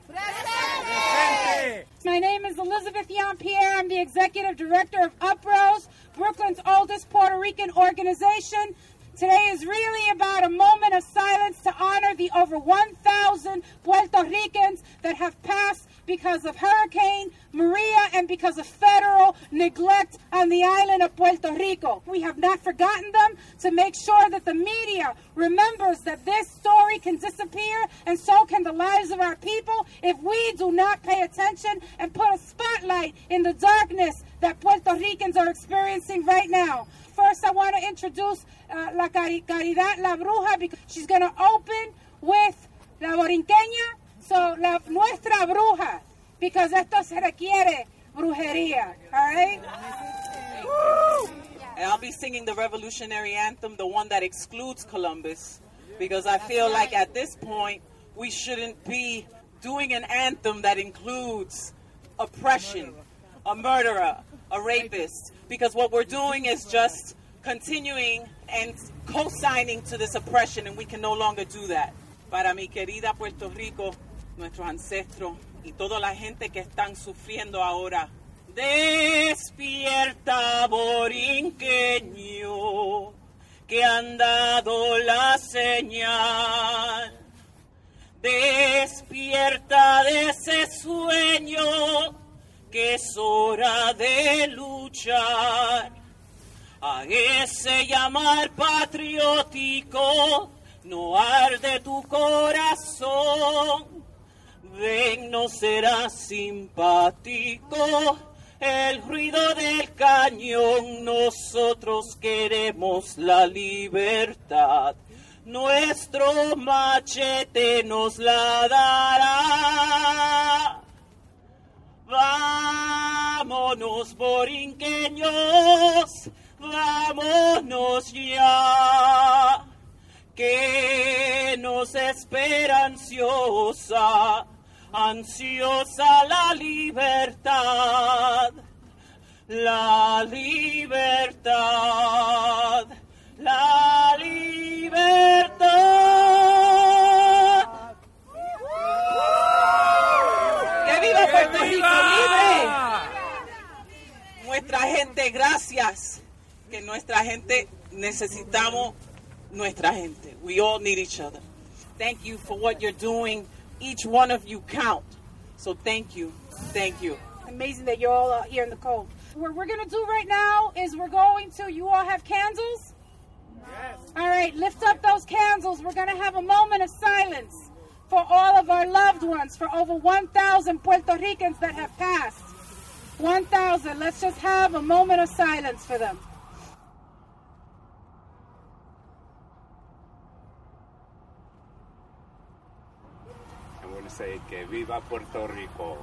My name is Elizabeth Jean-Pierre. I'm the executive director of UPROSE, Brooklyn's oldest Puerto Rican organization. Today is really about a moment of silence to honor the over 1,000 Puerto Ricans that have passed because of Hurricane Maria and because of federal neglect on the island of Puerto Rico. We have not forgotten them to make sure that the media remembers that this story can disappear and so can the lives of our people if we do not pay attention and put a spotlight in the darkness that Puerto Ricans are experiencing right now. First, I want to introduce La Caridad La Bruja because she's going to open with La Borinqueña, so nuestra bruja, because esto se requiere brujería, all right? Woo! And I'll be singing the revolutionary anthem, the one that excludes Columbus, because I feel like at this point we shouldn't be doing an anthem that includes oppression, a murderer, a rapist, because what we're doing is just continuing and co-signing to this oppression, and we can no longer do that. Para mi querida Puerto Rico, nuestros ancestros y toda la gente que están sufriendo ahora. Despierta, borinqueño, que han dado la señal. Despierta de ese sueño, que es hora de luchar. A ese llamar patriótico, no arde tu corazón. Ven, no será simpático el ruido del cañón. Nosotros queremos la libertad. Nuestro machete nos la dará. Vámonos, borinqueños, vámonos ya, que nos espera ansiosa, ansiosa la libertad, la libertad, la libertad. ¡Que viva Puerto Rico libre! Nuestra gente, gracias. Que nuestra gente, necesitamos nuestra gente. We all need each other. Thank you for what you're doing. Each one of you count. So thank you. Thank you. Amazing that you're all out here in the cold. What we're going to do right now is you all have candles? Yes. All right, lift up those candles. We're going to have a moment of silence for all of our loved ones, for over 1,000 Puerto Ricans that have passed. 1,000. Let's just have a moment of silence for them. I will going to say que viva Puerto Rico.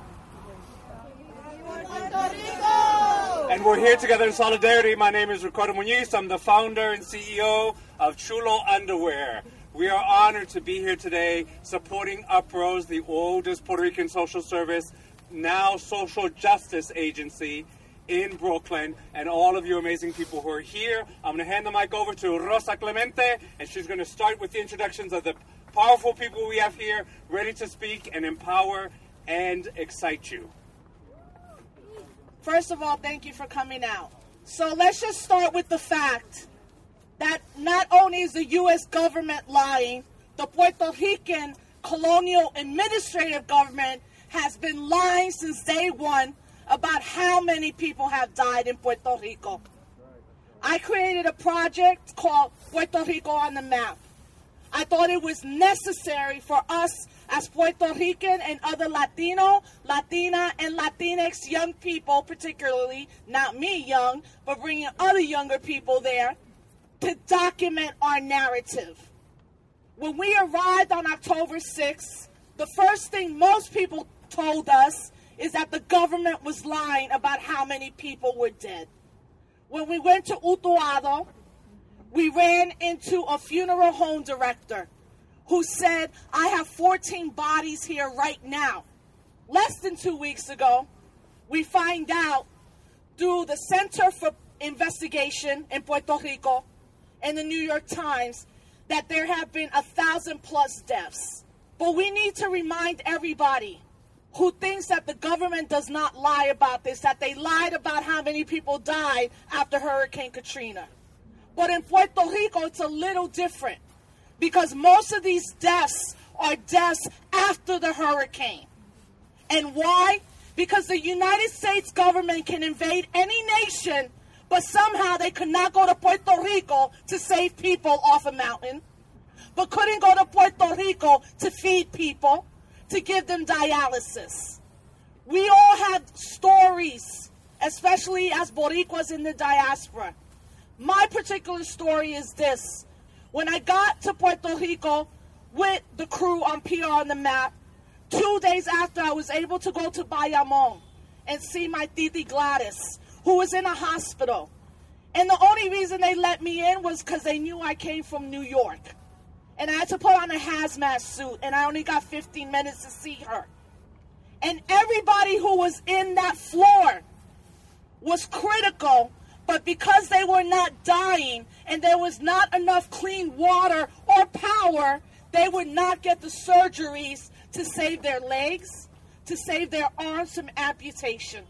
And we're here together in solidarity. My name is Ricardo Muñiz. I'm the founder and CEO of Chulo Underwear. We are honored to be here today supporting UPROS, the oldest Puerto Rican social service, now social justice agency in Brooklyn, and all of you amazing people who are here. I'm going to hand the mic over to Rosa Clemente, and she's going to start with the introductions of the powerful people we have here, ready to speak and empower and excite you. First of all, thank you for coming out. So let's just start with the fact that not only is the U.S. government lying, the Puerto Rican colonial administrative government has been lying since day one about how many people have died in Puerto Rico. I created a project called Puerto Rico on the Map. I thought it was necessary for us as Puerto Rican and other Latino, Latina, and Latinx young people, particularly, not me young, but bringing other younger people there, to document our narrative. When we arrived on October 6th, the first thing most people told us is that the government was lying about how many people were dead. When we went to Utuado, we ran into a funeral home director who said, I have 14 bodies here right now. Less than 2 weeks ago, we find out through the Center for Investigation in Puerto Rico and the New York Times that there have been 1,000+ deaths. But we need to remind everybody who thinks that the government does not lie about this, that they lied about how many people died after Hurricane Katrina. But in Puerto Rico, it's a little different because most of these deaths are deaths after the hurricane. And why? Because the United States government can invade any nation, but somehow they could not go to Puerto Rico to save people off a mountain, but couldn't go to Puerto Rico to feed people, to give them dialysis. We all have stories, especially as Boricuas in the diaspora. My particular story is this. When I got to Puerto Rico with the crew on PR on the Map, 2 days after I was able to go to Bayamón and see my Titi Gladys, who was in a hospital. And the only reason they let me in was because they knew I came from New York. And I had to put on a hazmat suit, and I only got 15 minutes to see her. And everybody who was in that floor was critical, but because they were not dying and there was not enough clean water or power, they would not get the surgeries to save their legs, to save their arms from amputation.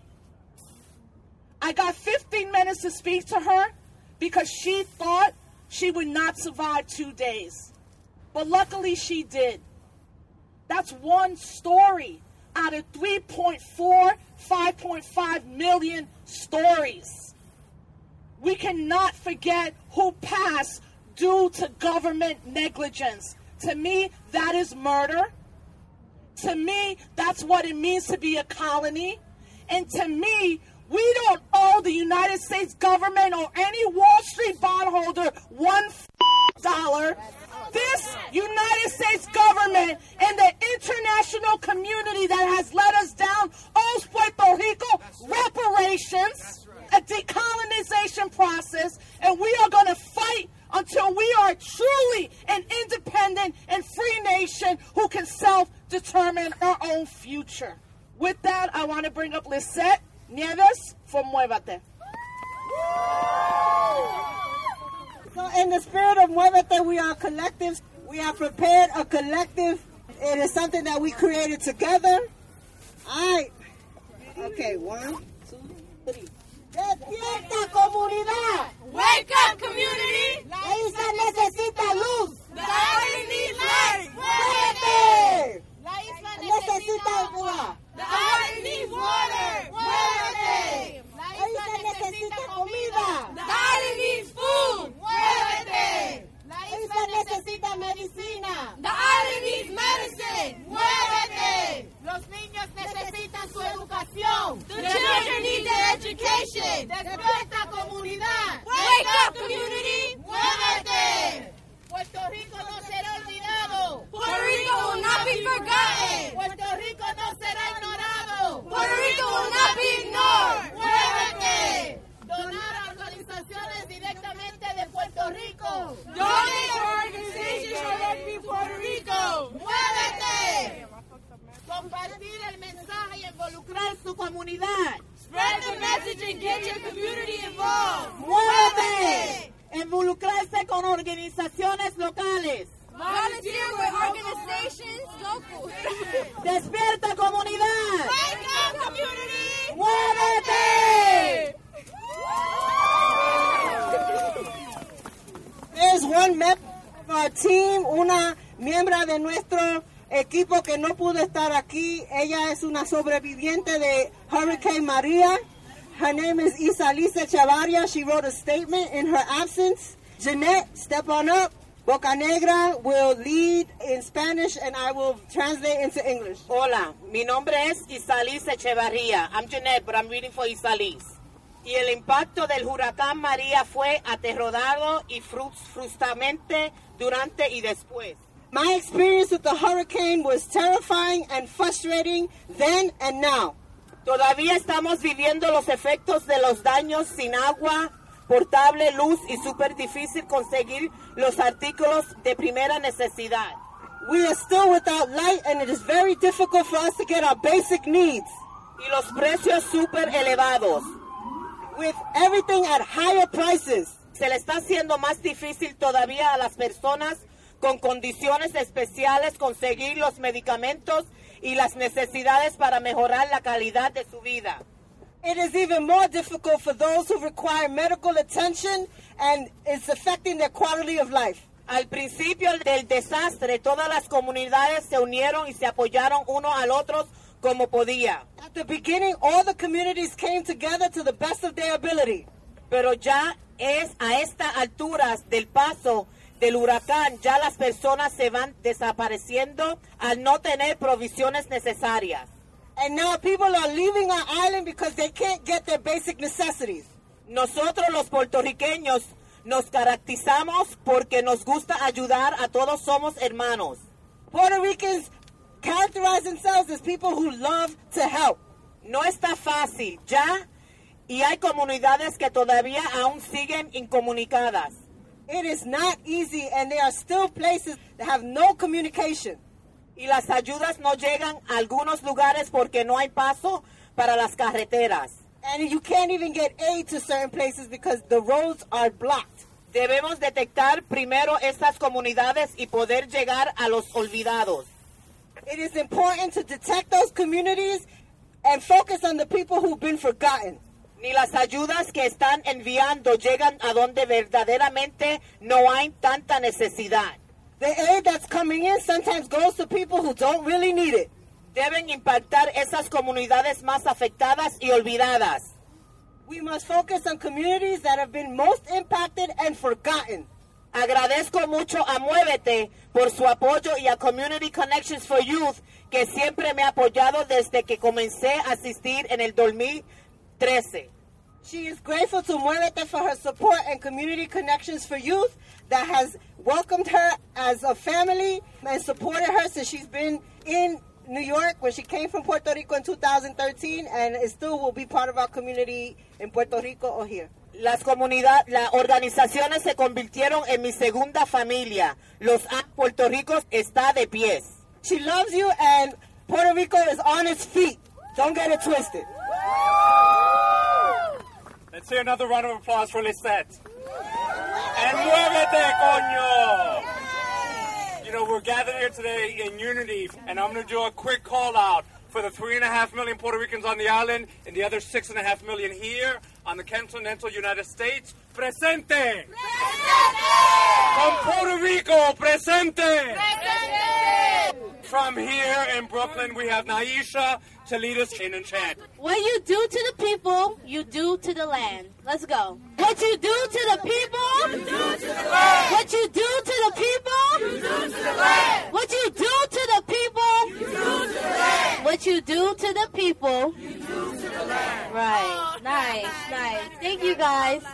I got 15 minutes to speak to her because she thought she would not survive 2 days. But luckily she did. That's one story out of 3.4, 5.5 million stories. We cannot forget who passed due to government negligence. To me, that is murder. To me, that's what it means to be a colony. And to me, we don't owe the United States government or any Wall Street bondholder $1. This United States government and the international community that has let us down owes Puerto Rico reparations, a decolonization process, and we are going to fight until we are truly an independent and free nation who can self-determine our own future. With that, I want to bring up Lisette Nieves from Muévete. So in the spirit of Muévete, we are collectives. We have prepared a collective. It is something that we created together. All right. Okay, 1, 2, 3. ¡Despierta, comunidad! Wake up, community! La isla necesita luz. The island needs light. ¡Muévete! La isla necesita agua. The island needs water. ¡Muévete! La isla necesita comida. The island needs food. Muévete! La isla necesita medicina. The island needs medicine. Muévete! Los niños necesitan su educación. The children need their education. Despierta, comunidad. Wake up, community. Muévete! Puerto Rico no se Donate to organizations connecting Puerto Rico. ¡Muévete! Compartir el mensaje y involucrar su comunidad. Spread the message and get your community involved. ¡Muévete! Involucrarse con organizaciones locales. Volunteer with organizations local. ¡Despierta comunidad! Wake up, community! ¡Muévete! There's one member of our team, una miembro de nuestro equipo que no pudo estar aquí. Ella es una sobreviviente de Hurricane Maria. Her name is Isalisa Chavarria. She wrote a statement in her absence. Jeanette, step on up. Boca Negra will lead in Spanish and I will translate into English. Hola, mi nombre es Isalis Echevarría. I'm Jeanette, but I'm reading for Isalis. Y el impacto del huracán María fue aterrador y frustrante durante y después. My experience with the hurricane was terrifying and frustrating then and now. Todavía estamos viviendo los efectos de los daños sin agua portable, luz y súper difícil conseguir los artículos de primera necesidad. We are still without light and it is very difficult for us to get our basic needs. Y los precios súper elevados. With everything at higher prices. Se le está haciendo más difícil todavía a las personas con condiciones especiales conseguir los medicamentos y las necesidades para mejorar la calidad de su vida. It is even more difficult for those who require medical attention and it's affecting their quality of life. Al principio del desastre, todas las comunidades se unieron y se apoyaron uno al otro como podía. At the beginning, all the communities came together to the best of their ability. Pero ya es a estas alturas del paso del huracán, ya las personas se van desapareciendo al no tener provisiones necesarias. And now people are leaving our island because they can't get their basic necessities. Nosotros los puertorriqueños nos caracterizamos porque nos gusta ayudar, a todos somos hermanos. Puerto Ricans characterize themselves as people who love to help. No está fácil ya, y hay comunidades que todavía aún siguen incomunicadas. It is not easy and there are still places that have no communication. Y las ayudas no llegan a algunos lugares porque no hay paso para las carreteras. And you can't even get aid to certain places because the roads are blocked. Debemos detectar primero estas comunidades y poder llegar a los olvidados. It is important to detect those communities and focus on the people who've been forgotten. Ni las ayudas que están enviando llegan a donde verdaderamente no hay tanta necesidad. The aid that's coming in sometimes goes to people who don't really need it. Deben impactar esas comunidades más afectadas y olvidadas. We must focus on communities that have been most impacted and forgotten. Agradezco mucho a Muévete por su apoyo y a Community Connections for Youth, que siempre me ha apoyado desde que comencé a asistir en el 2013. She is grateful to Muévete for her support and Community Connections for Youth that has welcomed her as a family and supported her since she's been in New York when she came from Puerto Rico in 2013 and it still will be part of our community in Puerto Rico or here. Las organizaciones se convirtieron en mi segunda familia. Los Puerto Rico está de pies. She loves you and Puerto Rico is on its feet. Don't get it twisted. Let's hear another round of applause for Lisette. And Muévete, coño! You know, we're gathered here today in unity, and I'm going to do a quick call out for the 3.5 million Puerto Ricans on the island and the other 6.5 million here on the continental United States. Presente! Presente! Con Puerto Rico, presente! Presente! From here in Brooklyn, we have Naisha to lead us in a chant. What you do to the people, you do to the land. Let's go. What you do to the people, you do to the land. What you do to the people, you do to the land. What you do to the people, you do to the land. What you do to the people, you do to the land. Right. Nice. Thank you, guys.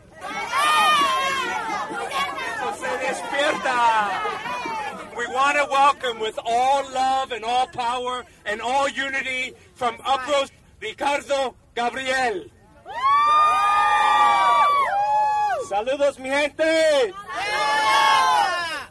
Se despierta. We want to welcome with all love and all power and all unity from Uprose, Ricardo Gabriel. Saludos, mi gente.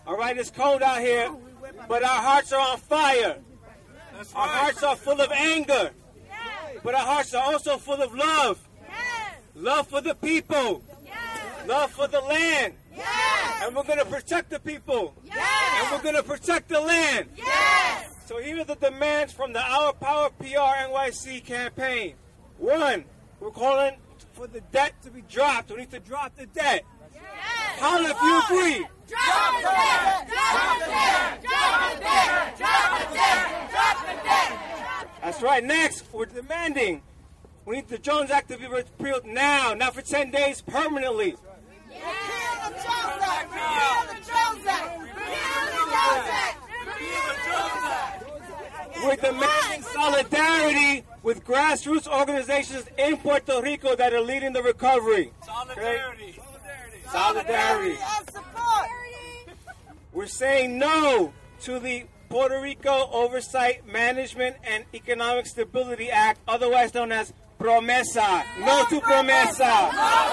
All right, it's cold out here, but our hearts are on fire. Our hearts are full of anger, but our hearts are also full of love. Love for the people. Love for the land. And we're going to protect the people. And we're going to protect the land. So here are the demands from the Our Power PR NYC campaign. 1, we're calling for the debt to be dropped. We need to drop the debt. Holla if you agree. Drop the debt! Drop the debt! Drop the debt! Drop the debt! Drop the debt! That's right. Next, we're demanding we need the Jones Act to be repealed now, not for 10 days, permanently. Repeal the Jones Act! Repeal the Jones Act! Repeal the Jones Act! Repeal the Jones Act! We're demanding solidarity with grassroots organizations in Puerto Rico that are leading the recovery. Solidarity! Solidarity. And support! We're saying no to the Puerto Rico Oversight, Management, and Economic Stability Act, otherwise known as PROMESA. No to PROMESA.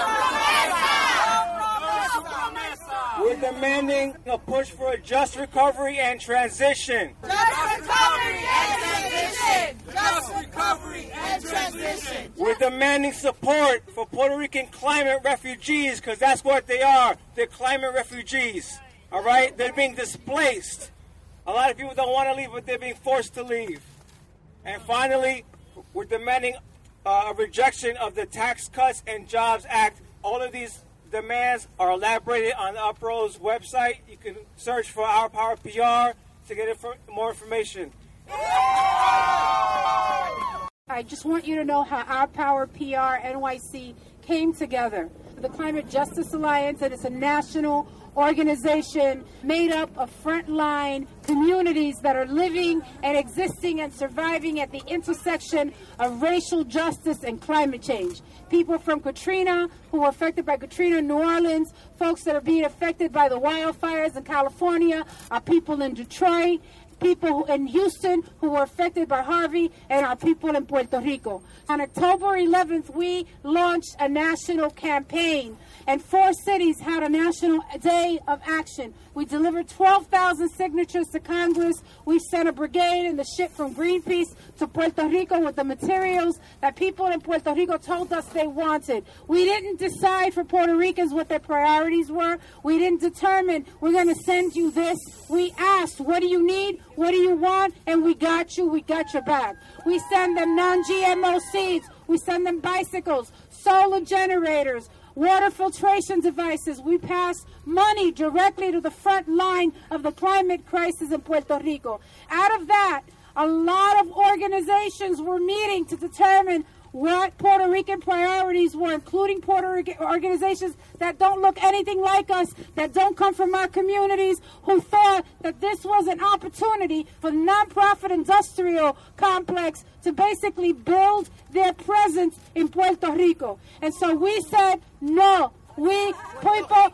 We're demanding a push for a just recovery and transition. Just recovery and transition! Just recovery and transition! We're demanding support for Puerto Rican climate refugees, because that's what they are. They're climate refugees. All right? They're being displaced. A lot of people don't want to leave, but they're being forced to leave. And finally, we're demanding a rejection of the Tax Cuts and Jobs Act. All of these demands are elaborated on UPRO's website. You can search for Our Power PR to get more information. I just want you to know how Our Power PR NYC came together. The Climate Justice Alliance, and it's a national organization made up of frontline communities that are living and existing and surviving at the intersection of racial justice and climate change. People from Katrina who were affected by Katrina in New Orleans, folks that are being affected by the wildfires in California, our people in Detroit, people in Houston who were affected by Harvey, and our people in Puerto Rico. On October 11th, we launched a national campaign, and 4 cities had a national day of action. We delivered 12,000 signatures to Congress. We sent a brigade and the ship from Greenpeace to Puerto Rico with the materials that people in Puerto Rico told us they wanted. We didn't decide for Puerto Ricans what their priorities were. We didn't determine, we're going to send you this. We asked, what do you need? What do you want? And we got you. We got your back. We send them non-GMO seeds. We send them bicycles, solar generators, water filtration devices. We pass money directly to the front line of the climate crisis in Puerto Rico. Out of that, a lot of organizations were meeting to determine what Puerto Rican priorities were, including Puerto Rican organizations that don't look anything like us, that don't come from our communities, who thought that this was an opportunity for the nonprofit industrial complex to basically build their presence in Puerto Rico. And so we said, no. We, Puerto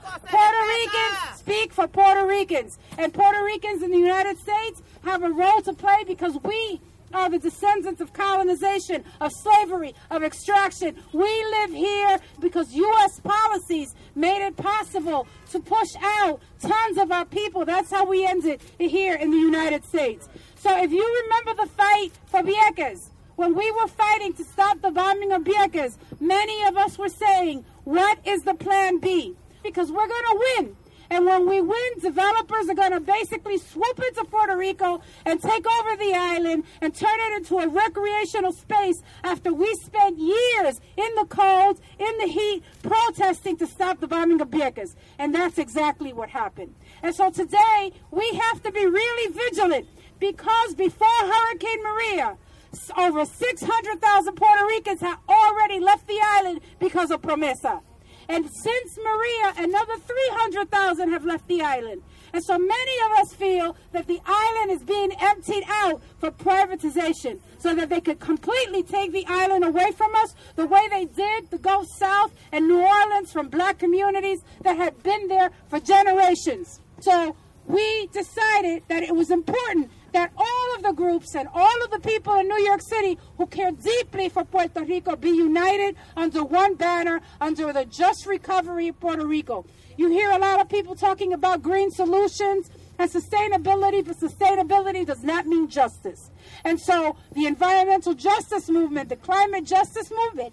Ricans, speak for Puerto Ricans. And Puerto Ricans in the United States have a role to play because we are the descendants of colonization, of slavery, of extraction. We live here because U.S. policies made it possible to push out tons of our people. That's how we ended here in the United States. So if you remember the fight for Vieques, when we were fighting to stop the bombing of Vieques, many of us were saying, what is the plan B? Because we're going to win. And when we win, developers are going to basically swoop into Puerto Rico and take over the island and turn it into a recreational space after we spent years in the cold, in the heat, protesting to stop the bombing of Vieques. And that's exactly what happened. And so today, we have to be really vigilant because before Hurricane Maria, over 600,000 Puerto Ricans have already left the island because of PROMESA. And since Maria, another 300,000 have left the island. And so many of us feel that the island is being emptied out for privatization so that they could completely take the island away from us the way they did the Gulf South and New Orleans from black communities that had been there for generations. So we decided that it was important that all of the groups and all of the people in New York City who care deeply for Puerto Rico be united under one banner, under the Just Recovery of Puerto Rico. You hear a lot of people talking about green solutions and sustainability, but sustainability does not mean justice. And so the environmental justice movement, the climate justice movement,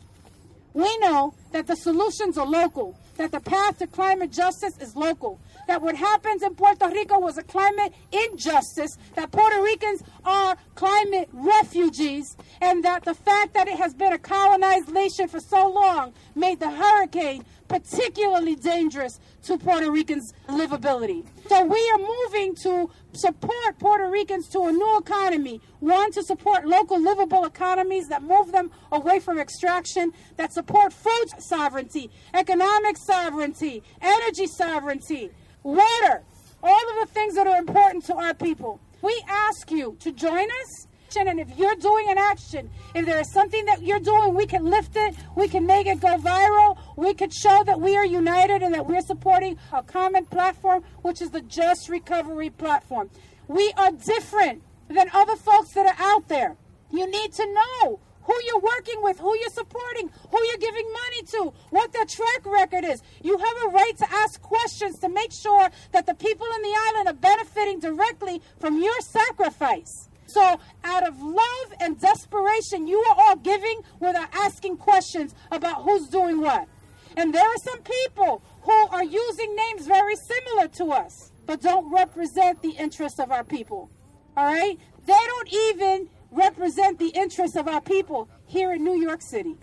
we know that the solutions are local, that the path to climate justice is local, that what happens in Puerto Rico was a climate injustice, that Puerto Ricans are climate refugees, and that the fact that it has been a colonized nation for so long made the hurricane particularly dangerous to Puerto Ricans' livability. So we are moving to support Puerto Ricans to a new economy, one, to support local livable economies that move them away from extraction, that support food sovereignty, economic sovereignty, energy sovereignty, water, all of the things that are important to our people. We ask you to join us. And if you're doing an action, if there is something that you're doing, we can lift it, we can make it go viral, we could show that we are united and that we're supporting a common platform, which is the Just Recovery platform. We are different than other folks that are out there. You need to know who you're working with, who you're supporting, who you're giving money to, what their track record is. You have a right to ask questions to make sure that the people in the island are benefiting directly from your sacrifice. So out of love and desperation, you are all giving without asking questions about who's doing what. And there are some people who are using names very similar to us, but don't represent the interests of our people. All right? They don't even represent the interests of our people here in New York City.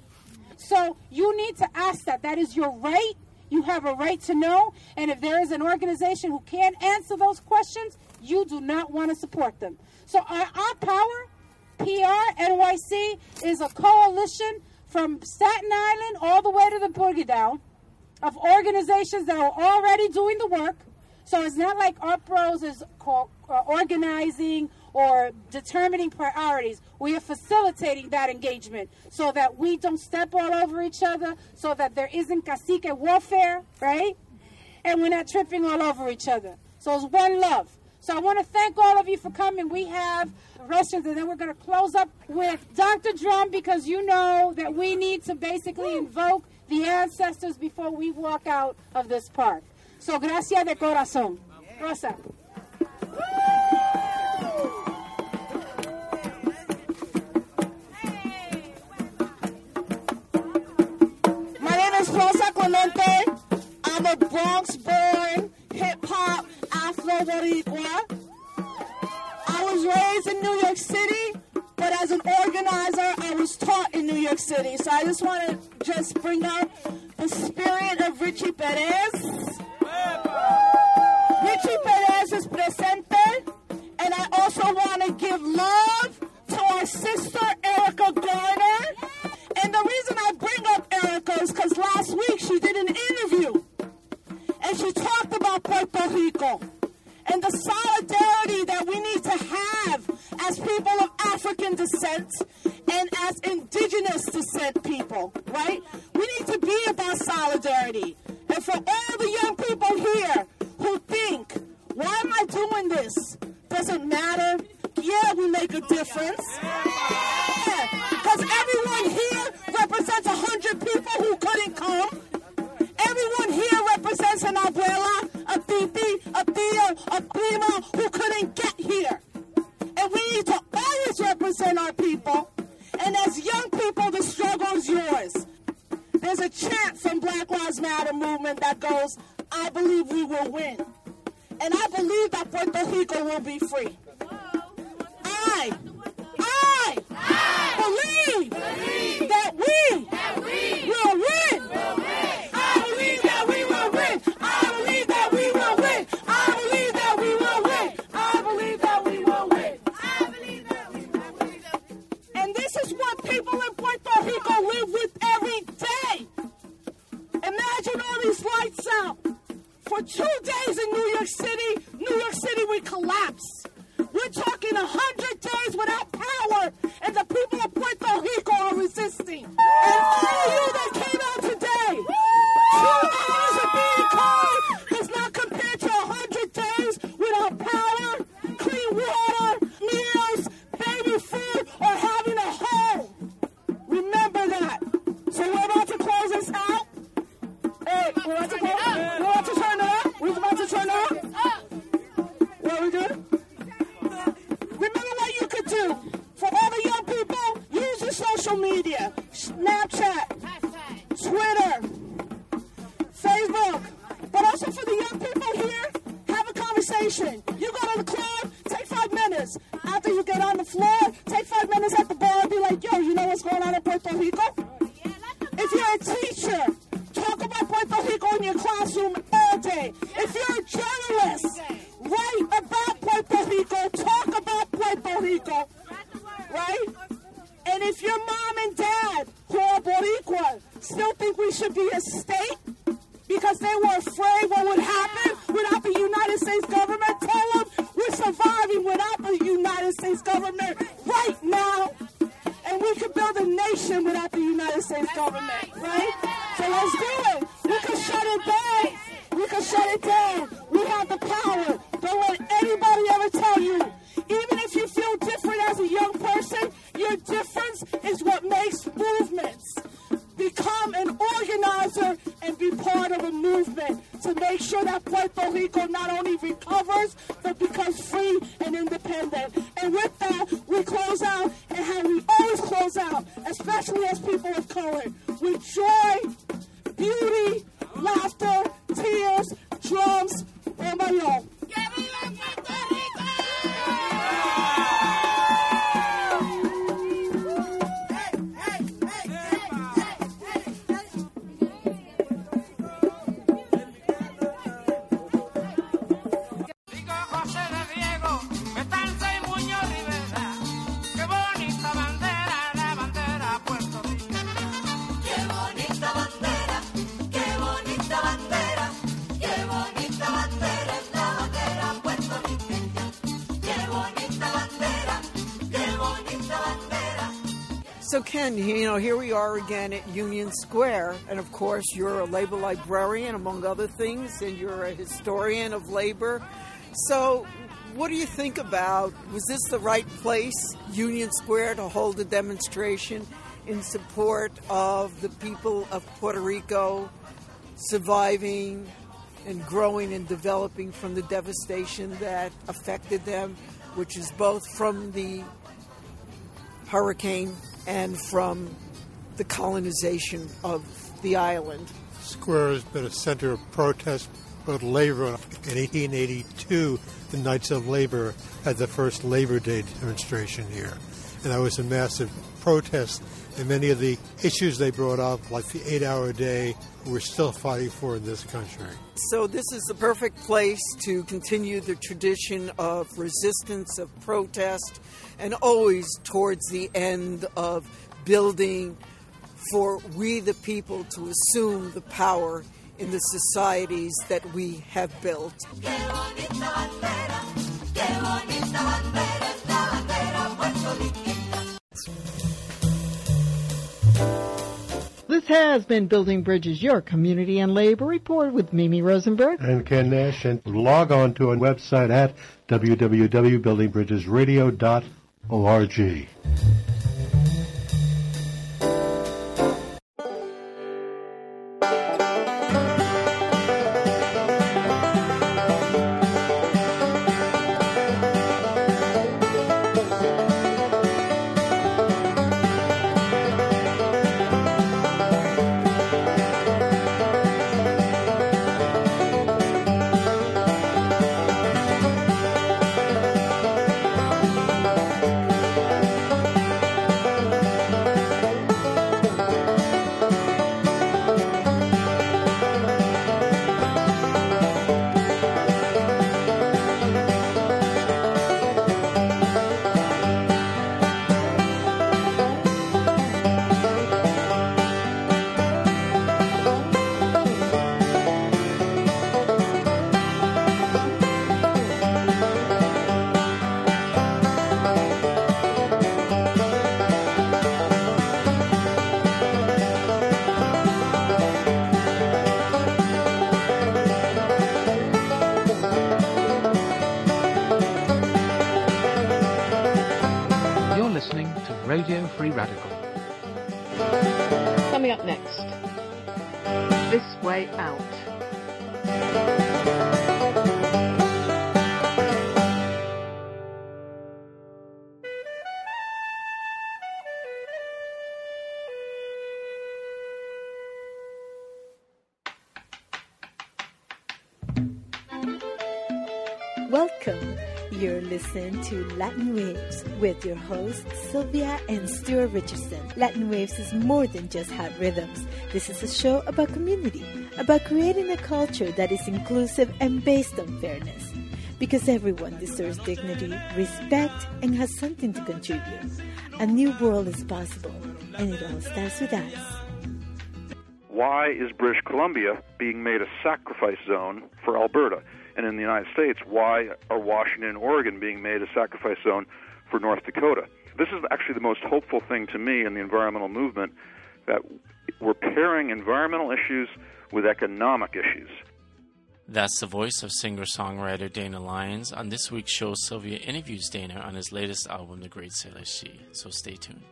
So you need to ask that. That is your right. You have a right to know. And if there is an organization who can't answer those questions, you do not want to support them. So our power, PR NYC, is a coalition from Staten Island all the way to the Boogie Down of organizations that are already doing the work. So it's not like UpRose is organizing or determining priorities. We are facilitating that engagement so that we don't step all over each other, so that there isn't cacique warfare, right? And we're not tripping all over each other. So it's one love. So I want to thank all of you for coming. We have Russians, and then we're going to close up with Dr. Drum, because you know that we need to basically invoke the ancestors before we walk out of this park. So gracias de corazón. Rosa. My name is Rosa Clemente. I'm a Bronx-born hip-hop Afro-Boricua. I was raised in New York City, but as an organizer, I was taught in New York City. So I just want to just bring up the spirit of Richie Perez. Richie Perez is presente, and I also want to give love to our sister Erica Garner. And the reason I bring up Erica is because last week she did an interview, and she talked about Puerto Rico and the solidarity that we need to have as people of African descent and as indigenous descent people, right? We need to be about solidarity. And for all the young people here who think, why am I doing this? Does it matter? Yeah, we make a difference. Yeah, because everyone here represents 100 people who couldn't come. Everyone here represents an abuela, a titi, a tio, a prima who couldn't get here. And we need to always represent our people. And as young people, the struggle is yours. There's a chant from Black Lives Matter movement that goes, I believe we will win. And I believe that Puerto Rico will be free. I believe that we will win. I believe that we will win. I believe that we will win. I believe that we will win. I believe that we will win. I believe that we will win. And this is what people in Puerto Rico live with every day. Imagine all these lights out. For 2 days in New York City will collapse. We're talking 100 days without power, and the people of Puerto Rico are resisting. And all of you that came out today, 2 hours of being cold does not compare to 100 days without power, clean water, meals, social media, Snapchat, Twitter, Facebook, but also for the young people here, have a conversation. You go to the club, take 5 minutes. After you get on the floor, take 5 minutes at the bar and be like, yo, you know what's going on in Puerto Rico? If you're a teacher, talk about Puerto Rico in your classroom all day. If you're a journalist, write about Puerto Rico, talk about Puerto Rico, right? And if your mom and dad, who are Boricua, still think we should be a state because they were afraid what would happen without the United States government, tell them we're surviving without the United States government right now. And we could build a nation without the United States government, right? So let's do it. We can shut it down. We can shut it down. We have the power. Don't let anybody ever tell you. Even if you feel different as a young person, your difference is what makes movements. Become an organizer and be part of a movement to make sure that Puerto Rico not only recovers, but becomes free and independent. And with that, we close out, and how we always close out, especially as people of color, with joy, beauty, laughter, tears, drums, and bayon. So Ken, you know, here we are again at Union Square, and of course you're a labor librarian, among other things, and you're a historian of labor. So what do you think about, was this the right place, Union Square, to hold a demonstration in support of the people of Puerto Rico surviving and growing and developing from the devastation that affected them, which is both from the hurricane and from the colonization of the island? Square has been a center of protest about labor. In 1882, the Knights of Labor had the first Labor Day demonstration here. And that was a massive protest. And many of the issues they brought up, like the 8-hour day, we're still fighting for in this country. So this is the perfect place to continue the tradition of resistance, of protest, and always towards the end of building for we the people to assume the power in the societies that we have built. This has been Building Bridges, your community and labor report with Mimi Rosenberg and Ken Nash. And log on to our website at www.buildingbridgesradio.org. Radio Free Radical. Coming up next, This Way Out. Welcome. You're listening to Latin Waves with your hosts, Sylvia and Stuart Richardson. Latin Waves is more than just hot rhythms. This is a show about community, about creating a culture that is inclusive and based on fairness. Because everyone deserves dignity, respect, and has something to contribute. A new world is possible, and it all starts with us. Why is British Columbia being made a sacrifice zone for Alberta? And in the United States, why are Washington and Oregon being made a sacrifice zone for North Dakota? This is actually the most hopeful thing to me in the environmental movement, that we're pairing environmental issues with economic issues. That's the voice of singer-songwriter Dana Lyons. On this week's show, Sylvia interviews Dana on his latest album, The Great Sailor Sea. So stay tuned.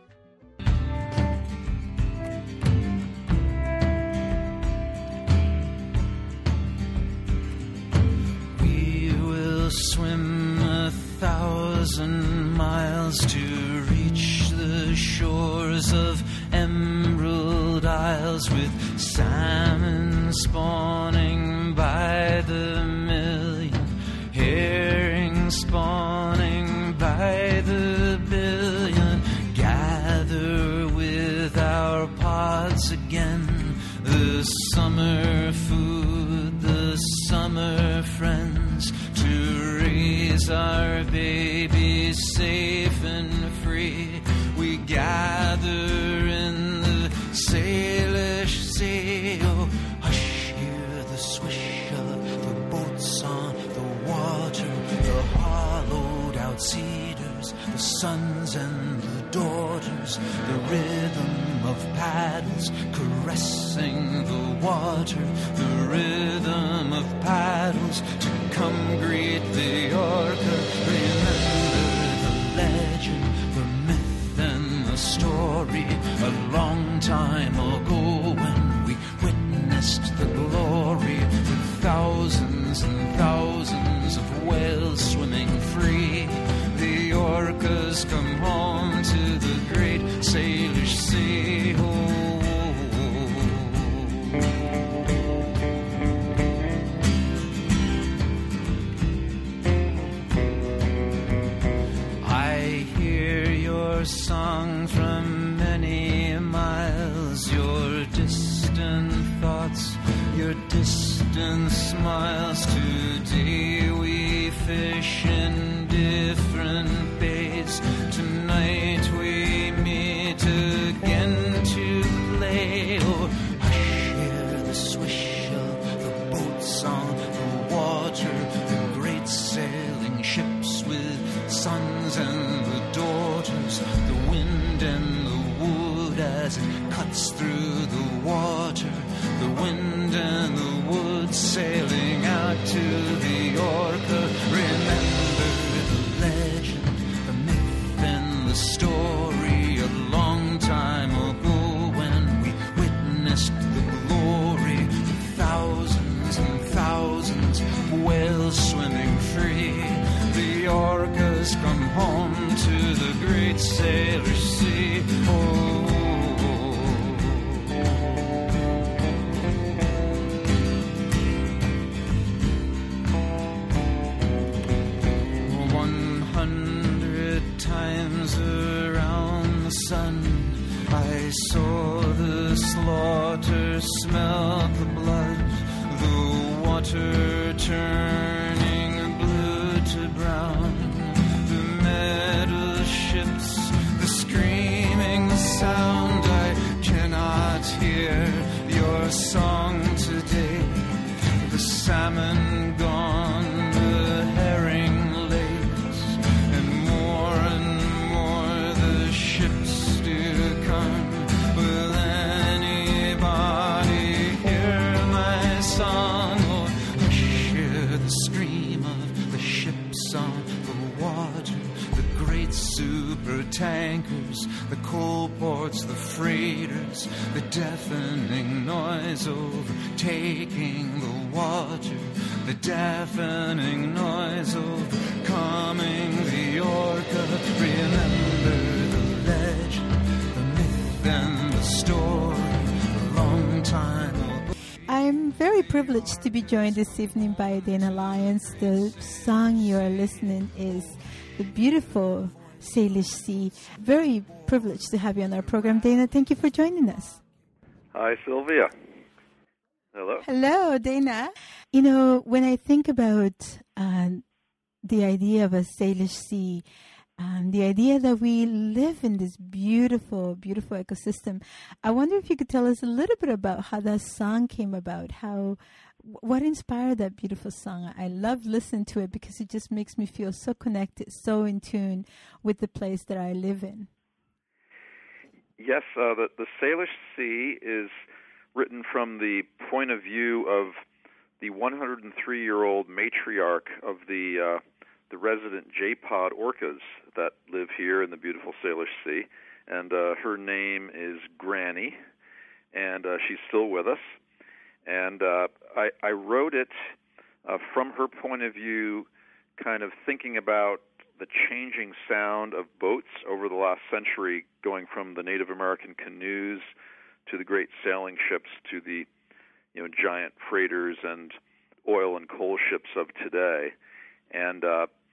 Swim 1,000 miles to reach the shores of Emerald Isles, with salmon spawning by the million, herring spawning by the billion. Gather with our pods again, the summer food, the summer friends, to raise our babies safe and free. We gather in the Salish Sea. Oh, hush, hear the swish of the boats on the water, the hollowed out cedars, the sons and the daughters, the rhythm of paddles caressing the water, the rhythm of paddles to come greet the orca. Remember the legend, the myth and the story, a long time ago when we witnessed the glory, with thousands and thousands of whales swimming free. The orcas come home to the great Salish Sea. I hear your song from many miles, your distant thoughts, your distant smiles. Today we fish in different bays. Tonight we meet again to play. Oh, hush, hear the swish of the boats on the water, the great sailing ships with sons and the daughters, the wind and the wood as it cuts through the water, the wind and the wood sailing out to the orca. Remember the legend, the myth and the story, a long time ago when we witnessed the glory, of thousands and thousands of whales swimming free. The orcas come home to the great Salish Sea. Oh, 100 times around the sun I saw the slaughter, smelled the blood, the water turning blue to brown, the metal ships, the screaming sound. I cannot hear your song today. The salmon gone, the herring lays, and more the ships do come. Will anybody hear my song? Or hear the scream of the ships on the water, the great super tankers, the coal ports, the freighters, the deafening noise overtaking the water, the deafening noise overcoming the orca. Remember the legend, the myth and the story, a long time ago. I'm very privileged to be joined this evening by Dana Lyons. The song you are listening is the beautiful Salish Sea. Very privileged to have you on our program, Dana. Thank you for joining us. Hi, Sylvia. Hello. Hello, Dana. You know, when I think about the idea of a Salish Sea, the idea that we live in this beautiful, beautiful ecosystem, I wonder if you could tell us a little bit about how that song came about, what inspired that beautiful song. I love listening to it because it just makes me feel so connected, so in tune with the place that I live in. Yes, the Salish Sea is written from the point of view of the 103-year-old matriarch of the resident J-pod orcas that live here in the beautiful Salish Sea, and her name is Granny, and she's still with us. And I wrote it from her point of view, kind of thinking about the changing sound of boats over the last century, going from the Native American canoes to the great sailing ships to the giant freighters and oil and coal ships of today. And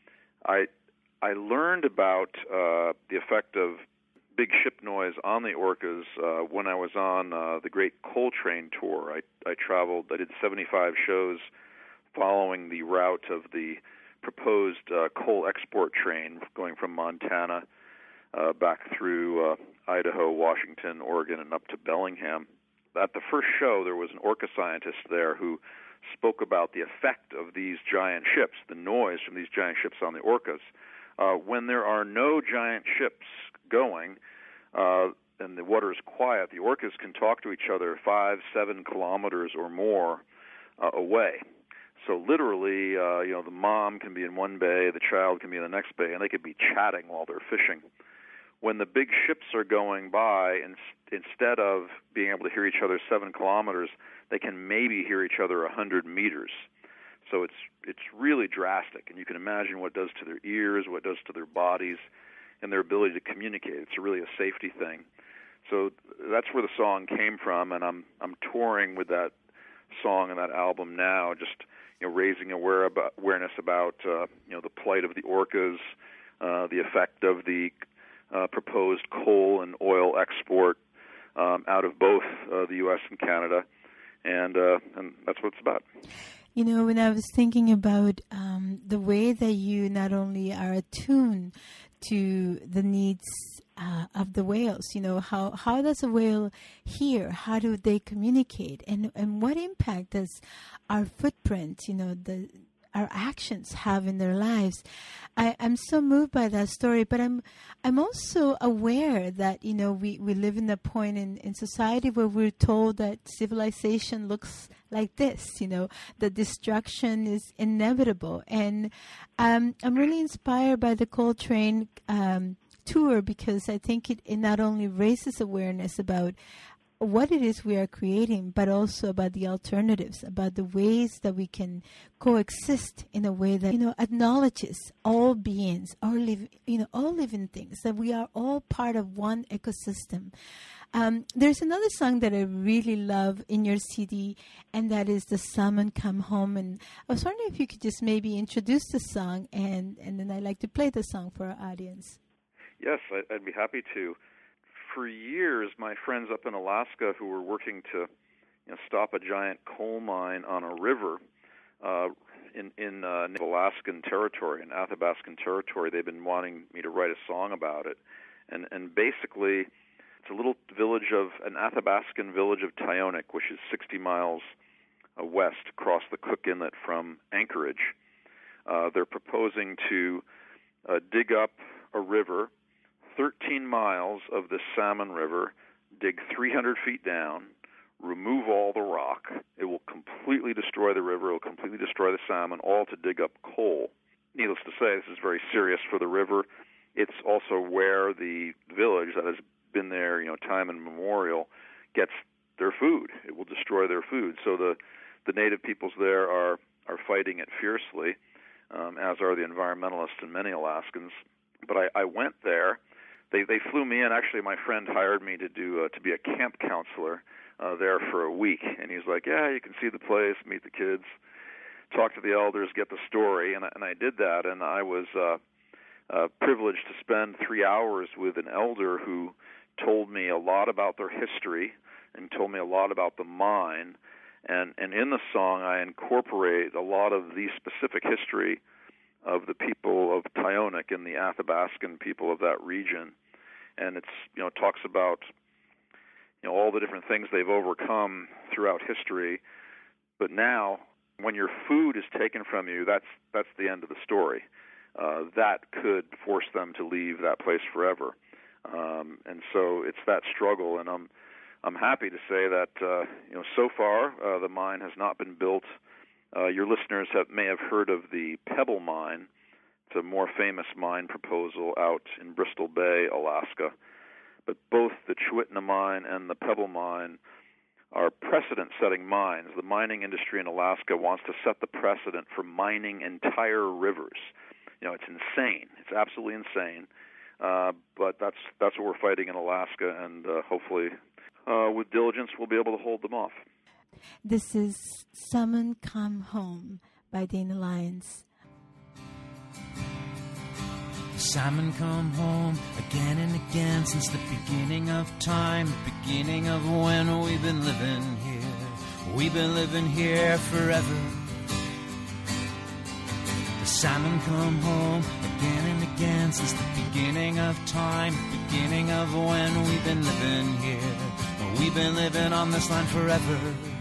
I learned about the effect of big ship noise on the orcas when I was on the Great Coal Train Tour. I did 75 shows following the route of the proposed coal export train going from Montana back through Idaho, Washington, Oregon, and up to Bellingham. At the first show, there was an orca scientist there who spoke about the effect of these giant ships, the noise from these giant ships on the orcas. When there are no giant ships going and the water is quiet, the orcas can talk to each other 5-7 kilometers or more away. So literally, the mom can be in one bay, the child can be in the next bay, and they could be chatting while they're fishing. When the big ships are going by, instead of being able to hear each other 7 kilometers, they can maybe hear each other 100 meters. So it's really drastic, and you can imagine what it does to their ears, what it does to their bodies, and their ability to communicate. It's really a safety thing. So that's where the song came from, and I'm touring with that song and that album now, just raising awareness about the plight of the orcas, the effect of the proposed coal and oil export out of both the U.S. and Canada, and that's what it's about. You know, when I was thinking about the way that you not only are attuned to the needs of the whales, how does a whale hear? How do they communicate? And what impact does our footprint, our actions have in their lives? I'm so moved by that story, but I'm also aware that, we live in a point in society where we're told that civilization looks like this, the destruction is inevitable. And I'm really inspired by the Coal Train tour because I think it not only raises awareness about what it is we are creating, but also about the alternatives, about the ways that we can coexist in a way that, acknowledges all beings, all living things, that we are all part of one ecosystem. There's another song that I really love in your CD, and that is The Salmon Come Home. And I was wondering if you could just maybe introduce the song, and then I'd like to play the song for our audience. Yes, I'd be happy to. For years, my friends up in Alaska who were working to stop a giant coal mine on a river in Alaskan territory, in Athabaskan territory, they've been wanting me to write a song about it. And basically, it's a little village an Athabaskan village of Tyonek, which is 60 miles west across the Cook Inlet from Anchorage. They're proposing to dig up a river, 13 miles of the Salmon River, dig 300 feet down, remove all the rock. It will completely destroy the river. It will completely destroy the salmon, all to dig up coal. Needless to say, this is very serious for the river. It's also where the village that has been there, time immemorial, gets their food. It will destroy their food. So the native peoples there are fighting it fiercely, as are the environmentalists and many Alaskans. But I went there. They flew me in. Actually, my friend hired me to be a camp counselor there for a week. And he's like, yeah, you can see the place, meet the kids, talk to the elders, get the story. And I did that, and I was privileged to spend 3 hours with an elder who told me a lot about their history and told me a lot about the mine. And in the song, I incorporate a lot of the specific history of the people of Tyonek and the Athabascan people of that region. And it's, talks about, all the different things they've overcome throughout history. But now, when your food is taken from you, that's the end of the story. That could force them to leave that place forever. And so it's that struggle, and I'm happy to say that so far the mine has not been built. Your listeners may have heard of the Pebble Mine. It's a more famous mine proposal out in Bristol Bay, Alaska. But both the Ch'u'itnu mine and the Pebble Mine are precedent-setting mines. The mining industry in Alaska wants to set the precedent for mining entire rivers. It's insane. It's absolutely insane. But that's what we're fighting in Alaska, and hopefully, with diligence, we'll be able to hold them off. This is Salmon Come Home by Dana Lyons. Salmon come home again and again since the beginning of time, the beginning of when we've been living here. We've been living here forever. The salmon come home again and again since the beginning of time, the beginning of when we've been living here. We've been living on this land forever.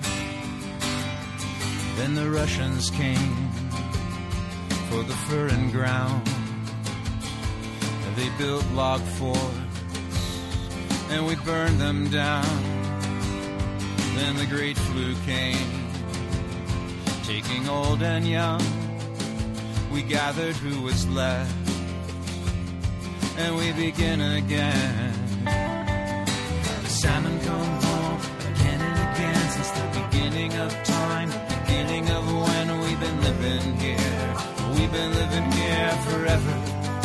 Then the Russians came for the furrin' ground. They built log forts, and we burned them down. Then the great flu came, taking old and young. We gathered who was left, and we begin again. The salmon come home again and again since the beginning of time, the beginning of when we've been living here. We've been living here forever.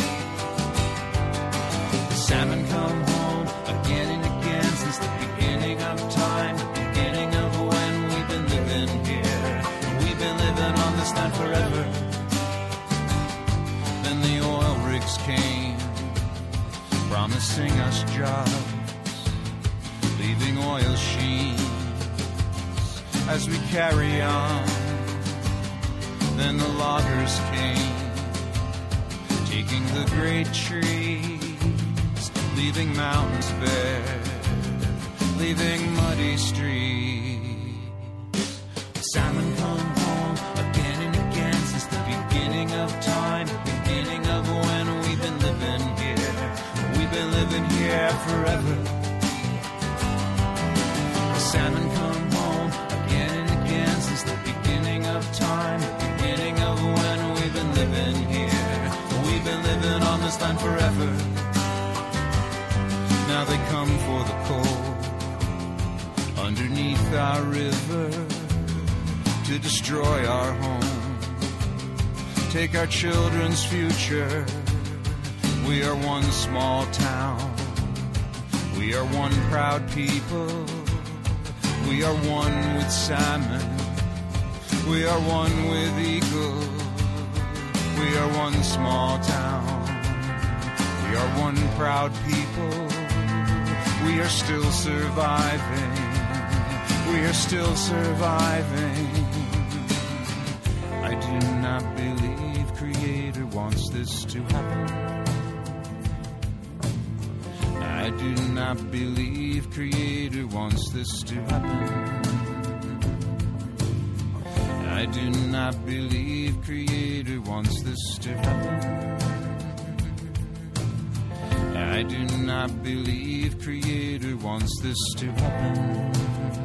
Salmon come home again and again since the beginning of time, the beginning of when we've been living here. We've been living on this land forever. Then the oil rigs came, promising us jobs, leaving oil sheens as we carry on. Then the loggers came, taking the great trees, leaving mountains bare, leaving muddy streets. The salmon come home again and again since the beginning of time, the beginning of when we've been living here. We've been living here forever. The salmon come home again and again since the beginning of time, the beginning of when we've been living here. We've been living on this land forever. Now they come for the coal underneath our river to destroy our home, take our children's future. We are one small town, we are one proud people, we are one with salmon, we are one with eagle, we are one small town, we are one proud people. We are still surviving. We are still surviving. I do not believe Creator wants this to happen. I do not believe Creator wants this to happen. I do not believe Creator wants this to happen. I do not believe Creator wants this to happen.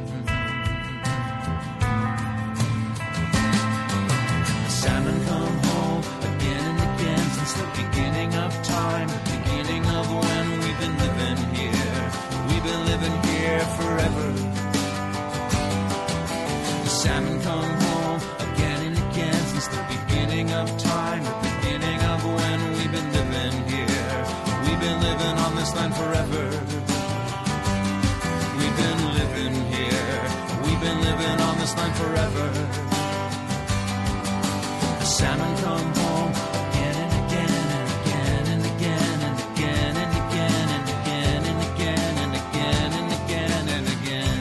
The salmon come home again and again since the beginning of time, the beginning of when we've been living here. We've been living here forever. The salmon come home again and again since the beginning of time, the beginning of when we've been living here. We've been living on this land forever. We've been living here salmon come home again and again and again and again and again and again and again and again and again and again and again.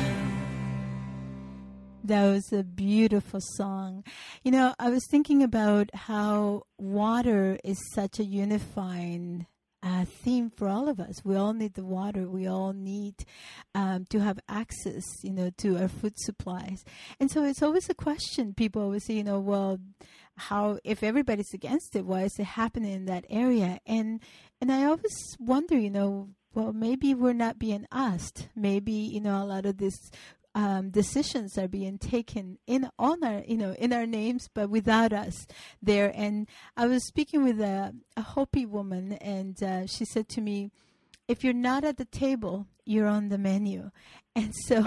That was a beautiful song. You know, I was thinking about how water is such a unifying theme for all of us. We all need the water. We all need to have access, you know, to our food supplies. And so it's always a question. People always say, you know, well, how, if everybody's against it, why is it happening in that area? And I always wonder, you know, well, maybe we're not being asked. Maybe, you know, a lot of this decisions are being taken in our names, but without us there. And I was speaking with a Hopi woman, and she said to me, "If you're not at the table, you're on the menu." And so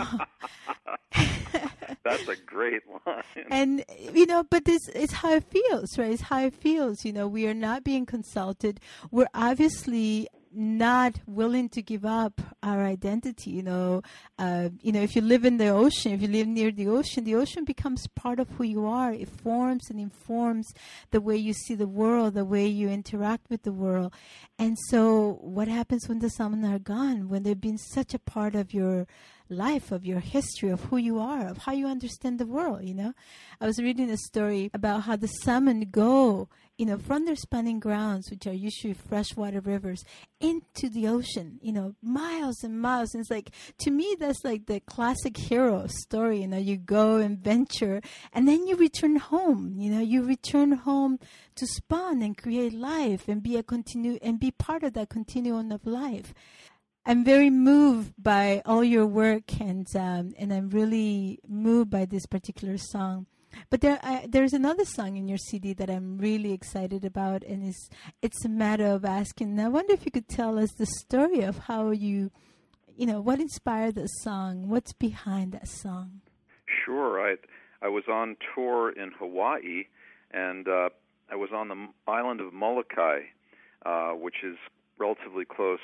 that's a great line. And you know, but this is how it feels, right? It's how it feels. You know, we are not being consulted. We're obviously not willing to give up our identity. You know, if you live in the ocean, if you live near the ocean becomes part of who you are. It forms and informs the way you see the world, the way you interact with the world. And so what happens when the salmon are gone, when they've been such a part of your life, of your history, of who you are, of how you understand the world, you know? I was reading a story about how the salmon go, you know, from their spawning grounds, which are usually freshwater rivers, into the ocean, you know, miles and miles. And it's like, to me, that's like the classic hero story. You know, you go and venture, and then you return home. You know, you return home to spawn and create life and be part of that continuum of life. I'm very moved by all your work, and I'm really moved by this particular song. But there's another song in your CD that I'm really excited about, and it's a matter of asking. And I wonder if you could tell us the story of how you know, what inspired the song, what's behind that song. Sure. I was on tour in Hawaii, and I was on the island of Molokai, which is relatively close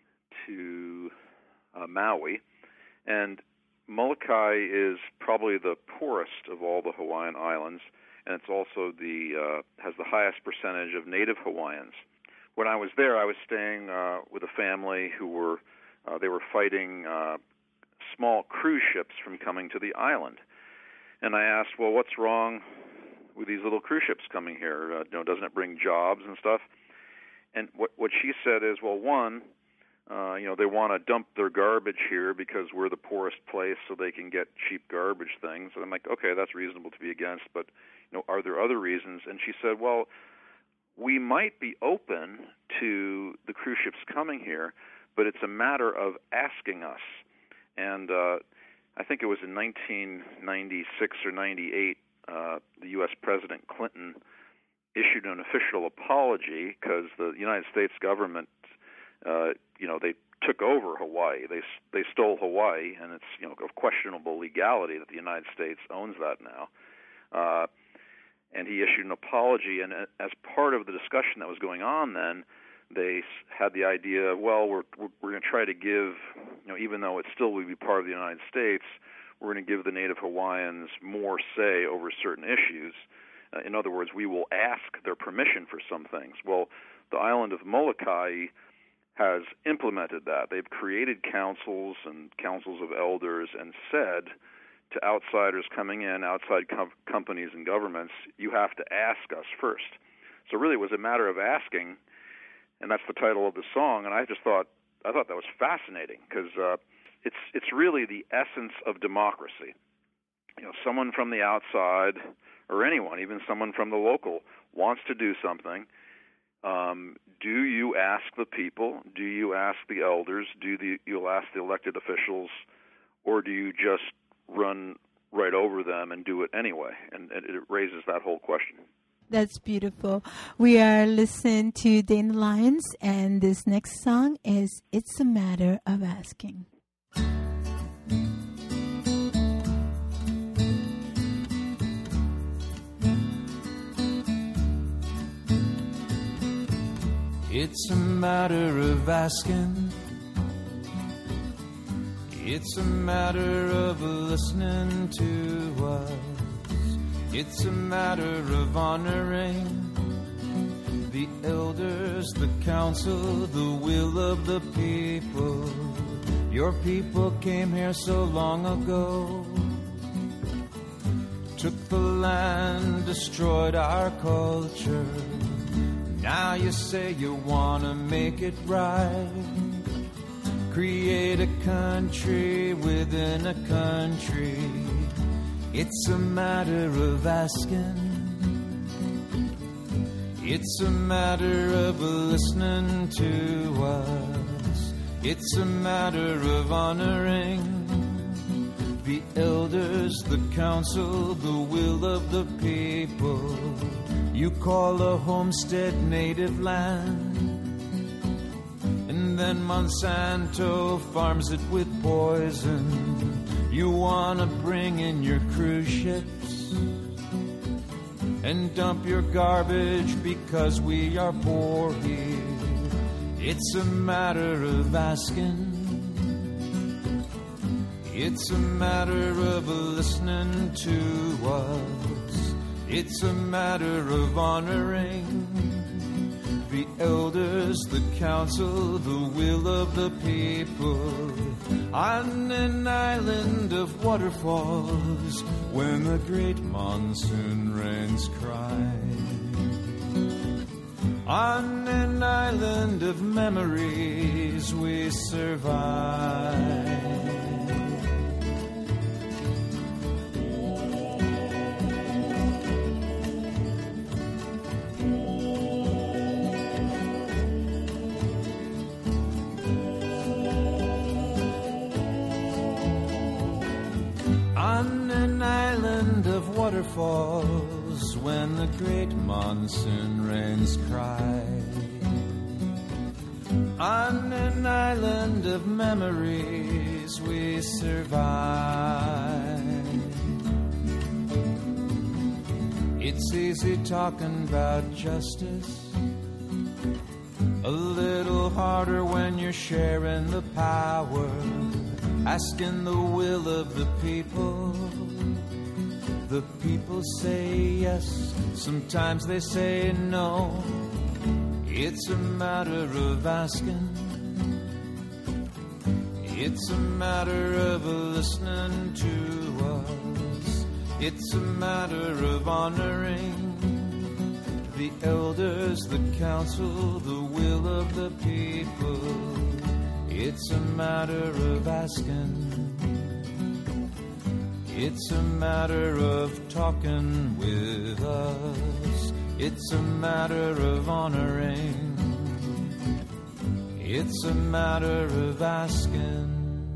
to Maui, and Molokai is probably the poorest of all the Hawaiian islands, and it's also has the highest percentage of native Hawaiians. When I was there, I was staying with a family who were fighting small cruise ships from coming to the island, and I asked, well, what's wrong with these little cruise ships coming here? Doesn't it bring jobs and stuff? And what she said is, well, one, they want to dump their garbage here because we're the poorest place, so they can get cheap garbage things. And I'm like, okay, that's reasonable to be against, but are there other reasons? And she said, well, we might be open to the cruise ships coming here, but it's a matter of asking us. And I think it was in 1996 or 98, the U.S. President Clinton issued an official apology because the United States government, they took over Hawaii. They stole Hawaii, and it's of questionable legality that the United States owns that now. And he issued an apology, and as part of the discussion that was going on then, they had the idea, well, we're going to try to give, even though it still would be part of the United States, we're going to give the Native Hawaiians more say over certain issues. In other words, we will ask their permission for some things. Well, the island of Molokai has implemented that. They've created councils and councils of elders and said to outsiders coming in, outside companies and governments, you have to ask us first. So really it was a matter of asking, and that's the title of the song. And I thought that was fascinating because it's really the essence of democracy. Someone from the outside, or anyone, even someone from the local, wants to do something. Do you ask the people? Do you ask the elders? You'll ask the elected officials, or do you just run right over them and do it anyway? And it raises that whole question. That's beautiful. We are listening to Dandelions, and this next song is It's a Matter of Asking. It's a matter of asking. It's a matter of listening to us. It's a matter of honoring the elders, the council, the will of the people. Your people came here so long ago, took the land, destroyed our culture. Now you say you want to make it right, create a country within a country. It's a matter of asking. It's a matter of listening to us. It's a matter of honoring the elders, the council, the will of the people. You call a homestead native land, and then Monsanto farms it with poison. You want to bring in your cruise ships and dump your garbage because we are poor here. It's a matter of asking. It's a matter of listening to us. It's a matter of honoring the elders, the council, the will of the people. On an island of waterfalls, when the great monsoon rains cry. On an island of memories we survive. On an island of waterfalls, when the great monsoon rains cry. On an island of memories we survive. It's easy talking about justice, a little harder when you're sharing the power, asking the will of the people. The people say yes, sometimes they say no. It's a matter of asking. It's a matter of listening to us. It's a matter of honoring the elders, the council, the will of the people. It's a matter of asking. It's a matter of talking with us. It's a matter of honoring. It's a matter of asking.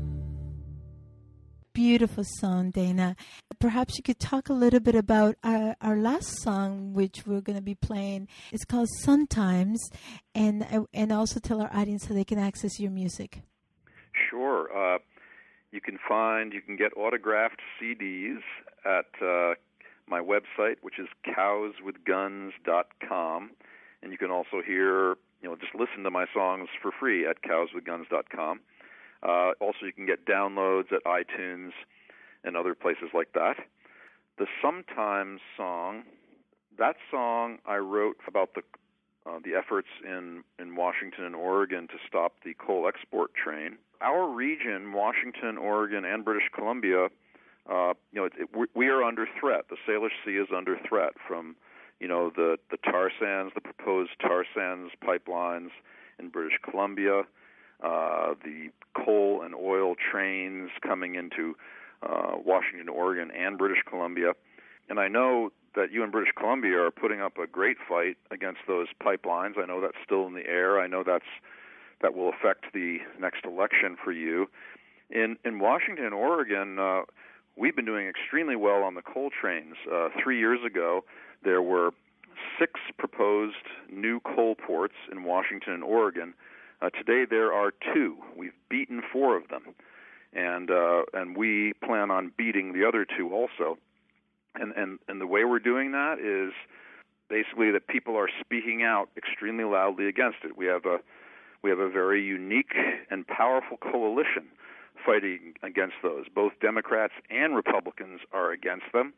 Beautiful song, Dana. Perhaps you could talk a little bit about our last song, which we're going to be playing. It's called Sometimes, and also tell our audience how they can access your music. Sure. You can get autographed CDs at my website, which is cowswithguns.com, and you can also just listen to my songs for free at cowswithguns.com. Also, you can get downloads at iTunes and other places like that. The Sometimes song, that song I wrote about the efforts in Washington and Oregon to stop the coal export train. Our region, Washington, Oregon, and British Columbia, we are under threat. The Salish Sea is under threat from, the tar sands, the proposed tar sands pipelines in British Columbia, the coal and oil trains coming into Washington, Oregon, and British Columbia. And I know that you in British Columbia are putting up a great fight against those pipelines. I know that's still in the air. I know that will affect the next election for you. In Washington and Oregon, we've been doing extremely well on the coal trains. 3 years ago, there were 6 proposed new coal ports in Washington and Oregon. Today there are 2. We've beaten 4 of them, and we plan on beating the other 2 also. And the way we're doing that is basically that people are speaking out extremely loudly against it. We have a very unique and powerful coalition fighting against those. Both Democrats and Republicans are against them.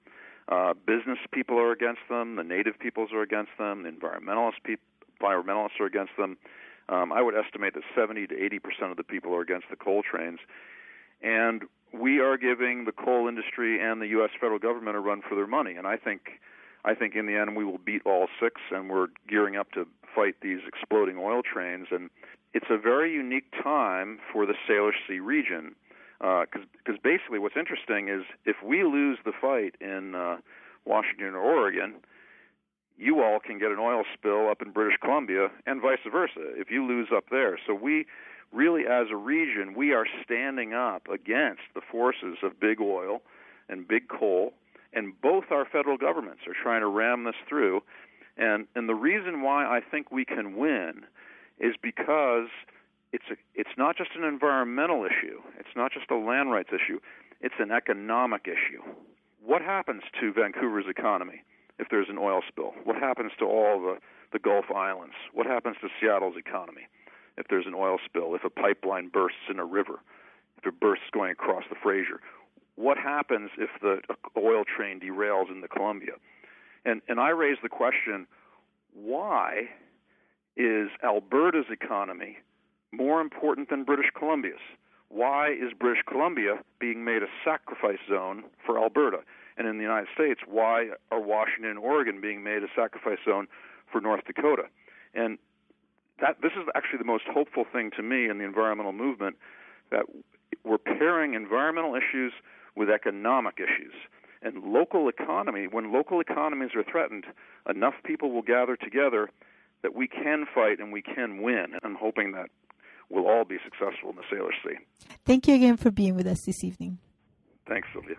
Business people are against them. The native peoples are against them. The environmentalists are against them. I would estimate that 70 to 80% of the people are against the coal trains. And we are giving the coal industry and the U.S. federal government a run for their money. And I think in the end we will beat all six, and we're gearing up to fight these exploding oil trains. And it's a very unique time for the Salish Sea region, because basically what's interesting is if we lose the fight in Washington or Oregon, you all can get an oil spill up in British Columbia, and vice versa, if you lose up there. So we really, as a region, we are standing up against the forces of big oil and big coal, and both our federal governments are trying to ram this through. And the reason why I think we can win is because it's not just an environmental issue, it's not just a land rights issue, it's an economic issue. What happens to Vancouver's economy if there's an oil spill? What happens to all the Gulf Islands? What happens to Seattle's economy if there's an oil spill, if a pipeline bursts in a river, if it bursts going across the Fraser? What happens if the oil train derails in the Columbia? And I raise the question, why is Alberta's economy more important than British Columbia's? Why is British Columbia being made a sacrifice zone for Alberta? And in the United States, why are Washington and Oregon being made a sacrifice zone for North Dakota? And this is actually the most hopeful thing to me in the environmental movement, that we're pairing environmental issues with economic issues. And local economy, when local economies are threatened, enough people will gather together that we can fight and we can win. And I'm hoping that we'll all be successful in the Salish Sea. Thank you again for being with us this evening. Thanks, Sylvia.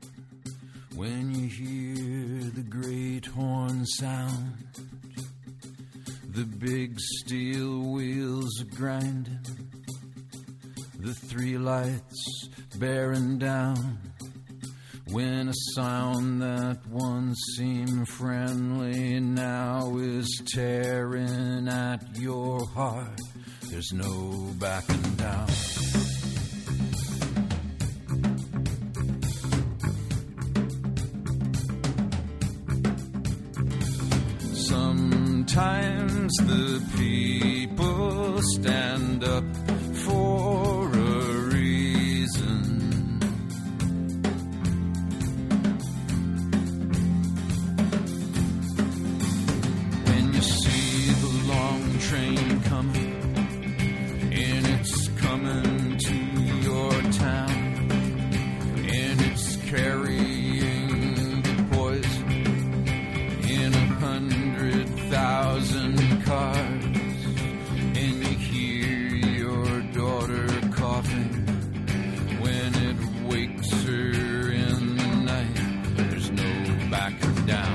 When you hear the great horn sound, the big steel wheels are grinding, the three lights bearing down, when a sound that once seemed friendly now is tearing at your heart, there's no backing down. Sometimes the people stand up for a reason. When you see the long train coming, and it's coming to your town, and it's carrying the poison in 100,000 cars, and you hear your daughter coughing when it wakes her in the night, there's no backing down.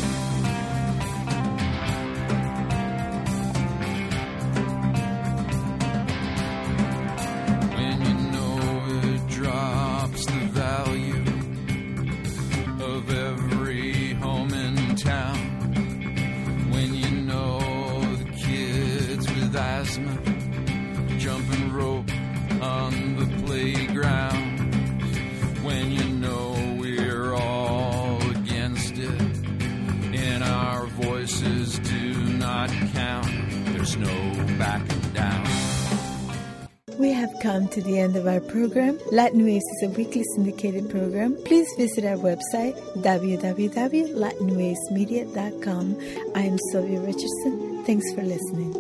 When you know it drops the value of every home in town, when you know the kids with asthma jumping rope on the playground, when you know we're all against it and our voices do not count, there's no backing down. We have come to the end of our program. Latin Waves is a weekly syndicated program. Please visit our website, www.latinwavesmedia.com. I am Sylvia Richardson. Thanks for listening.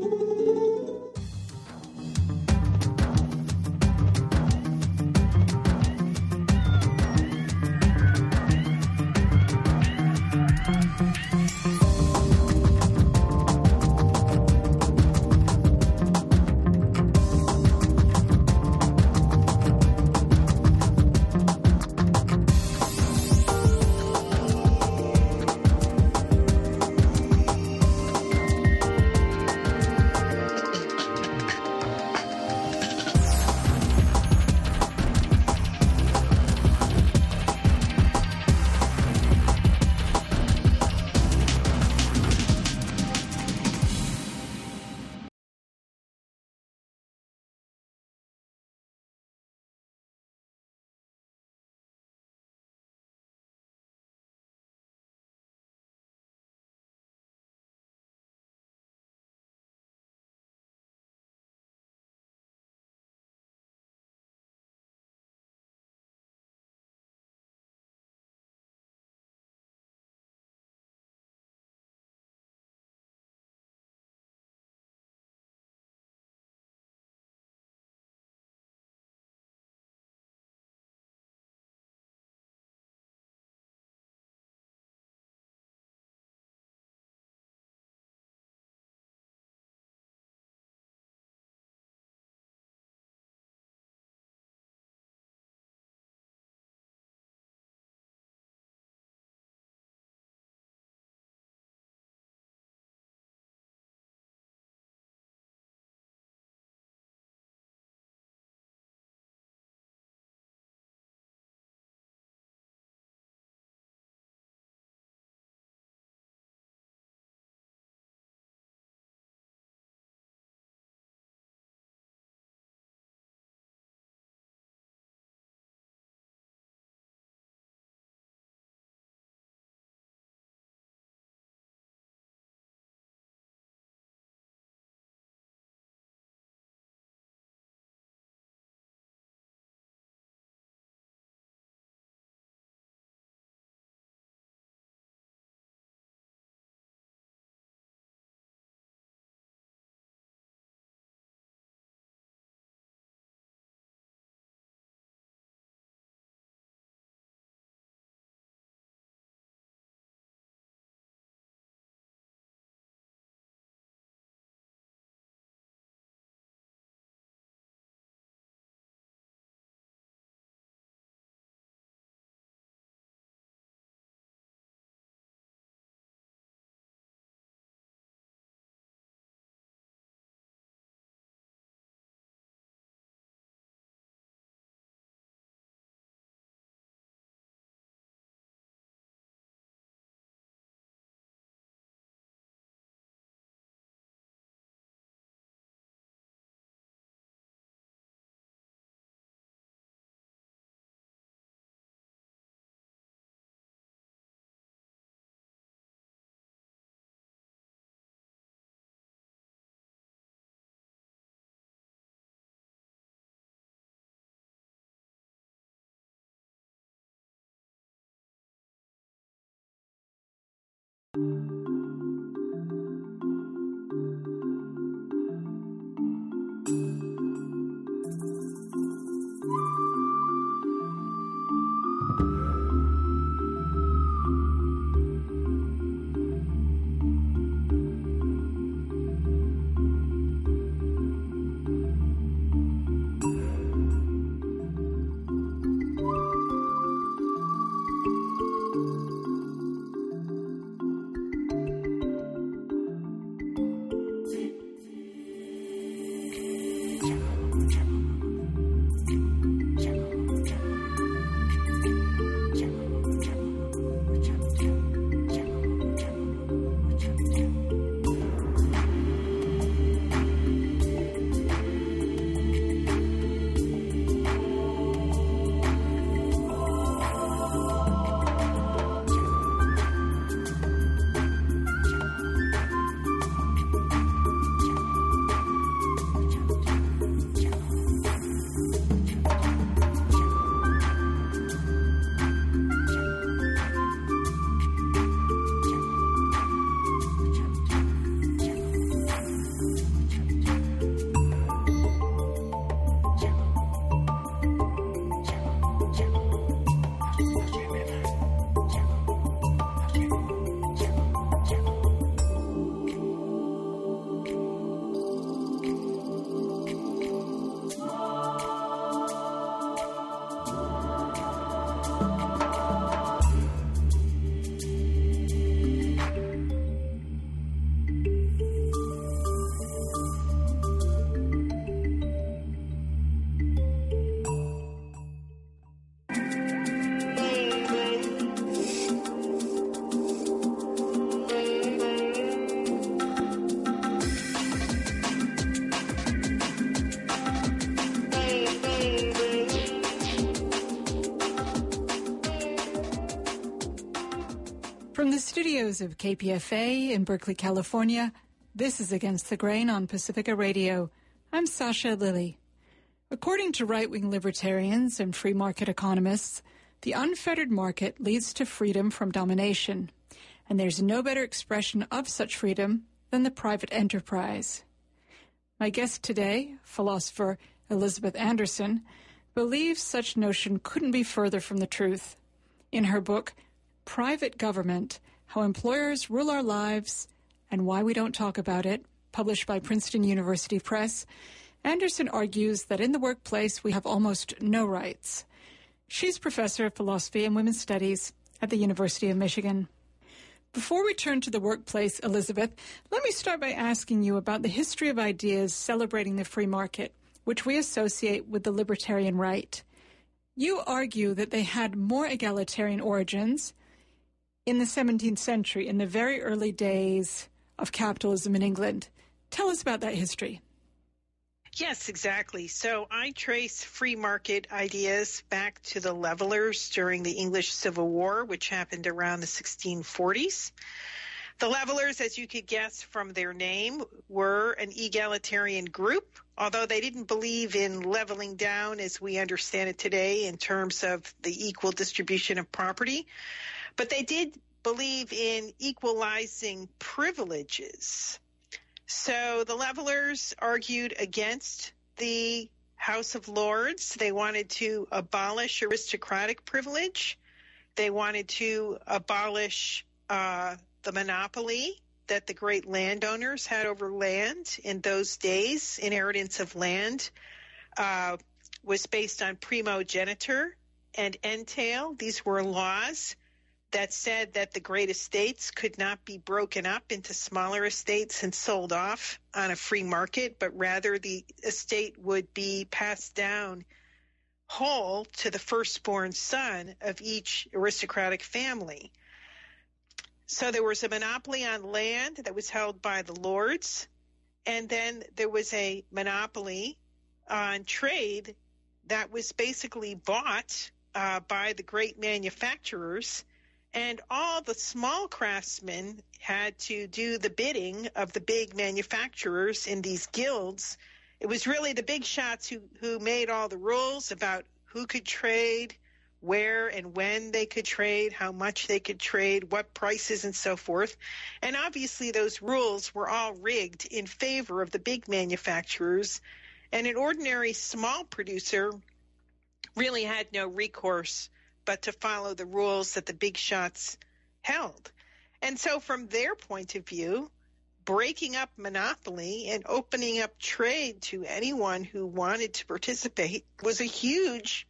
studios of KPFA in Berkeley, California, this is Against the Grain on Pacifica Radio. I'm Sasha Lilly. According to right-wing libertarians and free market economists, the unfettered market leads to freedom from domination, and there's no better expression of such freedom than the private enterprise. My guest today, philosopher Elizabeth Anderson, believes such notion couldn't be further from the truth. In her book, Private Government, How Employers Rule Our Lives and Why We Don't Talk About It, published by Princeton University Press, Anderson argues that in the workplace we have almost no rights. She's professor of philosophy and women's studies at the University of Michigan. Before we turn to the workplace, Elizabeth, let me start by asking you about the history of ideas celebrating the free market, which we associate with the libertarian right. You argue that they had more egalitarian origins in the 17th century, in the very early days of capitalism in England. Tell us about that history. Yes, exactly. So I trace free market ideas back to the Levelers during the English Civil War, which happened around the 1640s. The Levelers, as you could guess from their name, were an egalitarian group, although they didn't believe in leveling down as we understand it today in terms of the equal distribution of property. But they did believe in equalizing privileges. So the Levelers argued against the House of Lords. They wanted to abolish aristocratic privilege. They wanted to abolish the monopoly that the great landowners had over land in those days. Inheritance of land was based on primogeniture and entail. These were laws that said that the great estates could not be broken up into smaller estates and sold off on a free market, but rather the estate would be passed down whole to the firstborn son of each aristocratic family. So there was a monopoly on land that was held by the lords, and then there was a monopoly on trade that was basically bought by the great manufacturers, and all the small craftsmen had to do the bidding of the big manufacturers in these guilds. It was really the big shots who made all the rules about who could trade, where and when they could trade, how much they could trade, what prices and so forth. And obviously those rules were all rigged in favor of the big manufacturers, and an ordinary small producer really had no recourse but to follow the rules that the big shots held. And so from their point of view, breaking up monopoly and opening up trade to anyone who wanted to participate was a huge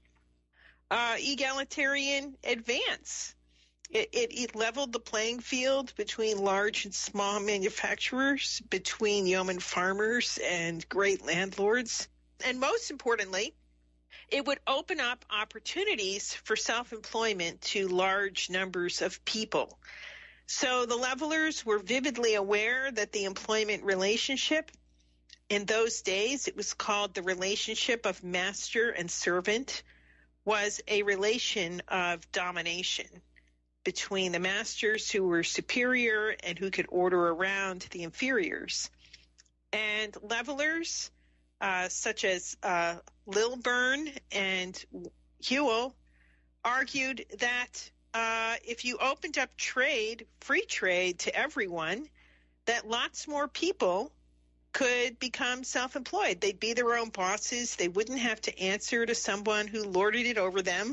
egalitarian advance. It leveled the playing field between large and small manufacturers, between yeoman farmers and great landlords. And most importantly, it would open up opportunities for self-employment to large numbers of people. So the Levelers were vividly aware that the employment relationship in those days, it was called the relationship of master and servant, was a relation of domination between the masters who were superior and who could order around the inferiors. And Levelers, such as Lilburn and Whewell, argued that if you opened up trade, free trade to everyone, that lots more people could become self-employed. They'd be their own bosses. They wouldn't have to answer to someone who lorded it over them.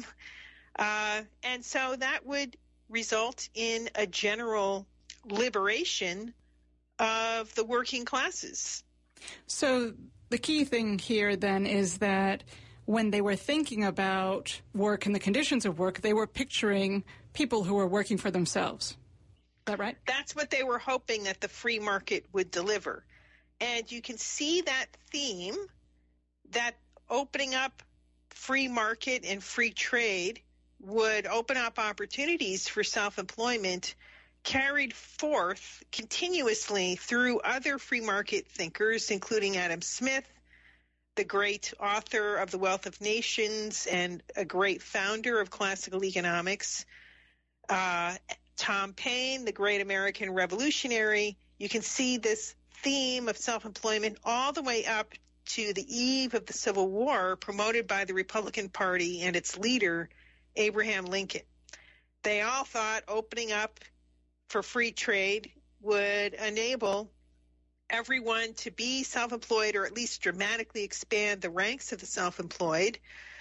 And so that would result in a general liberation of the working classes. So the key thing here then is that when they were thinking about work and the conditions of work, they were picturing people who were working for themselves. Is that right? That's what they were hoping that the free market would deliver. And you can see that theme, that opening up free market and free trade would open up opportunities for self-employment, carried forth continuously through other free market thinkers, including Adam Smith, the great author of The Wealth of Nations and a great founder of classical economics, Tom Paine, the great American revolutionary, you can see this theme of self-employment all the way up to the eve of the Civil War, promoted by the Republican Party and its leader, Abraham Lincoln. They all thought opening up for free trade would enable everyone to be self-employed, or at least dramatically expand the ranks of the self-employed.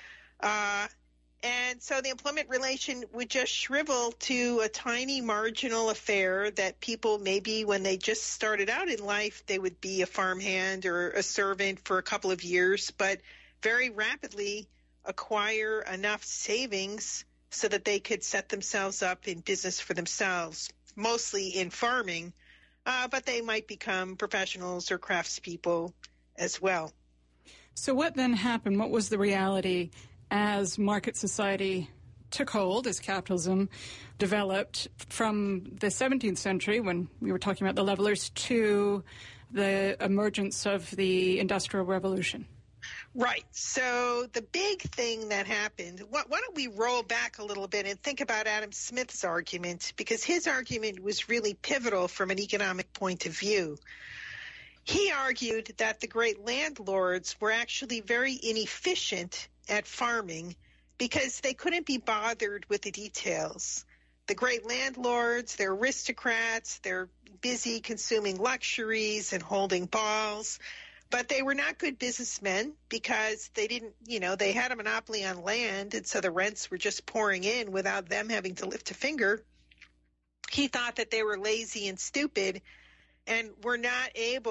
And so the employment relation would just shrivel to a tiny marginal affair that people, maybe when they just started out in life, they would be a farmhand or a servant for a couple of years, but very rapidly acquire enough savings so that they could set themselves up in business for themselves, mostly in farming, but they might become professionals or craftspeople as well. So what then happened? What was the reality as market society took hold, as capitalism developed from the 17th century, when we were talking about the levelers, to the emergence of the Industrial Revolution? Right. So the big thing that happened, why don't we roll back a little bit and think about Adam Smith's argument, because his argument was really pivotal from an economic point of view. He argued that the great landlords were actually very inefficient at farming because they couldn't be bothered with the details. The great landlords, they're aristocrats, they're busy consuming luxuries and holding balls, but they were not good businessmen because they didn't, they had a monopoly on land, and so the rents were just pouring in without them having to lift a finger. He thought that they were lazy and stupid and were not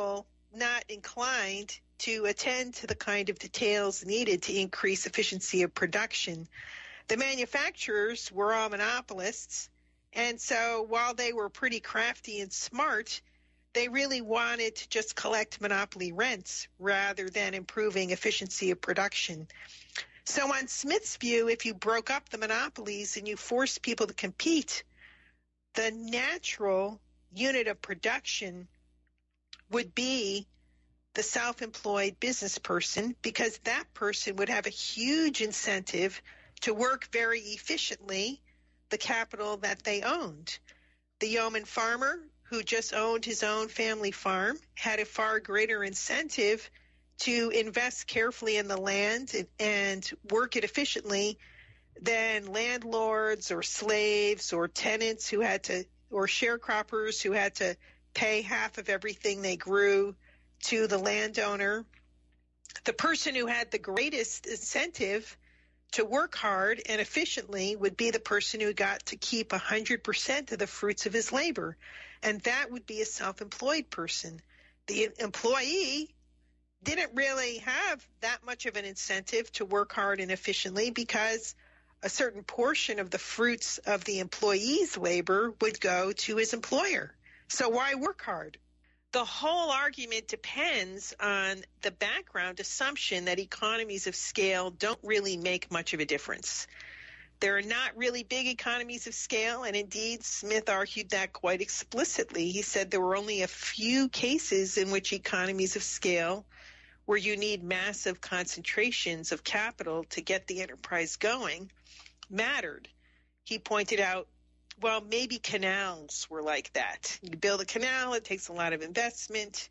inclined to attend to the kind of details needed to increase efficiency of production. The manufacturers were all monopolists, and so while they were pretty crafty and smart, they really wanted to just collect monopoly rents rather than improving efficiency of production. So on Smith's view, if you broke up the monopolies and you forced people to compete, the natural unit of production would be the self-employed business person, because that person would have a huge incentive to work very efficiently the capital that they owned. The yeoman farmer who just owned his own family farm had a far greater incentive to invest carefully in the land and work it efficiently than landlords or slaves or tenants or sharecroppers who had to pay half of everything they grew to the landowner. The person who had the greatest incentive to work hard and efficiently would be the person who got to keep 100% of the fruits of his labor, and that would be a self-employed person. The employee didn't really have that much of an incentive to work hard and efficiently because a certain portion of the fruits of the employee's labor would go to his employer. So why work hard? The whole argument depends on the background assumption that economies of scale don't really make much of a difference. There are not really big economies of scale, and indeed Smith argued that quite explicitly. He said there were only a few cases in which economies of scale, where you need massive concentrations of capital to get the enterprise going, mattered. He pointed out, well, maybe canals were like that. You build a canal, it takes a lot of investment.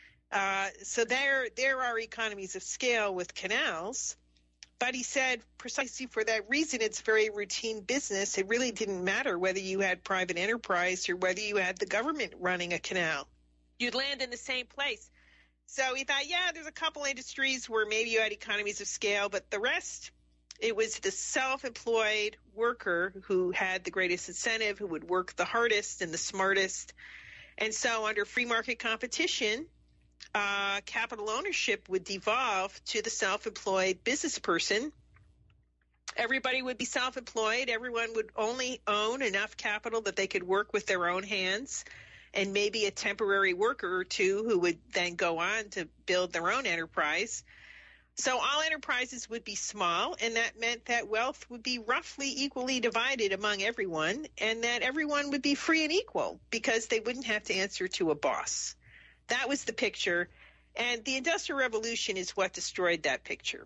So there are economies of scale with canals. But he said precisely for that reason, it's very routine business. It really didn't matter whether you had private enterprise or whether you had the government running a canal. You'd land in the same place. So he thought, there's a couple industries where maybe you had economies of scale, but the rest, it was the self-employed worker who had the greatest incentive, who would work the hardest and the smartest. And so under free market competition, capital ownership would devolve to the self-employed business person. Everybody would be self-employed. Everyone would only own enough capital that they could work with their own hands, and maybe a temporary worker or two who would then go on to build their own enterprise. So all enterprises would be small, and that meant that wealth would be roughly equally divided among everyone, and that everyone would be free and equal because they wouldn't have to answer to a boss. That was the picture, and the Industrial Revolution is what destroyed that picture.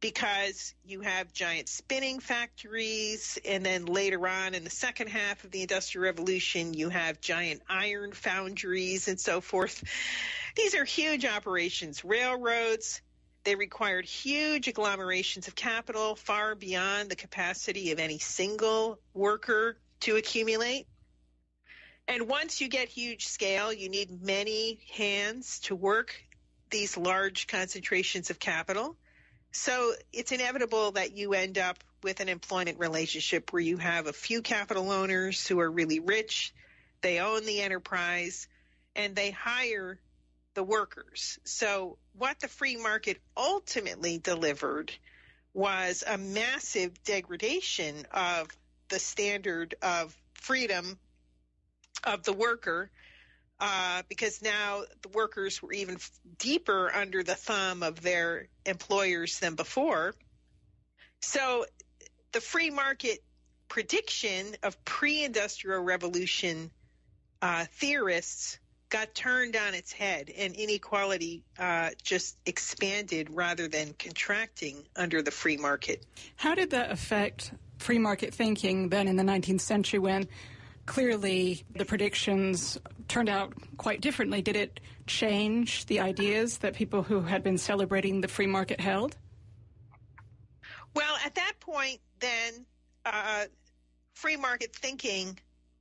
because you have giant spinning factories, and then later on in the second half of the Industrial Revolution, you have giant iron foundries and so forth. These are huge operations. Railroads, they required huge agglomerations of capital far beyond the capacity of any single worker to accumulate. And once you get huge scale, you need many hands to work these large concentrations of capital. So it's inevitable that you end up with an employment relationship where you have a few capital owners who are really rich, they own the enterprise, and they hire the workers. So what the free market ultimately delivered was a massive degradation of the standard of freedom of the worker, because now the workers were even deeper under the thumb of their employers than before. So the free market prediction of pre-industrial revolution theorists got turned on its head, and inequality just expanded rather than contracting under the free market. How did that affect free market thinking then in the 19th century when clearly the predictions turned out quite differently? Did it change the ideas that people who had been celebrating the free market held? Well, at that point, then, free market thinking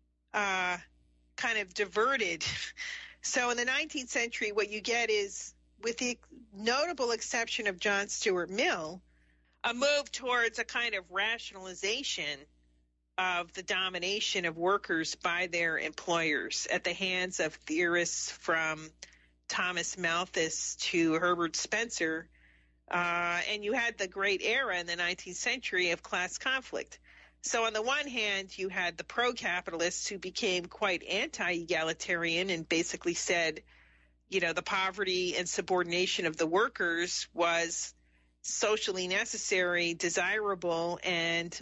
kind of diverted. So in the 19th century, what you get is, with the notable exception of John Stuart Mill, a move towards a kind of rationalization of the domination of workers by their employers at the hands of theorists from Thomas Malthus to Herbert Spencer. And you had the great era in the 19th century of class conflict. So on the one hand, you had the pro-capitalists who became quite anti-egalitarian and basically said, you know, the poverty and subordination of the workers was socially necessary, desirable, and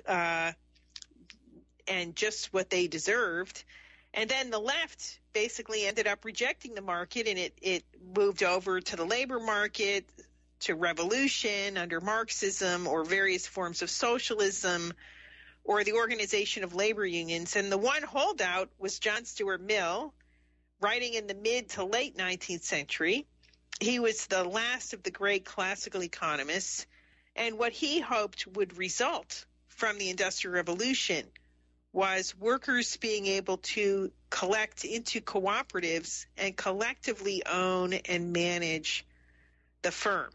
just what they deserved. And then the left basically ended up rejecting the market, and it moved over to the labor market, to revolution under Marxism or various forms of socialism, or the organization of labor unions. And the one holdout was John Stuart Mill, writing in the mid to late 19th century. He was the last of the great classical economists, and what he hoped would result from the Industrial Revolution was workers being able to collect into cooperatives and collectively own and manage the firm.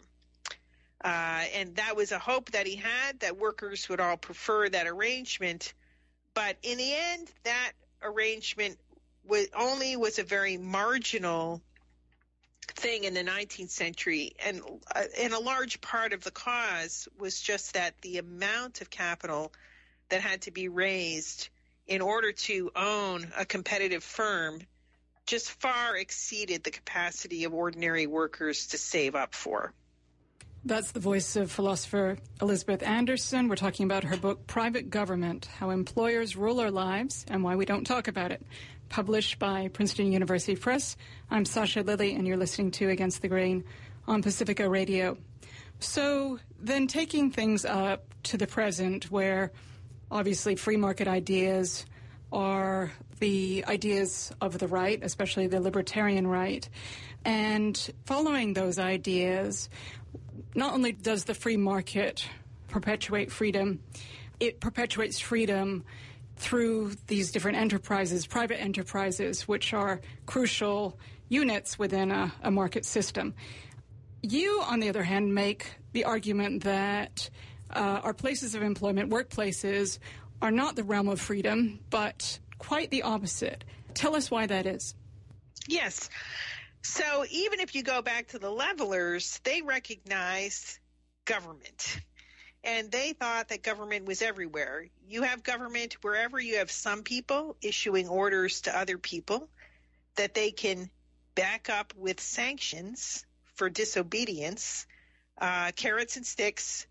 And that was a hope that he had, that workers would all prefer that arrangement. But in the end, that arrangement was a very marginal thing in the 19th century. And a large part of the cause was just that the amount of capital that had to be raised in order to own a competitive firm just far exceeded the capacity of ordinary workers to save up for. That's the voice of philosopher Elizabeth Anderson. We're talking about her book, Private Government, How Employers Rule Our Lives and Why We Don't Talk About It, published by Princeton University Press. I'm Sasha Lilly, and you're listening to Against the Grain on Pacifica Radio. So then taking things up to the present, where obviously free market ideas are the ideas of the right, especially the libertarian right, and following those ideas, not only does the free market perpetuate freedom, it perpetuates freedom through these different enterprises, private enterprises, which are crucial units within a market system. You, on the other hand, make the argument that our places of employment, workplaces, are not the realm of freedom, but quite the opposite. Tell us why that is. Yes. So even if you go back to the levelers, they recognized government, and they thought that government was everywhere. You have government wherever you have some people issuing orders to other people that they can back up with sanctions for disobedience, carrots and sticks,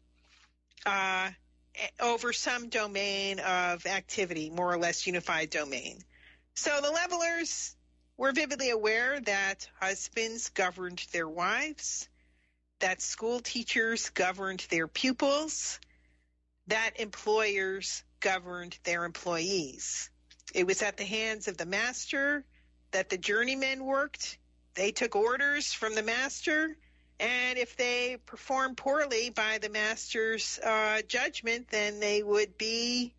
over some domain of activity, more or less unified domain. So the levelers were vividly aware that husbands governed their wives, that school teachers governed their pupils, that employers governed their employees. It was at the hands of the master that the journeymen worked. They took orders from the master, and if they performed poorly by the master's judgment, then they would be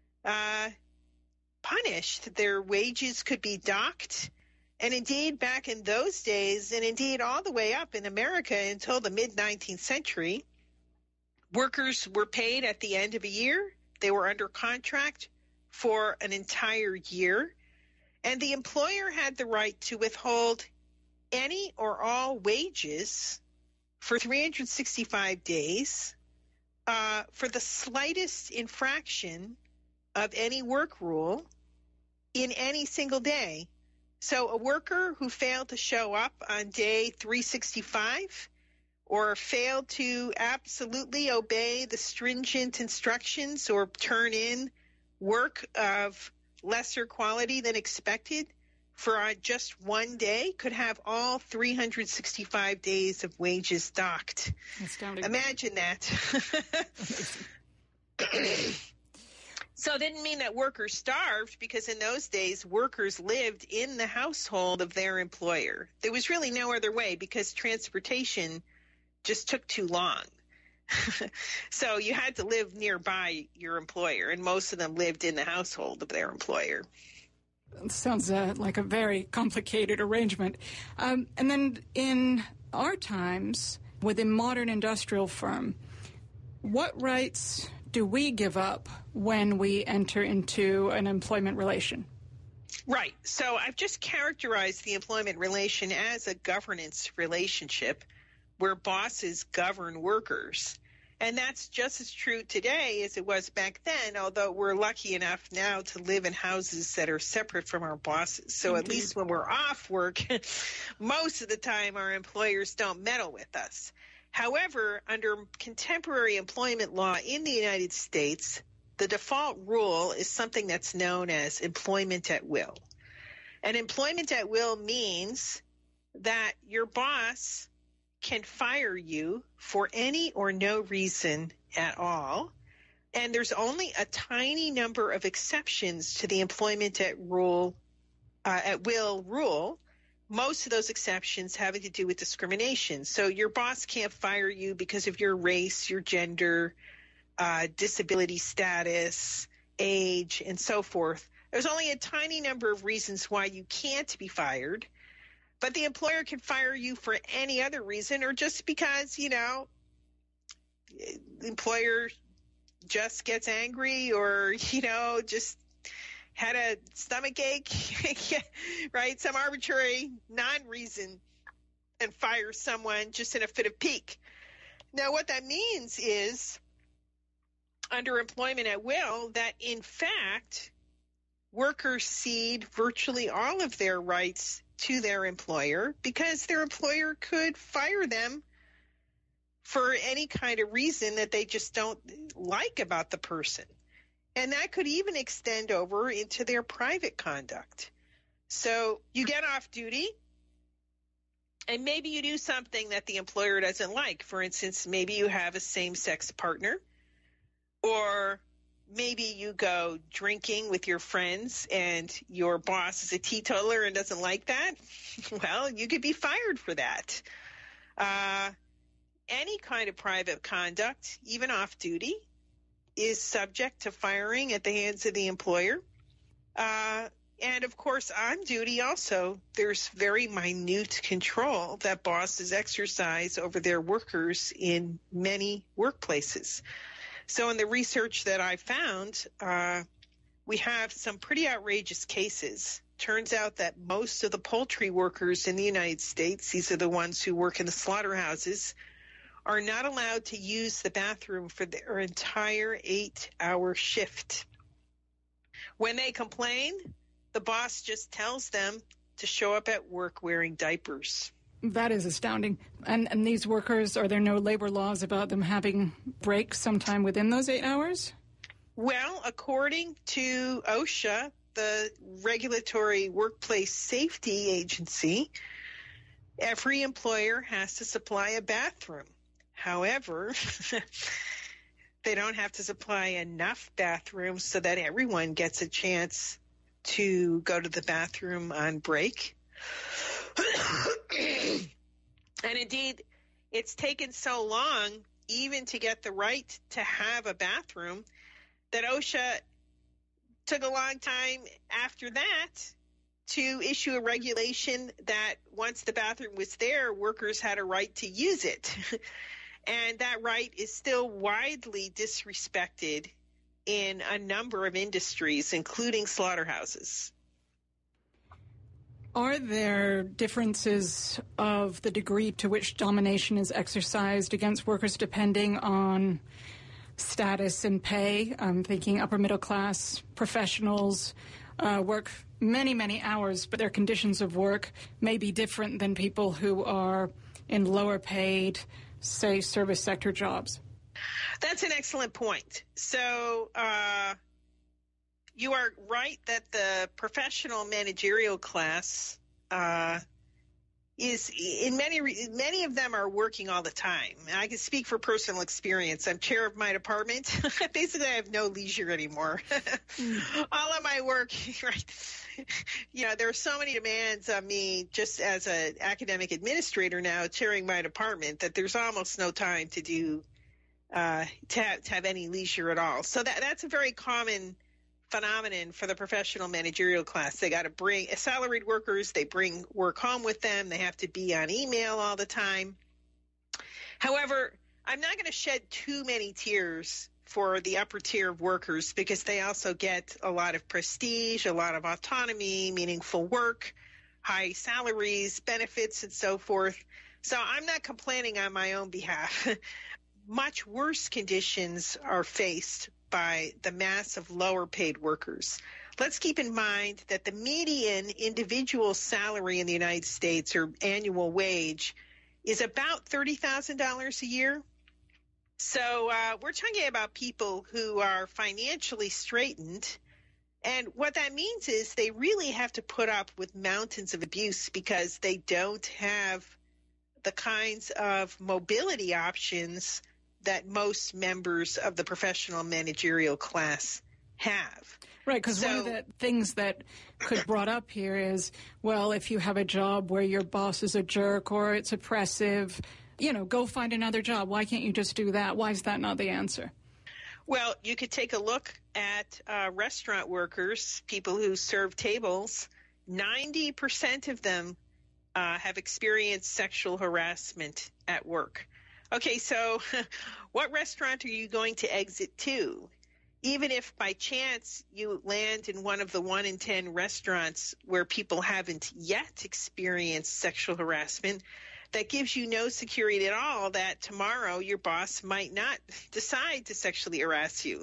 punished. Their wages could be docked. And indeed, back in those days, and indeed all the way up in America until the mid-19th century, workers were paid at the end of a year. They were under contract for an entire year. And the employer had the right to withhold any or all wages for 365 days for the slightest infraction of any work rule in any single day. So a worker who failed to show up on day 365 or failed to absolutely obey the stringent instructions or turn in work of lesser quality than expected for just one day could have all 365 days of wages docked. Astounding. Imagine that. So it didn't mean that workers starved, because in those days, workers lived in the household of their employer. There was really no other way, because transportation just took too long. So you had to live nearby your employer, and most of them lived in the household of their employer. It sounds like a very complicated arrangement. And then in our times, with a modern industrial firm, what rights do we give up when we enter into an employment relation? Right. So I've just characterized the employment relation as a governance relationship where bosses govern workers. And that's just as true today as it was back then, although we're lucky enough now to live in houses that are separate from our bosses. So Indeed. At least when we're off work, most of the time our employers don't meddle with us. However, under contemporary employment law in the United States, the default rule is something that's known as employment at will. And employment at will means that your boss can fire you for any or no reason at all. And there's only a tiny number of exceptions to the employment at will rule. Most of those exceptions having to do with discrimination. So your boss can't fire you because of your race, your gender, disability status, age, and so forth. There's only a tiny number of reasons why you can't be fired, but the employer can fire you for any other reason, or just because, the employer just gets angry, or, just had a stomach ache, right? Some arbitrary non-reason, and fire someone just in a fit of pique. Now, what that means is, under employment at will, that in fact, workers cede virtually all of their rights to their employer, because their employer could fire them for any kind of reason that they just don't like about the person. And that could even extend over into their private conduct. So you get off duty, and maybe you do something that the employer doesn't like. For instance, maybe you have a same-sex partner, or maybe you go drinking with your friends and your boss is a teetotaler and doesn't like that. Well, you could be fired for that. Any kind of private conduct, even off duty, is subject to firing at the hands of the employer. And, of course, on duty also, there's very minute control that bosses exercise over their workers in many workplaces. So in the research that I found, we have some pretty outrageous cases. Turns out that most of the poultry workers in the United States, these are the ones who work in the slaughterhouses, are not allowed to use the bathroom for their entire 8-hour shift. When they complain, the boss just tells them to show up at work wearing diapers. That is astounding. And these workers, are there no labor laws about them having breaks sometime within those 8 hours? Well, according to OSHA, the Regulatory Workplace Safety Agency, Every employer has to supply a bathroom. However, they don't have to supply enough bathrooms so that everyone gets a chance to go to the bathroom on break. And indeed, it's taken so long even to get the right to have a bathroom that OSHA took a long time after that to issue a regulation that once the bathroom was there, workers had a right to use it. And that right is still widely disrespected in a number of industries, including slaughterhouses. Are there differences of the degree to which domination is exercised against workers depending on status and pay? I'm thinking upper middle class professionals work many, many hours, but their conditions of work may be different than people who are in lower paid, say, service sector jobs. That's an excellent point. So you are right that the professional managerial class is in many of them are working all the time. I can speak for personal experience. I'm chair of my department. Basically, I have no leisure anymore. All of my work, right? You know, there are so many demands on me just as an academic administrator now, chairing my department, that there's almost no time to do to have any leisure at all. So that's a very common phenomenon for the professional managerial class. They got to bring salaried workers. They bring work home with them. They have to be on email all the time. However, I'm not going to shed too many tears for the upper tier of workers because they also get a lot of prestige, a lot of autonomy, meaningful work, high salaries, benefits, and so forth. So I'm not complaining on my own behalf. Much worse conditions are faced by the mass of lower paid workers. Let's keep in mind that the median individual salary in the United States, or annual wage, is about $30,000 a year. So we're talking about people who are financially straitened. And what that means is they really have to put up with mountains of abuse because they don't have the kinds of mobility options that most members of the professional managerial class have. Right, because one of the things that could brought up here is, well, if you have a job where your boss is a jerk or it's oppressive, you know, go find another job. Why can't you just do that? Why is that not the answer? Well, you could take a look at restaurant workers, people who serve tables. 90% of them have experienced sexual harassment at work. Okay, so what restaurant are you going to exit to? Even if by chance you land in one of the 1 in 10 restaurants where people haven't yet experienced sexual harassment, that gives you no security at all that tomorrow your boss might not decide to sexually harass you.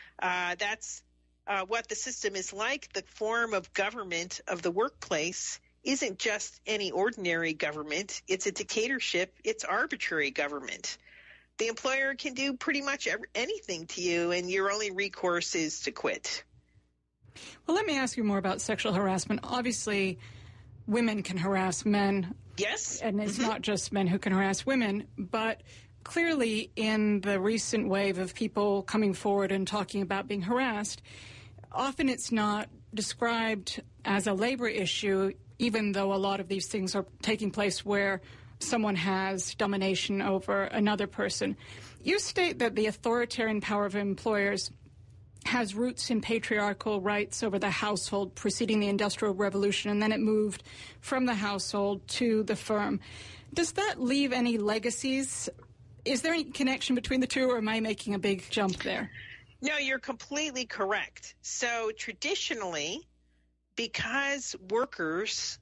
That's what the system is like. The form of government of the workplace isn't just any ordinary government. It's a dictatorship. It's arbitrary government. The employer can do pretty much anything to you, and your only recourse is to quit. Well, let me ask you more about sexual harassment. Obviously, women can harass men. Yes. And it's not just men who can harass women, but clearly in the recent wave of people coming forward and talking about being harassed, often it's not described as a labor issue, even though a lot of these things are taking place where someone has domination over another person. You state that the authoritarian power of employers has roots in patriarchal rights over the household preceding the Industrial Revolution, and then it moved from the household to the firm. Does that leave any legacies? Is there any connection between the two, or am I making a big jump there? No, you're completely correct. So traditionally, because workers,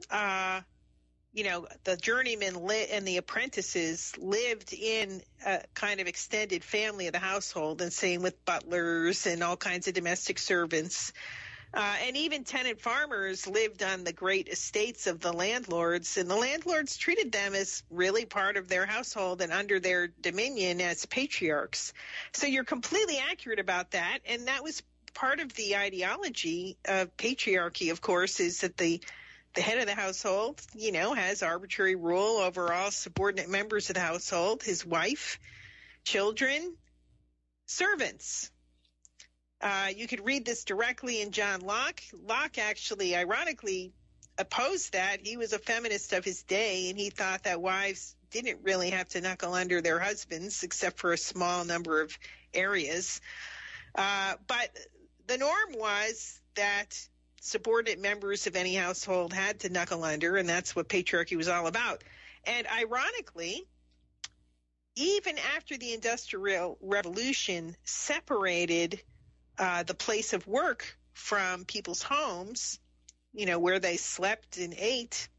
the journeymen and the apprentices lived in a kind of extended family of the household, and same with butlers and all kinds of domestic servants. And even tenant farmers lived on the great estates of the landlords, and the landlords treated them as really part of their household and under their dominion as patriarchs. So you're completely accurate about that, and that was part of the ideology of patriarchy, of course, is that the The head of the household, has arbitrary rule over all subordinate members of the household, his wife, children, servants. You could read this directly in John Locke. Locke actually, ironically, opposed that. He was a feminist of his day, and he thought that wives didn't really have to knuckle under their husbands except for a small number of areas. But the norm was that subordinate members of any household had to knuckle under, and that's what patriarchy was all about. And ironically, even after the Industrial Revolution separated the place of work from people's homes, where they slept and ate,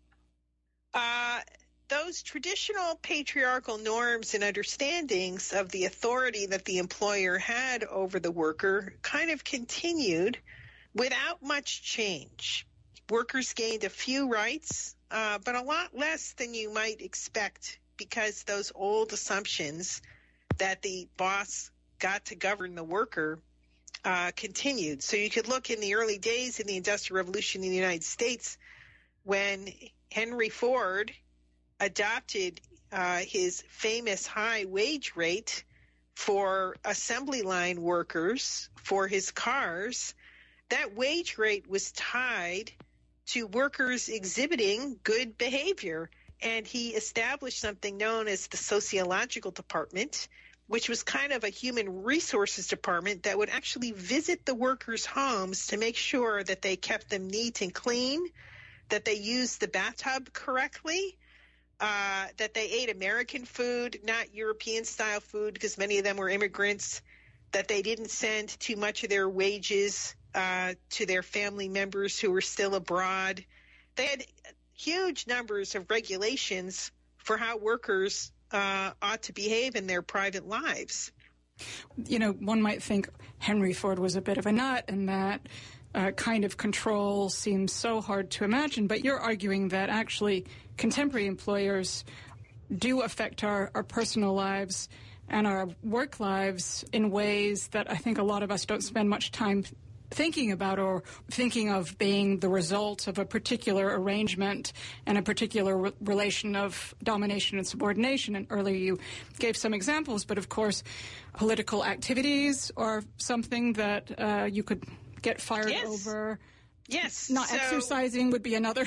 those traditional patriarchal norms and understandings of the authority that the employer had over the worker kind of continued without much change. Workers gained a few rights, but a lot less than you might expect, because those old assumptions that the boss got to govern the worker continued. So you could look in the early days in the Industrial Revolution in the United States when Henry Ford adopted his famous high wage rate for assembly line workers for his cars. That wage rate was tied to workers exhibiting good behavior, and he established something known as the sociological department, which was kind of a human resources department that would actually visit the workers' homes to make sure that they kept them neat and clean, that they used the bathtub correctly, that they ate American food, not European-style food, because many of them were immigrants, that they didn't send too much of their wages to their family members who were still abroad. They had huge numbers of regulations for how workers ought to behave in their private lives. One might think Henry Ford was a bit of a nut, and that kind of control seems so hard to imagine, but you're arguing that actually contemporary employers do affect our personal lives and our work lives in ways that I think a lot of us don't spend much time thinking about, or thinking of being the result of a particular arrangement and a particular relation of domination and subordination. And earlier you gave some examples, but of course political activities are something that you could get fired over. Yes. Not exercising would be another.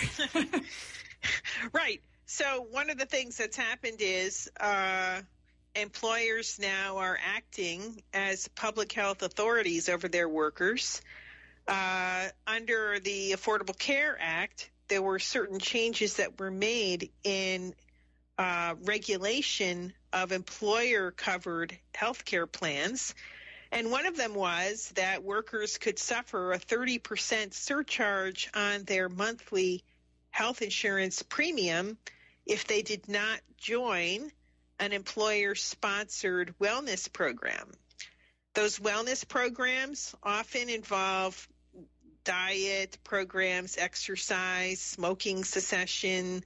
Right. So one of the things that's happened is employers now are acting as public health authorities over their workers. Under the Affordable Care Act, there were certain changes that were made in regulation of employer-covered health care plans. And one of them was that workers could suffer a 30% surcharge on their monthly health insurance premium if they did not join an employer-sponsored wellness program. Those wellness programs often involve diet programs, exercise, smoking cessation,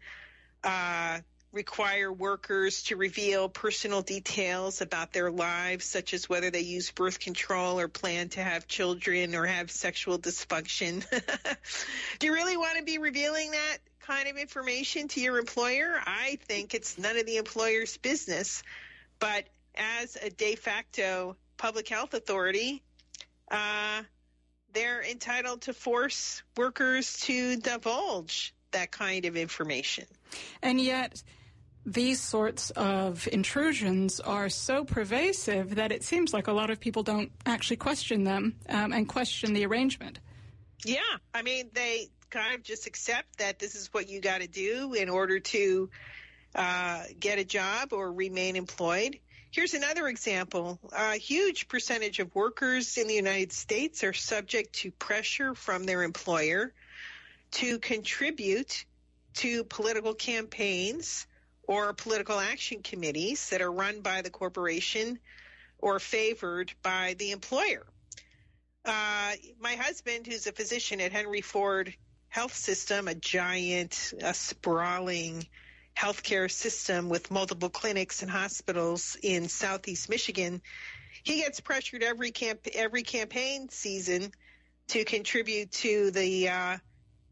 require workers to reveal personal details about their lives, such as whether they use birth control or plan to have children or have sexual dysfunction. Do you really want to be revealing that kind of information to your employer? I think it's none of the employer's business. But as a de facto public health authority, they're entitled to force workers to divulge that kind of information. And yet these sorts of intrusions are so pervasive that it seems like a lot of people don't actually question them and question the arrangement. Yeah. I mean, they kind of just accept that this is what you got to do in order to get a job or remain employed. Here's another example. A huge percentage of workers in the United States are subject to pressure from their employer to contribute to political campaigns or political action committees that are run by the corporation or favored by the employer. My husband, who's a physician at Henry Ford Health System, a giant, sprawling healthcare system with multiple clinics and hospitals in Southeast Michigan, he gets pressured every campaign season to contribute to the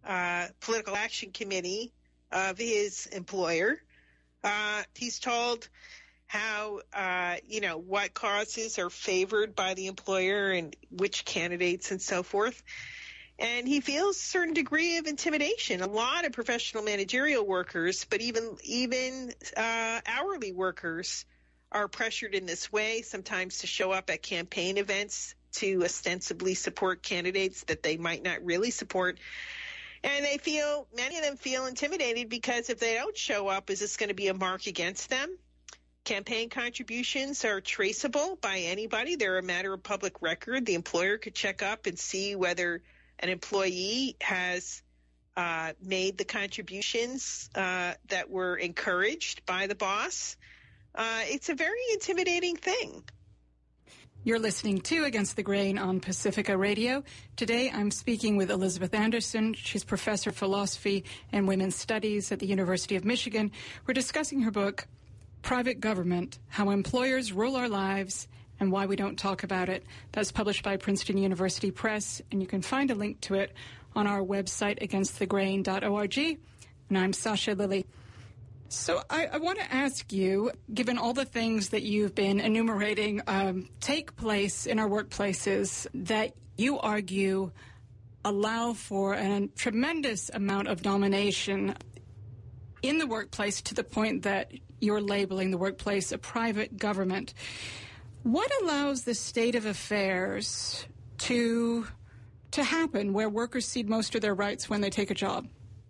political action committee of his employer. He's told how, what causes are favored by the employer and which candidates and so forth. And he feels a certain degree of intimidation. A lot of professional managerial workers, but even hourly workers are pressured in this way, sometimes to show up at campaign events to ostensibly support candidates that they might not really support. And many of them feel intimidated because if they don't show up, is this going to be a mark against them? Campaign contributions are traceable by anybody. They're a matter of public record. The employer could check up and see whether an employee has made the contributions that were encouraged by the boss. It's a very intimidating thing. You're listening to Against the Grain on Pacifica Radio. Today I'm speaking with Elizabeth Anderson. She's professor of philosophy and women's studies at the University of Michigan. We're discussing her book, Private Government, How Employers Rule Our Lives and Why We Don't Talk About It. That's published by Princeton University Press, and you can find a link to it on our website, againstthegrain.org. And I'm Sasha Lilly. So I want to ask you, given all the things that you've been enumerating take place in our workplaces that you argue allow for a tremendous amount of domination in the workplace to the point that you're labeling the workplace a private government, what allows the state of affairs to happen where workers cede most of their rights when they take a job?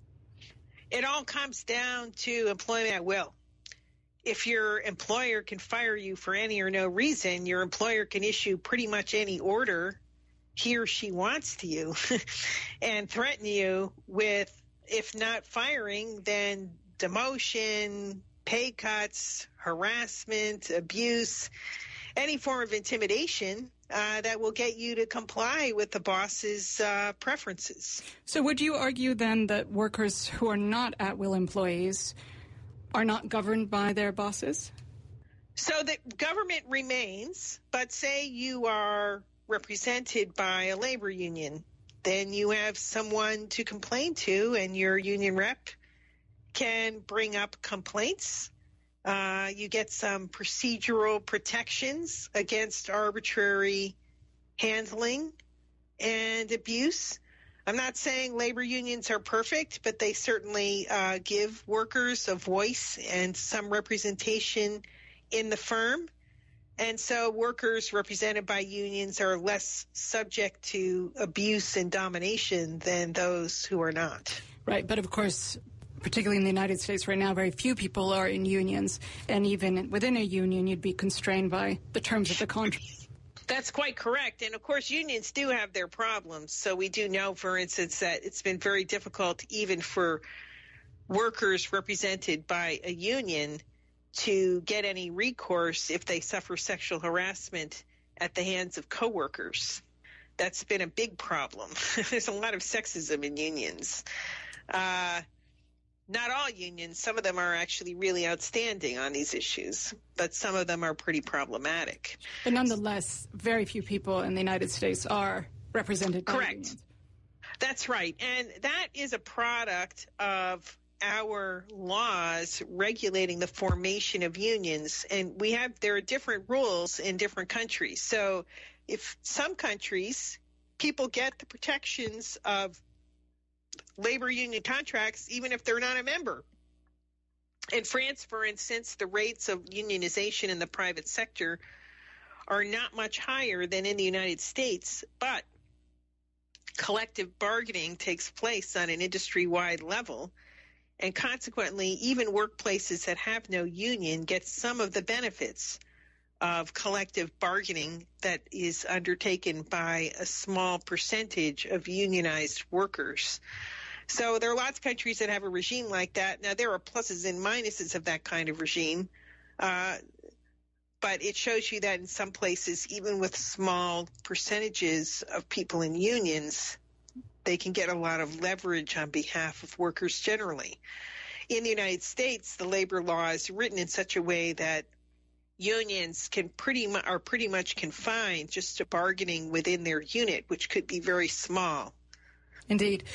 It all comes down to employment at will. If your employer can fire you for any or no reason, your employer can issue pretty much any order he or she wants to you and threaten you with, if not firing, then demotion, pay cuts, harassment, abuse, any form of intimidation that will get you to comply with the boss's preferences. So would you argue then that workers who are not at-will employees are not governed by their bosses? So the government remains, but say you are represented by a labor union, then you have someone to complain to, and your union rep can bring up complaints. You get some procedural protections against arbitrary handling and abuse. I'm not saying labor unions are perfect, but they certainly give workers a voice and some representation in the firm. And so workers represented by unions are less subject to abuse and domination than those who are not. Right, but of course, particularly in the United States right now, very few people are in unions. And even within a union, you'd be constrained by the terms of the contract. That's quite correct. And, of course, unions do have their problems. So we do know, for instance, that it's been very difficult even for workers represented by a union to get any recourse if they suffer sexual harassment at the hands of coworkers. That's been a big problem. There's a lot of sexism in unions. Not all unions. Some of them are actually really outstanding on these issues, but some of them are pretty problematic. But nonetheless, very few people in the United States are represented by unions. That's right. And that is a product of our laws regulating the formation of unions. And there are different rules in different countries. So if some countries, people get the protections of labor union contracts, even if they're not a member. In France, for instance, the rates of unionization in the private sector are not much higher than in the United States, but collective bargaining takes place on an industry-wide level, and consequently, even workplaces that have no union get some of the benefits of collective bargaining that is undertaken by a small percentage of unionized workers. So there are lots of countries that have a regime like that. Now, there are pluses and minuses of that kind of regime, but it shows you that in some places, even with small percentages of people in unions, they can get a lot of leverage on behalf of workers generally. In the United States, the labor law is written in such a way that unions are pretty much confined just to bargaining within their unit, which could be very small. Indeed.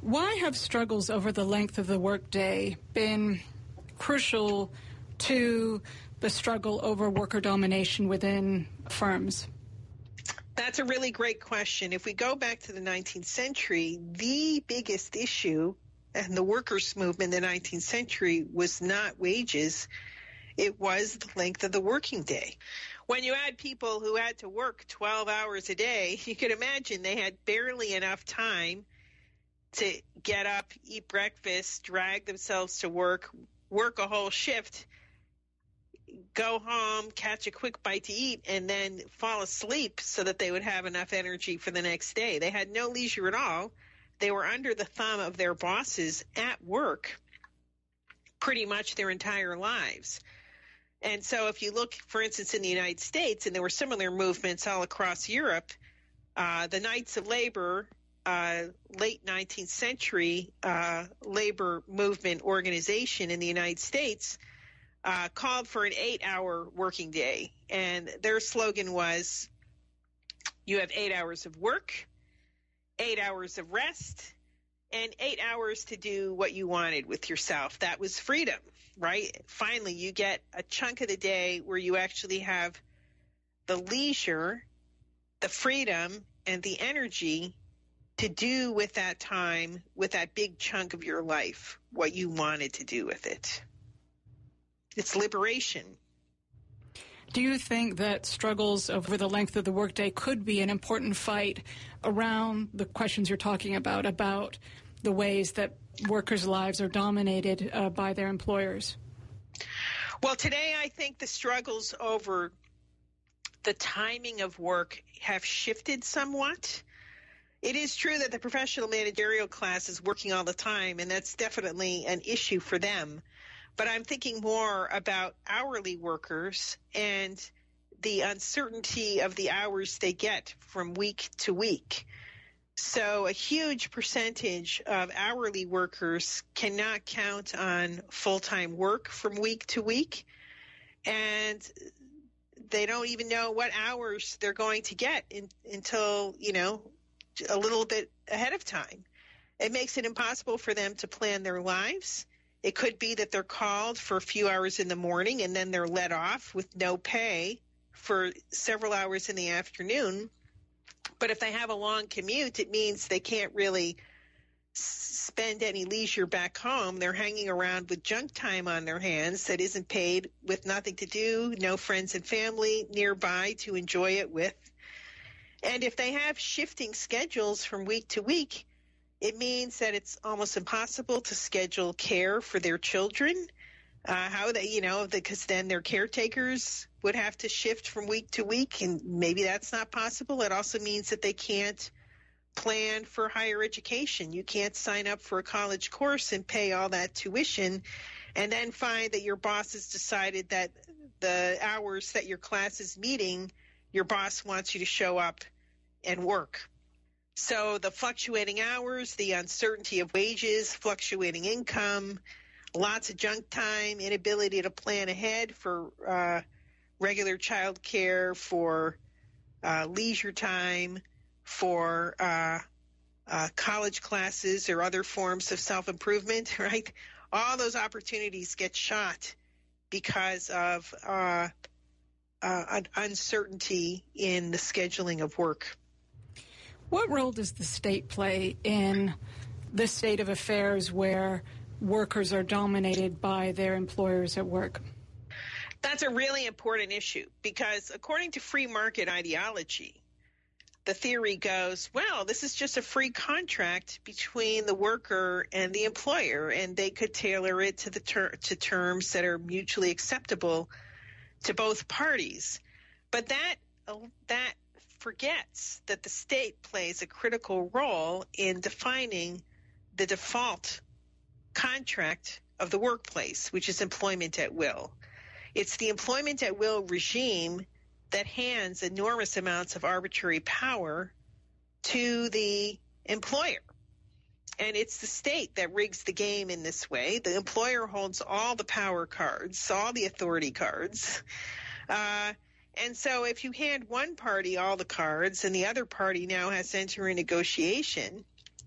Why have struggles over the length of the workday been crucial to the struggle over worker domination within firms? That's a really great question. If we go back to the 19th century, the biggest issue in the workers' movement in the 19th century was not wages. It was the length of the working day. When you had people who had to work 12 hours a day, you could imagine they had barely enough time to get up, eat breakfast, drag themselves to work a whole shift, go home, catch a quick bite to eat, and then fall asleep so that they would have enough energy for the next day. They had no leisure at all. They were under the thumb of their bosses at work pretty much their entire lives. And so if you look, for instance, in the United States, and there were similar movements all across Europe, the Knights of Labor, late 19th century labor movement organization in the United States, called for an 8-hour working day. And their slogan was, you have 8 hours of work, 8 hours of rest, and 8 hours to do what you wanted with yourself. That was freedom, right? Finally, you get a chunk of the day where you actually have the leisure, the freedom, and the energy to do with that time, with that big chunk of your life, what you wanted to do with it. It's liberation. Do you think that struggles over the length of the workday could be an important fight around the questions you're talking about the ways that workers' lives are dominated by their employers? Well, today I think the struggles over the timing of work have shifted somewhat. It is true that the professional managerial class is working all the time, and that's definitely an issue for them. But I'm thinking more about hourly workers and the uncertainty of the hours they get from week to week. So a huge percentage of hourly workers cannot count on full-time work from week to week, and they don't even know what hours they're going to get until, a little bit ahead of time. It makes it impossible for them to plan their lives. It could be that they're called for a few hours in the morning and then they're let off with no pay for several hours in the afternoon. But if they have a long commute, it means they can't really spend any leisure back home. They're hanging around with junk time on their hands that isn't paid, with nothing to do, no friends and family nearby to enjoy it with. And if they have shifting schedules from week to week, it means that it's almost impossible to schedule care for their children. Because then their caretakers would have to shift from week to week, and maybe that's not possible. It also means that they can't plan for higher education. You can't sign up for a college course and pay all that tuition and then find that your boss has decided that the hours that your class is meeting, your boss wants you to show up and work. So the fluctuating hours, the uncertainty of wages, fluctuating income, lots of junk time, inability to plan ahead for regular child care, for leisure time, for college classes or other forms of self-improvement, right? All those opportunities get shot because of an uncertainty in the scheduling of work. What role does the state play in this state of affairs where workers are dominated by their employers at work? That's a really important issue because according to free market ideology, the theory goes, well, this is just a free contract between the worker and the employer, and they could tailor it to to terms that are mutually acceptable to both parties. But that forgets that the state plays a critical role in defining the default contract of the workplace, which is employment at will. It's the employment at will regime that hands enormous amounts of arbitrary power to the employer. And it's the state that rigs the game in this way. The employer holds all the power cards, all the authority cards. And so if you hand one party all the cards and the other party now has to enter a negotiation,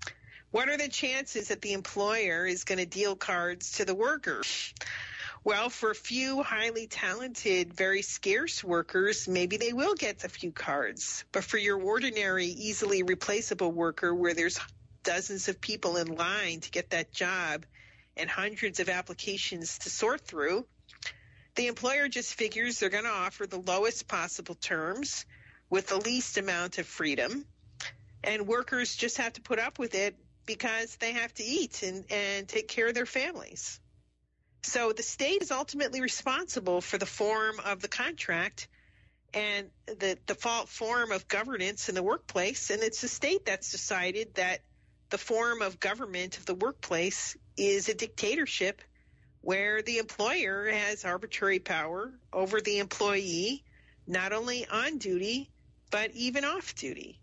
What are the chances that the employer is going to deal cards to the worker? Well, for a few highly talented, very scarce workers, maybe they will get a few cards. But for your ordinary, easily replaceable worker where there's dozens of people in line to get that job and hundreds of applications to sort through, the employer just figures they're going to offer the lowest possible terms with the least amount of freedom. And workers just have to put up with it because they have to eat and take care of their families. So the state is ultimately responsible for the form of the contract and the default form of governance in the workplace. And it's the state that's decided that the form of government of the workplace is a dictatorship where the employer has arbitrary power over the employee, not only on duty, but even off duty.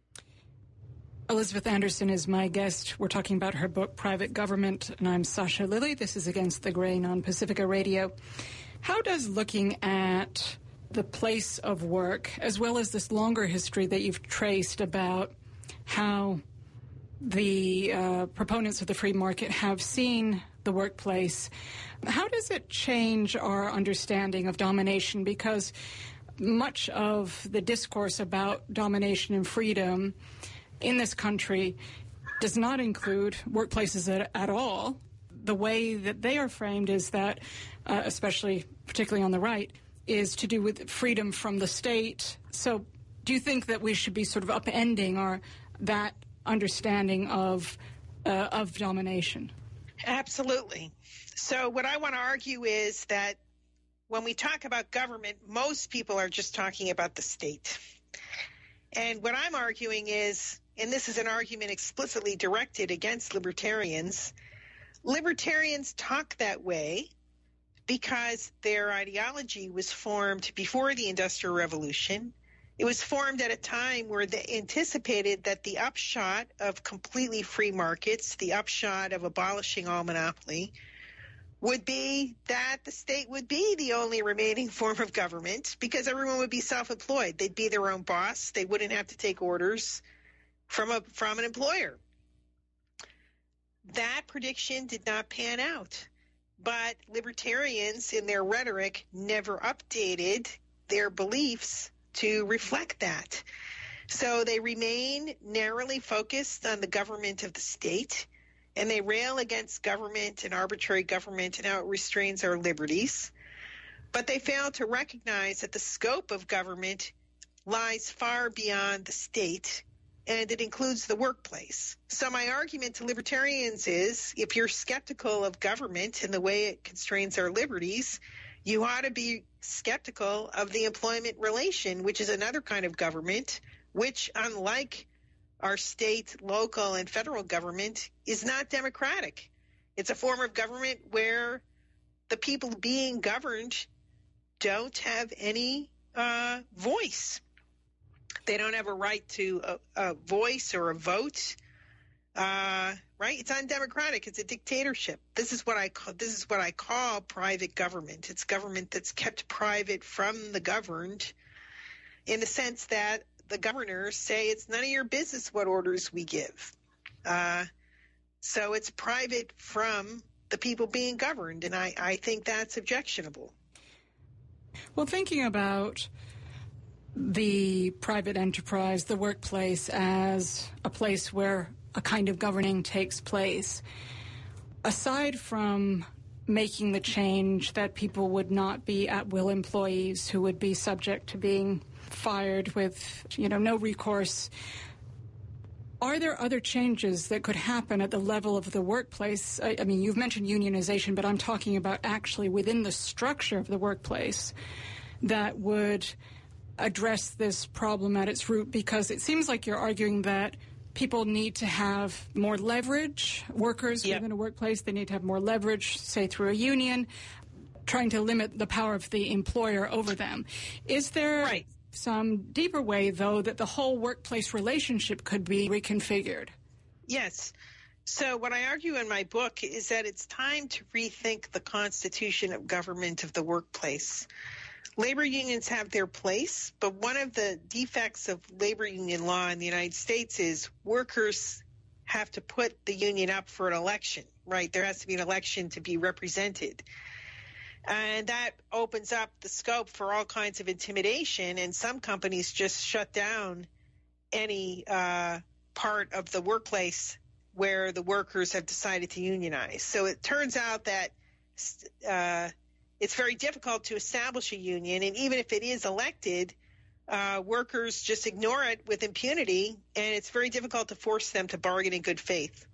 Elizabeth Anderson is my guest. We're talking about her book, Private Government, and I'm Sasha Lilley. This is Against the Grain on Pacifica Radio. How does looking at the place of work, as well as this longer history that you've traced about how the proponents of the free market have seen the workplace, how does it change our understanding of domination? Because much of the discourse about domination and freedom in this country does not include workplaces at all. The way that they are framed is that, particularly on the right, is to do with freedom from the state. So do you think that we should be sort of upending that understanding of domination? Absolutely. So what I want to argue is that when we talk about government, most people are just talking about the state. And what I'm arguing is, and this is an argument explicitly directed against libertarians, libertarians talk that way because their ideology was formed before the Industrial Revolution. It was formed at a time where they anticipated that the upshot of completely free markets, the upshot of abolishing all monopoly, would be that the state would be the only remaining form of government because everyone would be self-employed. They'd be their own boss. They wouldn't have to take orders from an employer. That prediction did not pan out, but libertarians in their rhetoric never updated their beliefs to reflect that. So they remain narrowly focused on the government of the state, and they rail against government and arbitrary government and how it restrains our liberties. But they fail to recognize that the scope of government lies far beyond the state, and it includes the workplace. So my argument to libertarians is, if you're skeptical of government and the way it constrains our liberties, you ought to be skeptical of the employment relation, which is another kind of government, which, unlike our state, local, and federal government, is not democratic. It's a form of government where the people being governed don't have any voice. They don't have a right to a voice or a vote, right? It's undemocratic. It's a dictatorship. This is what I call private government. It's government that's kept private from the governed, in the sense that the governors say it's none of your business what orders we give. So it's private from the people being governed, and I think that's objectionable. Well, thinking about the private enterprise, the workplace, as a place where a kind of governing takes place, aside from making the change that people would not be at-will employees who would be subject to being fired with, no recourse, are there other changes that could happen at the level of the workplace? I mean, you've mentioned unionization, but I'm talking about actually within the structure of the workplace that would address this problem at its root, because it seems like you're arguing that people need to have more leverage, workers within a workplace, they need to have more leverage, say through a union, trying to limit the power of the employer over them. Is there some deeper way, though, that the whole workplace relationship could be reconfigured? Yes. So what I argue in my book is that it's time to rethink the constitution of government of the workplace. Labor unions have their place, but one of the defects of labor union law in the United States is workers have to put the union up for an election, right? There has to be an election to be represented. And that opens up the scope for all kinds of intimidation, and some companies just shut down any part of the workplace where the workers have decided to unionize. So it turns out that it's very difficult to establish a union, and even if it is elected, workers just ignore it with impunity, and it's very difficult to force them to bargain in good faith.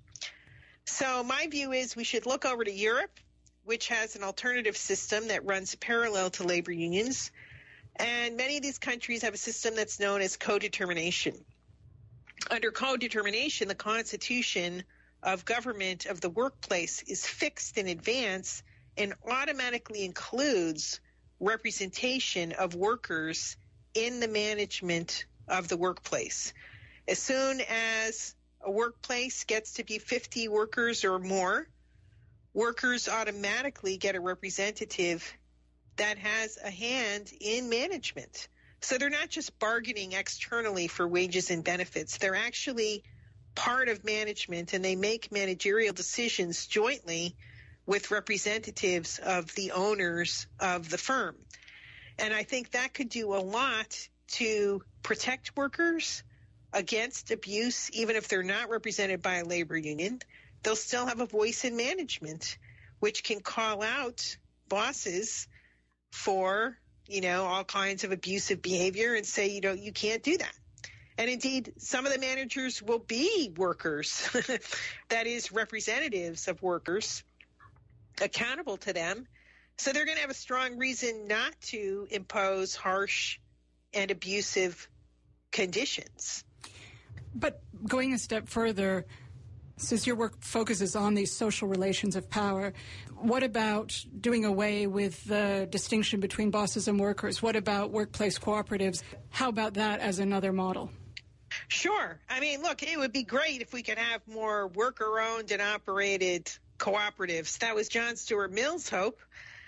So my view is we should look over to Europe, which has an alternative system that runs parallel to labor unions. And many of these countries have a system that's known as co-determination. Under co-determination, the constitution of government of the workplace is fixed in advance and automatically includes representation of workers in the management of the workplace. As soon as a workplace gets to be 50 workers or more, workers automatically get a representative that has a hand in management. So they're not just bargaining externally for wages and benefits. They're actually part of management, and they make managerial decisions jointly with representatives of the owners of the firm. And I think that could do a lot to protect workers against abuse, even if they're not represented by a labor union. They'll still have a voice in management, which can call out bosses for, all kinds of abusive behavior and say, you can't do that. And indeed, some of the managers will be workers, that is, representatives of workers, accountable to them. So they're going to have a strong reason not to impose harsh and abusive conditions. But going a step further, since your work focuses on these social relations of power, what about doing away with the distinction between bosses and workers? What about workplace cooperatives? How about that as another model? Sure. I mean, look, it would be great if we could have more worker-owned and operated cooperatives. That was John Stuart Mill's hope.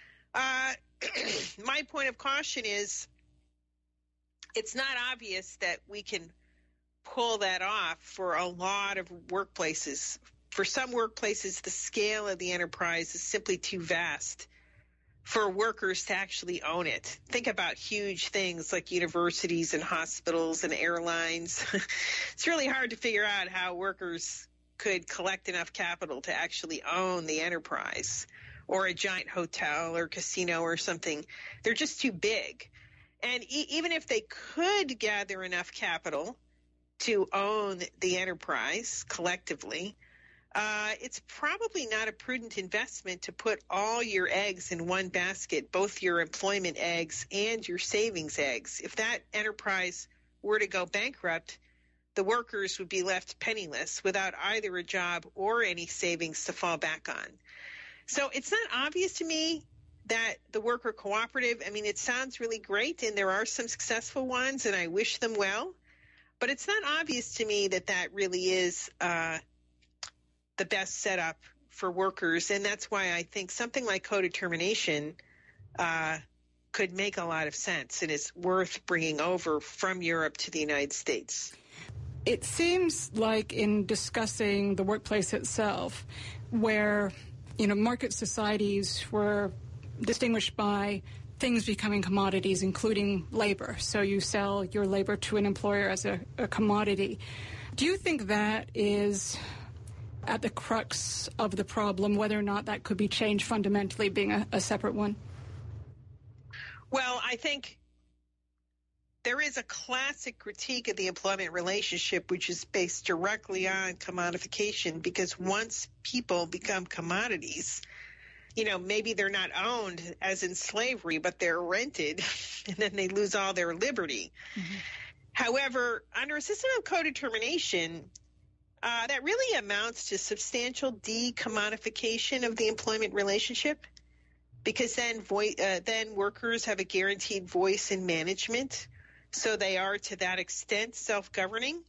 My point of caution is it's not obvious that we can pull that off for a lot of workplaces. For some workplaces, the scale of the enterprise is simply too vast for workers to actually own it. Think about huge things like universities and hospitals and airlines. It's really hard to figure out how workers could collect enough capital to actually own the enterprise, or a giant hotel or casino or something. They're just too big. And even if they could gather enough capital to own the enterprise collectively, it's probably not a prudent investment to put all your eggs in one basket, both your employment eggs and your savings eggs. If that enterprise were to go bankrupt, the workers would be left penniless without either a job or any savings to fall back on. So it's not obvious to me that the worker cooperative, it sounds really great, and there are some successful ones, and I wish them well. But it's not obvious to me that that really is the best setup for workers. And that's why I think something like co-determination could make a lot of sense and is worth bringing over from Europe to the United States. It seems like in discussing the workplace itself, where, market societies were distinguished by things becoming commodities, including labor. So you sell your labor to an employer as a commodity. Do you think that is at the crux of the problem, whether or not that could be changed fundamentally, being a separate one? Well, I think there is a classic critique of the employment relationship, which is based directly on commodification, because once people become commodities, maybe they're not owned as in slavery, but they're rented, and then they lose all their liberty. Mm-hmm. However, under a system of co-determination, that really amounts to substantial decommodification of the employment relationship, because then workers have a guaranteed voice in management, so they are to that extent self-governing.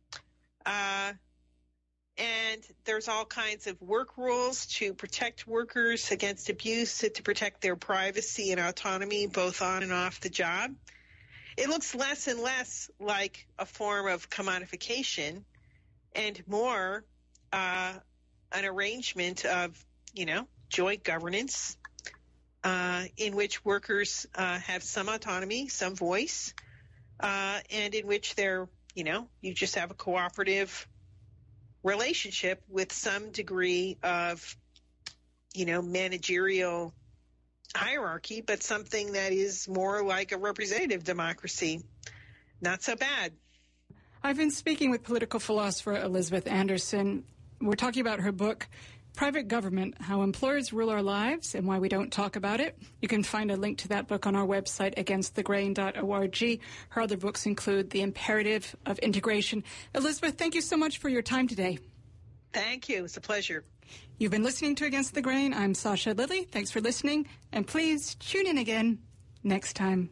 And there's all kinds of work rules to protect workers against abuse, to protect their privacy and autonomy, both on and off the job. It looks less and less like a form of commodification and more an arrangement of, joint governance in which workers have some autonomy, some voice, and in which they're, you just have a cooperative relationship with some degree of, managerial hierarchy, but something that is more like a representative democracy. Not so bad. I've been speaking with political philosopher Elizabeth Anderson. We're talking about her book, Private Government, How Employers Rule Our Lives and Why We Don't Talk About It. You can find a link to that book on our website, againstthegrain.org. Her other books include The Imperative of Integration. Elizabeth, thank you so much for your time today. Thank you. It's a pleasure. You've been listening to Against the Grain. I'm Sasha Lilly. Thanks for listening. And please tune in again next time.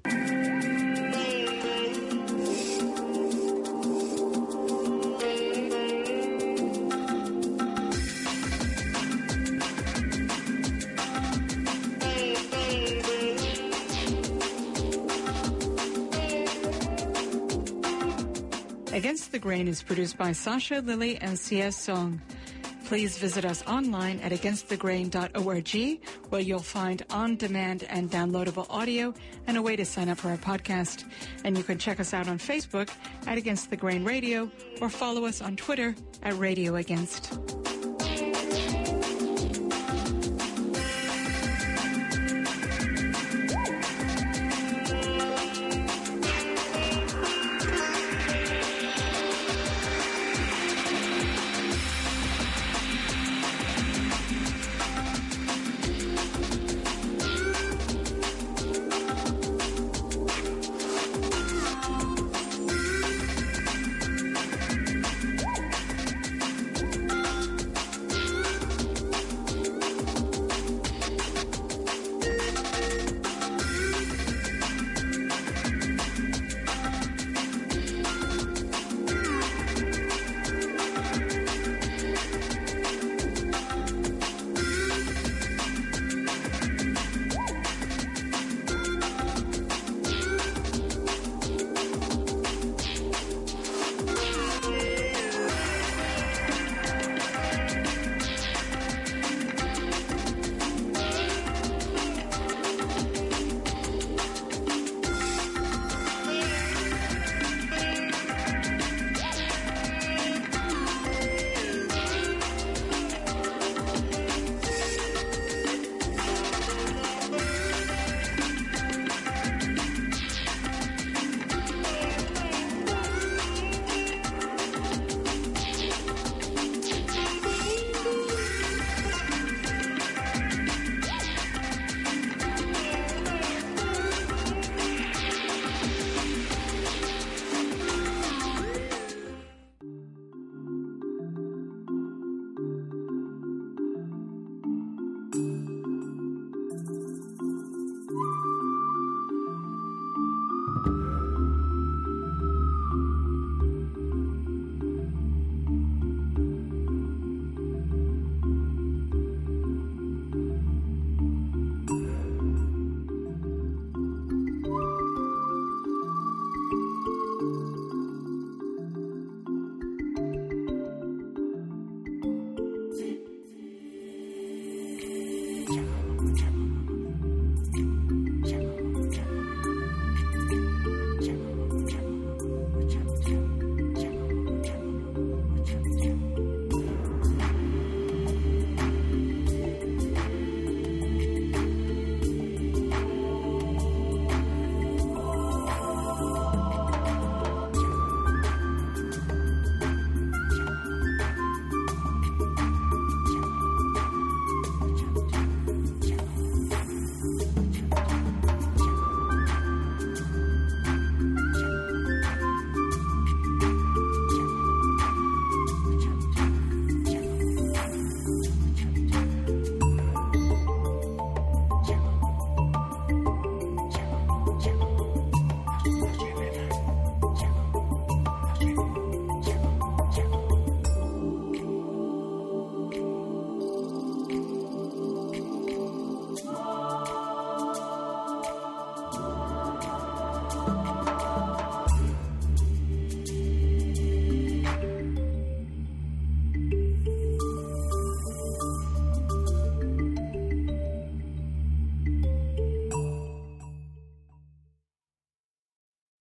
Against the Grain is produced by Sasha Lilly and C.S. Song. Please visit us online at againstthegrain.org, where you'll find on-demand and downloadable audio and a way to sign up for our podcast. And you can check us out on Facebook at Against the Grain Radio or follow us on Twitter at Radio Against.